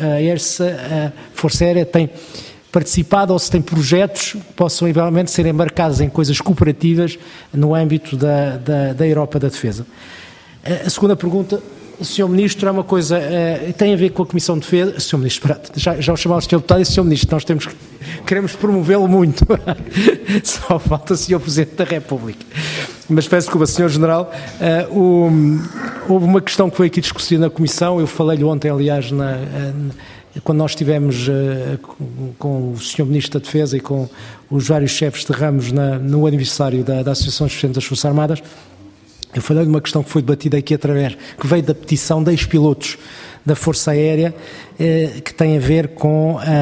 a Força Aérea tem participado ou se tem projetos que possam eventualmente ser embarcados em coisas cooperativas no âmbito da, da, da Europa da Defesa. A segunda pergunta, senhor Ministro, é uma coisa, uh, tem a ver com a Comissão de Defesa. senhor Ministro, já, já o chamava senhor Deputado e senhor Ministro, nós temos, queremos promovê-lo muito. Só falta o senhor Presidente da República. Mas peço desculpa, senhor General, uh, o, houve uma questão que foi aqui discutida na Comissão, eu falei-lhe ontem, aliás, na, uh, quando nós estivemos uh, com, com o senhor Ministro da Defesa e com os vários chefes de ramos na, no aniversário da, da Associação dos Presidentes das Forças Armadas. Eu falei de uma questão que foi debatida aqui através, que veio da petição de ex-pilotos da Força Aérea, eh, que tem a ver com a.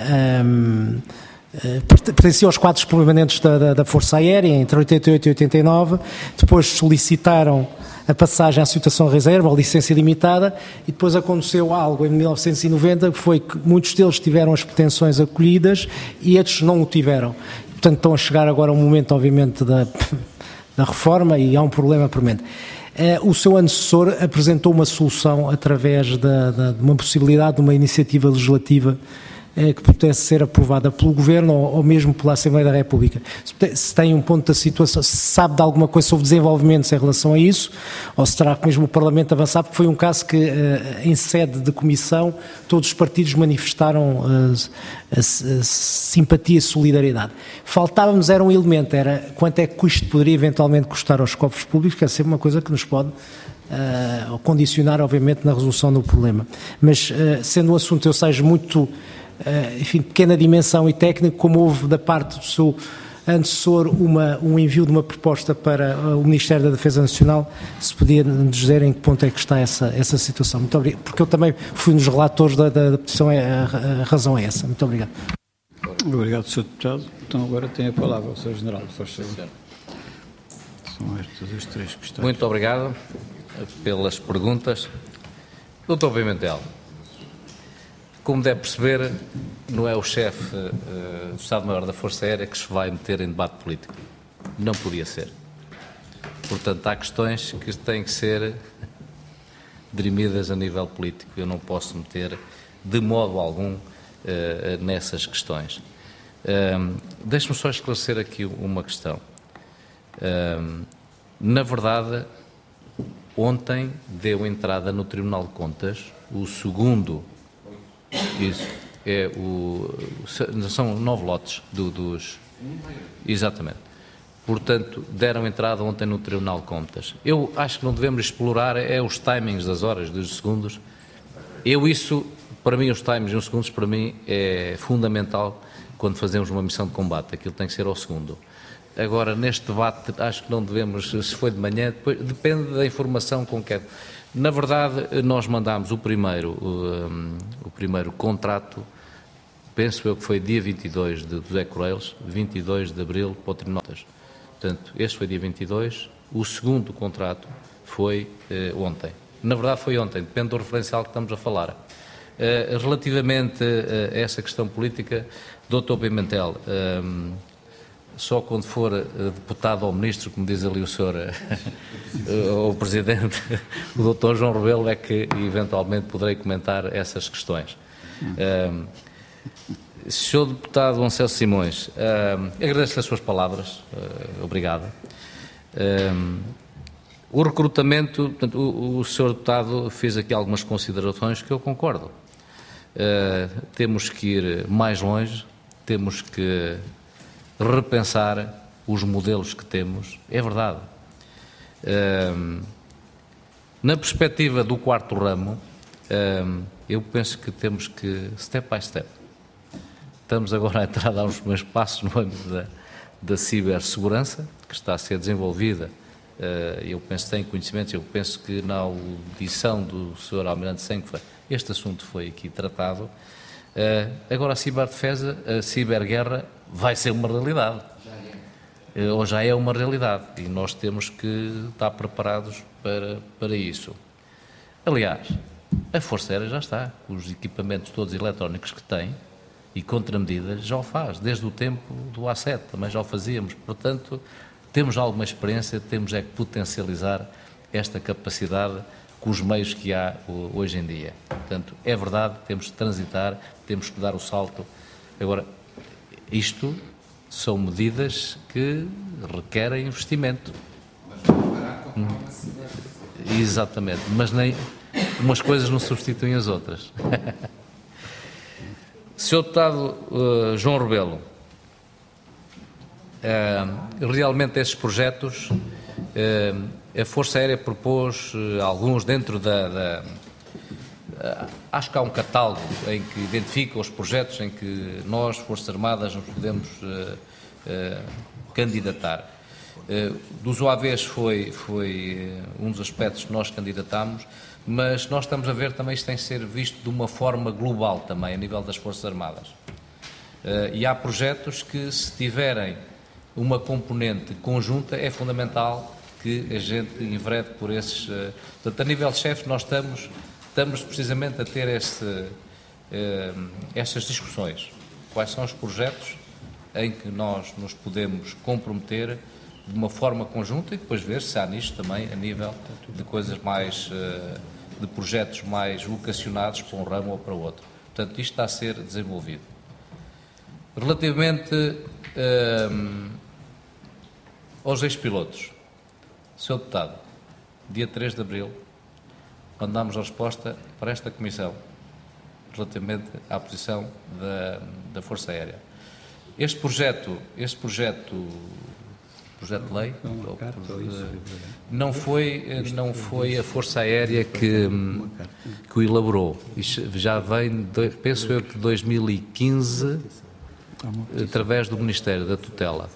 Eh, pertencia aos quadros permanentes da, da, da Força Aérea entre oitenta e oito e oitenta e nove, depois solicitaram a passagem à situação de reserva, a licença limitada, e depois aconteceu algo em mil novecentos e noventa, que foi que muitos deles tiveram as pretensões acolhidas e outros não o tiveram. Portanto, estão a chegar agora um momento, obviamente, da. da reforma e há um problema premente. O seu antecessor apresentou uma solução através de, de, de uma possibilidade de uma iniciativa legislativa que pudesse ser aprovada pelo Governo ou, ou mesmo pela Assembleia da República. Se tem um ponto da situação, se sabe de alguma coisa sobre desenvolvimentos em relação a isso, ou se terá que mesmo o Parlamento avançar, porque foi um caso que, em sede de comissão, todos os partidos manifestaram a, a, a simpatia e solidariedade. Faltávamos era um elemento, era quanto é que isto poderia eventualmente custar aos cofres públicos, que é sempre uma coisa que nos pode uh, condicionar, obviamente, na resolução do problema. Mas, uh, sendo um assunto, eu seja muito... Uh, enfim, pequena dimensão e técnico, como houve da parte do seu antecessor uma, um envio de uma proposta para uh, o Ministério da Defesa Nacional, se podia nos dizer em que ponto é que está essa, essa situação. Muito obrigado, porque eu também fui um dos relatores da, da, da petição, a, a razão é essa. Muito obrigado. Obrigado, senhor Deputado. Então agora tem a palavra o senhor General, por favor. São estas as três questões. Muito obrigado pelas perguntas. doutor Pimentel, como deve perceber, não é o chefe uh, do Estado-Maior da Força Aérea que se vai meter em debate político. Não podia ser. Portanto, há questões que têm que ser dirimidas a nível político. Eu não posso meter de modo algum uh, nessas questões. Uh, Deixe-me só esclarecer aqui uma questão. Uh, na verdade, ontem deu entrada no Tribunal de Contas o segundo... Isso, é o, são nove lotes do, dos... Exatamente. Portanto, deram entrada ontem no Tribunal de Contas. Eu acho que não devemos explorar é os timings das horas, dos segundos. Eu isso, para mim, os timings e os segundos, para mim, é fundamental quando fazemos uma missão de combate. Aquilo tem que ser ao segundo. Agora, neste debate, acho que não devemos, se foi de manhã, depois, depende da informação com que é. Na verdade, nós mandámos o primeiro, um, o primeiro contrato, penso eu que foi dia vinte e dois de José Correios, vinte e dois de abril para o Tribunal de Contas. Portanto, este foi dia vinte e dois, o segundo contrato foi uh, ontem. Na verdade foi ontem, depende do referencial que estamos a falar. Uh, relativamente uh, a essa questão política, doutor Pimentel, um, só quando for uh, deputado ou ministro, como diz ali o senhor, uh, o Presidente, o doutor João Rebelo, é que eventualmente poderei comentar essas questões. Uh, senhor Deputado Anselmo Simões, uh, agradeço as suas palavras, uh, obrigado. Uh, o recrutamento, portanto, o, o senhor Deputado fez aqui algumas considerações que eu concordo. Uh, temos que ir mais longe, temos que repensar os modelos que temos, é verdade. Um, na perspectiva do quarto ramo, um, eu penso que temos que, step by step, estamos agora a entrar a dar os primeiros passos no âmbito da, da cibersegurança, que está a ser desenvolvida, uh, eu penso que tem conhecimentos, eu penso que na audição do senhor Almirante Senhor, este assunto foi aqui tratado. Uh, agora a ciberdefesa, a ciberguerra, vai ser uma realidade, ou já é uma realidade, e nós temos que estar preparados para, para isso. Aliás, a Força Aérea já está, os equipamentos todos eletrónicos que tem e contramedidas já o faz, desde o tempo do A sete também já o fazíamos, portanto temos alguma experiência, temos é que potencializar esta capacidade com os meios que há hoje em dia. Portanto, é verdade, temos de transitar, temos que dar o salto. Agora, isto são medidas que requerem investimento. exatamente, mas nem umas coisas não substituem as outras. senhor Deputado uh, João Rebelo, uh, realmente esses projetos, uh, a Força Aérea propôs uh, alguns dentro da... da uh, acho que há um catálogo em que identifica os projetos em que nós, Forças Armadas, nos podemos uh, uh, candidatar. Uh, dos O A Vs foi, foi uh, um dos aspectos que nós candidatámos, mas nós estamos a ver também isto tem que ser visto de uma forma global também, a nível das Forças Armadas. Uh, e há projetos que, se tiverem uma componente conjunta, é fundamental que a gente enverede por esses... Uh, portanto, a nível de chefe, nós estamos, estamos precisamente a ter este, uh, estas discussões. Quais são os projetos em que nós nos podemos comprometer de uma forma conjunta e depois ver se há nisto também a nível de coisas mais, de projetos mais vocacionados para um ramo ou para o outro. Portanto, isto está a ser desenvolvido. Relativamente um, aos ex-pilotos, senhor Deputado, dia três de abril, mandámos a resposta para esta Comissão relativamente à posição da, da Força Aérea. Este projeto, este projeto projeto de lei, não foi, não foi a Força Aérea que, que o elaborou. Isto já vem, penso eu, que dois mil e quinze, através do Ministério da Tutela.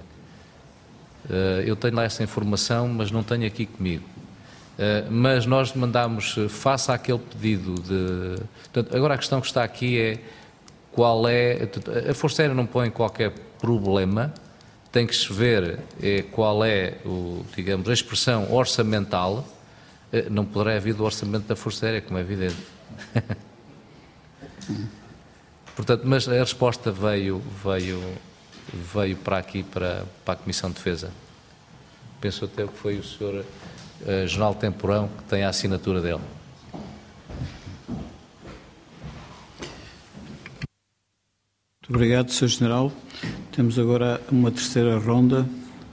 Eu tenho lá essa informação, mas não tenho aqui comigo. Mas nós mandámos, face àquele pedido de... Portanto, agora a questão que está aqui é qual é... A Força Aérea não põe qualquer problema, tem que se ver é, qual é, o, digamos, a expressão orçamental. Não poderá haver do orçamento da Força Aérea, como é evidente. Portanto, mas a resposta veio, veio, veio para aqui, para, para a Comissão de Defesa. Penso até que foi o senhor uh, General Temporão que tem a assinatura dele. Muito obrigado, senhor General. Temos agora uma terceira ronda,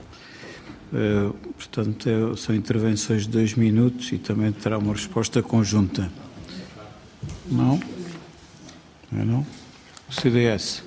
uh, portanto, é, são intervenções de dois minutos e também terá uma resposta conjunta. Não? Não é não? O C D S?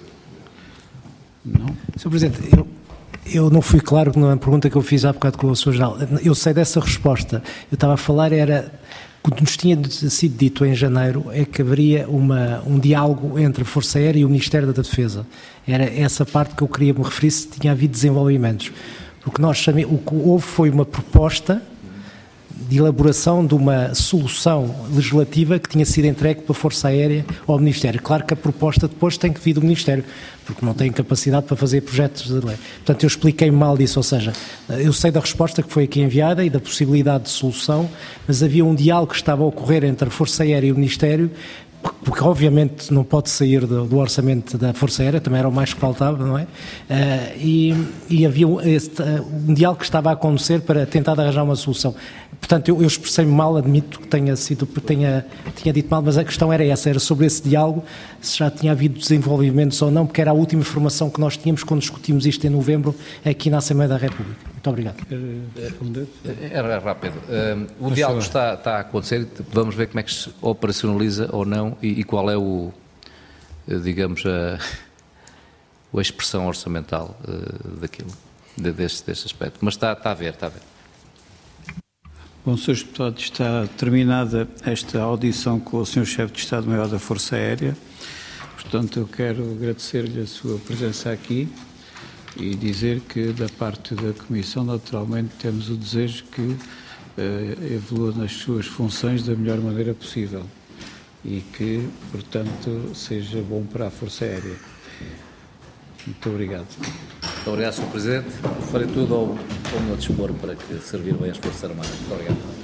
Não? senhor Presidente, eu, eu não fui claro na pergunta que eu fiz há bocado com o senhor General. Eu sei dessa resposta. Eu estava a falar, era... O que nos tinha sido dito em janeiro é que haveria uma, um diálogo entre a Força Aérea e o Ministério da Defesa. Era essa parte que eu queria me referir, se tinha havido desenvolvimentos. Porque nós sabemos, o que houve foi uma proposta de elaboração de uma solução legislativa que tinha sido entregue pela Força Aérea ao Ministério. Claro que a proposta depois tem que vir do Ministério, porque não tem capacidade para fazer projetos de lei. Portanto, eu expliquei mal disso, ou seja, eu sei da resposta que foi aqui enviada e da possibilidade de solução, mas havia um diálogo que estava a ocorrer entre a Força Aérea e o Ministério, porque obviamente não pode sair do, do orçamento da Força Aérea, também era o mais que faltava, não é? Uh, e, e havia um, este, uh, um diálogo que estava a acontecer para tentar arranjar uma solução. Portanto, eu, eu expressei-me mal, admito que tenha sido, tenha, tinha dito mal, mas a questão era essa, era sobre esse diálogo, se já tinha havido desenvolvimentos ou não, porque era a última informação que nós tínhamos quando discutimos isto em novembro aqui na Assembleia da República. Muito obrigado. Era rápido. Um, o diálogo está, está a acontecer, vamos ver como é que se operacionaliza ou não e, e qual é o, digamos, a, a expressão orçamental uh, daquilo, de, deste, deste aspecto. Mas está, está a ver, está a ver. Bom, senhores Deputados, está terminada esta audição com o senhor Chefe de Estado-Maior da Força Aérea. Portanto, eu quero agradecer-lhe a sua presença aqui e dizer que, da parte da Comissão, naturalmente, temos o desejo que uh, evolua nas suas funções da melhor maneira possível e que, portanto, seja bom para a Força Aérea. Muito obrigado. Muito obrigado, senhor Presidente. Farei tudo ao, ao meu dispor para que servir bem as Forças Armadas. Muito obrigado.